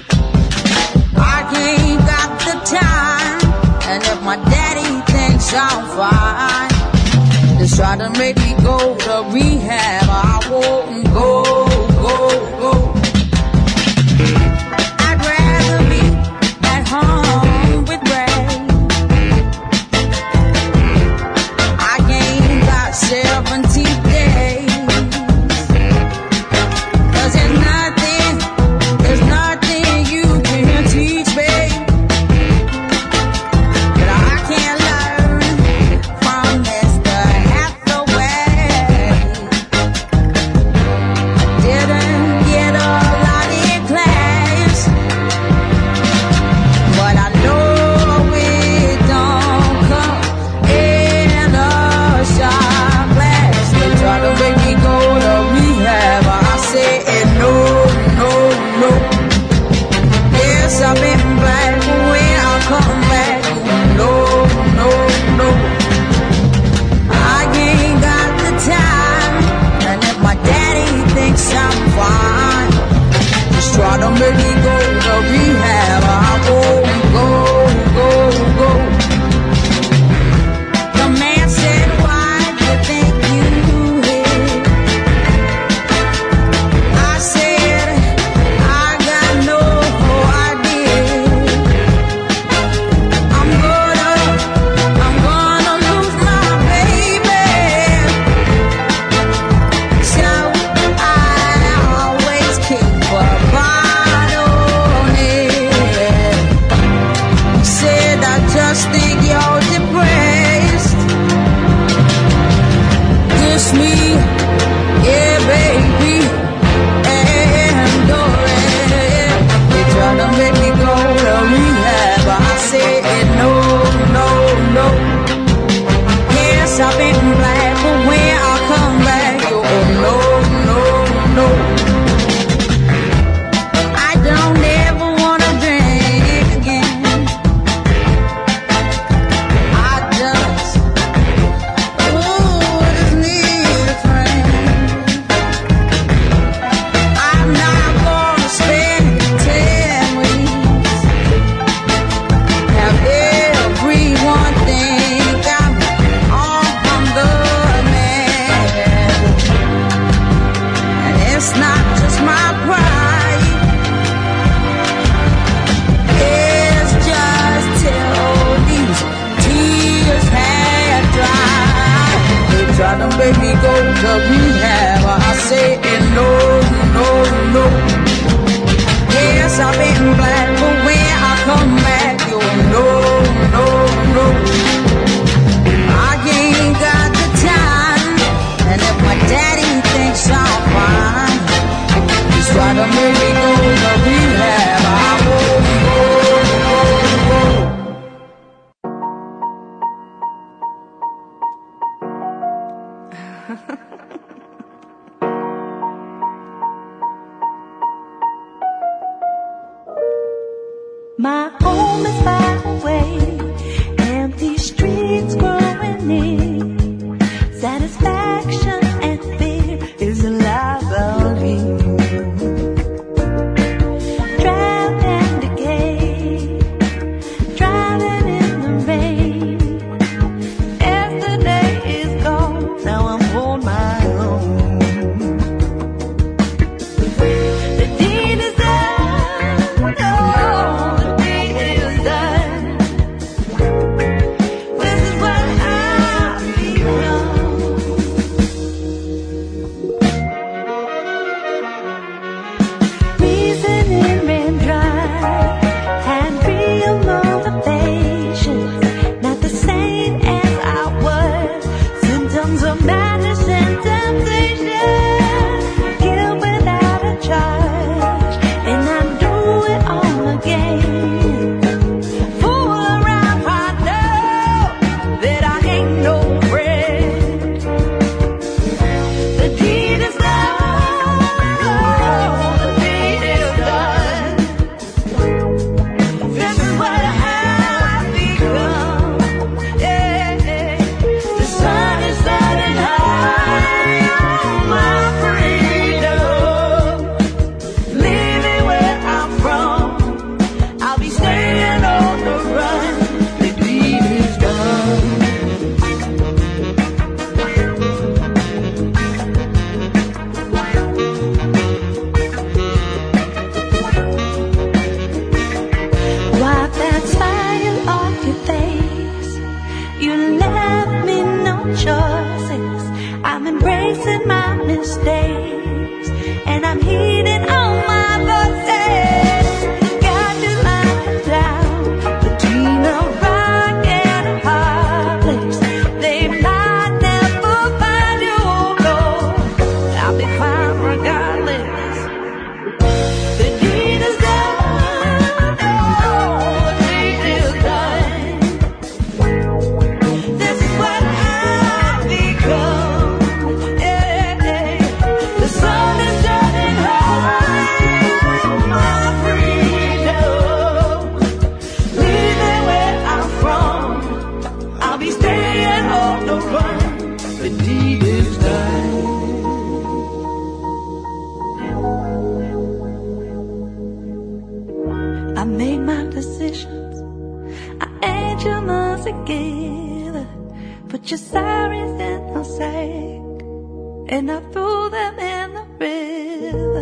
I ain't got the time, and if my daddy thinks I'm fine, they try to make me go to rehab. I won't go, go, go. I'd rather be at home. Way My home is far away, empty streets growing near. Satisfaction and fear is a liability. Driving decay, driving in the rain. Yesterday is gone, now I'm on my own. The deed is done, oh, the deed is done. This is what I've become. Reasoning ran dry, had real motivations, not the same as I was. Symptoms of madness and temptation, guilt without a charge, and I do it all again. Fool around, I know that I ain't no friend. The deed is done, oh, the deed is done. This is what I've become. Yeah, the sun is setting high on my freedom. Leaving where I'm from, I'll be staying on the run. The deed is done. Wipe that smile off your face. You left me no choices. I'm embracing my mistakes, and I'm heeding all my voices. Got to lie down between a rock and a hard place. They might never find you, Lord. I'll be fine regardless. The deed is done, oh, the deed is done. This is what I've become. Yeah, the sun is setting high on my freedom. Leaving where I'm from, I'll be staying on the run. The deed is done. I made my decisions. I ain't your months together. Put your sorries in the sack, and I threw them in the river.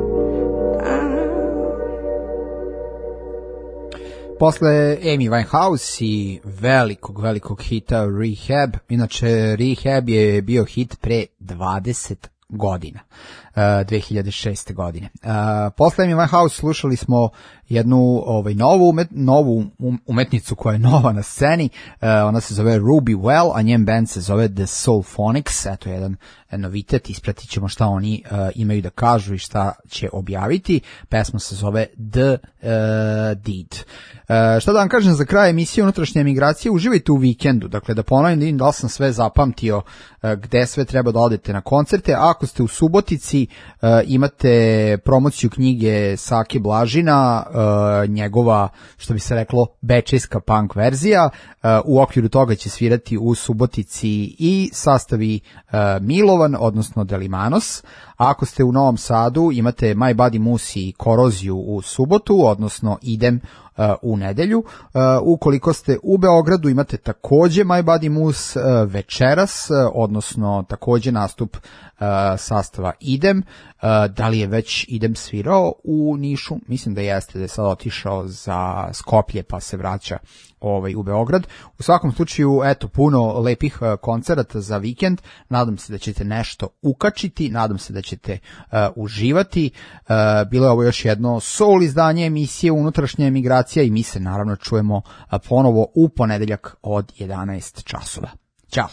Posle Amy Winehouse i velikog hita Rehab, inače Rehab je bio hit pre 20 godina, 2006. godine. Posle Amy Winehouse slušali smo jednu novu umetnicu koja je nova na sceni, ona se zove Ruby Well, a njen band se zove The Soulphonics, eto jedan novitet, ispratit ćemo šta oni imaju da kažu i šta će objaviti. Pesma se zove The Deed. Šta da vam kažem za kraj emisije Unutrašnje emigracije, uživajte u vikendu, dakle da ponovim da li sam sve zapamtio gde sve treba da odete na koncerte. Ako ste u Subotici, imate promociju knjige Sake Blažina, njegova, što bi se reklo, bečejska punk verzija. U okviru toga će svirati u Subotici i sastavi Milovan, odnosno Delimanos. Ako ste u Novom Sadu, imate My Body Moose i Koroziju u subotu, odnosno Idem u nedelju. Ukoliko ste u Beogradu, imate takođe My Body Moose večeras, odnosno takođe nastup sastava Idem. Da li je već Idem svirao u Nišu? Mislim da jeste, da je sad otišao za Skoplje pa se vraća u Beograd. U svakom slučaju, eto, puno lepih koncerata za vikend. Nadam se da ćete nešto ukačiti, nadam se da ćete uživati. Bilo je ovo još jedno soul izdanje emisije Unutrašnja emigracija i mi se naravno čujemo ponovo u ponedeljak od 11 časova. Ćao!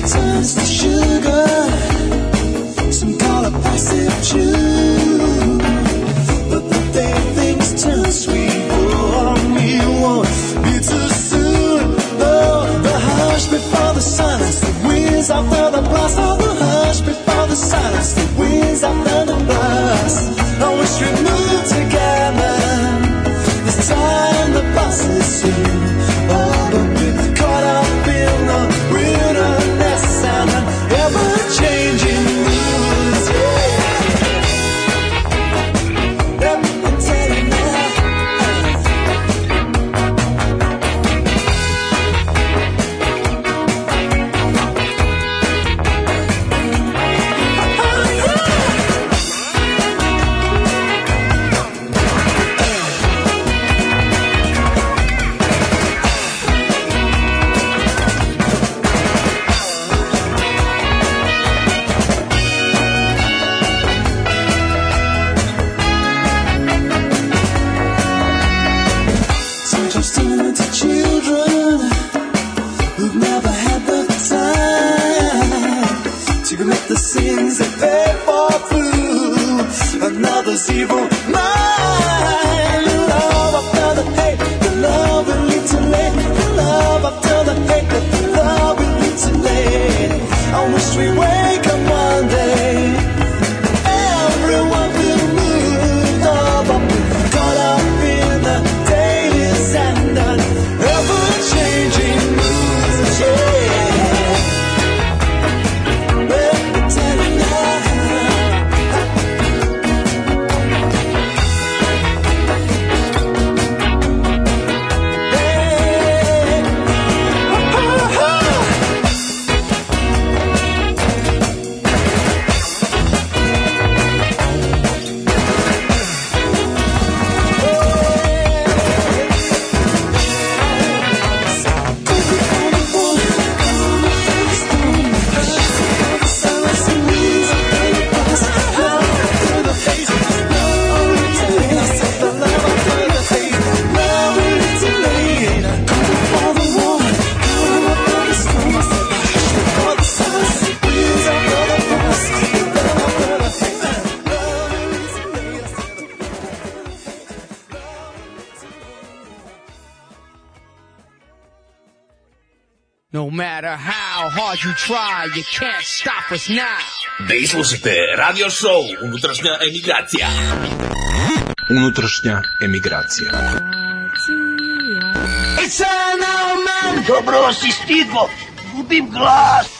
turns to sugar. Some call it passive chew. But the day things turn sweet, oh, me won't be too soon. Oh, the hush before the silence, the winds after the blast. Oh, the hush before the silence, the winds after the blast. I wish we moved together. This time the passes soon. Oh, but we're caught up in the wilderness and an ever-changing moods. Yeah. Let me tell you now. Just turn to children who've never had the time to commit the sins they pay for through another's evil mind. Love after the hate, the love will lead to late. Love after the hate, the love will lead to late. I wish we wake up one day, everyone will move up, caught up in the dailies and an ever-changing moods, yeah. Let me tell you now. No matter how hard you try, you can't stop us now. Vi slušate radio show Unutrašnja emigracija. Unutrašnja emigracija. Dobro si stigo, gubim glas.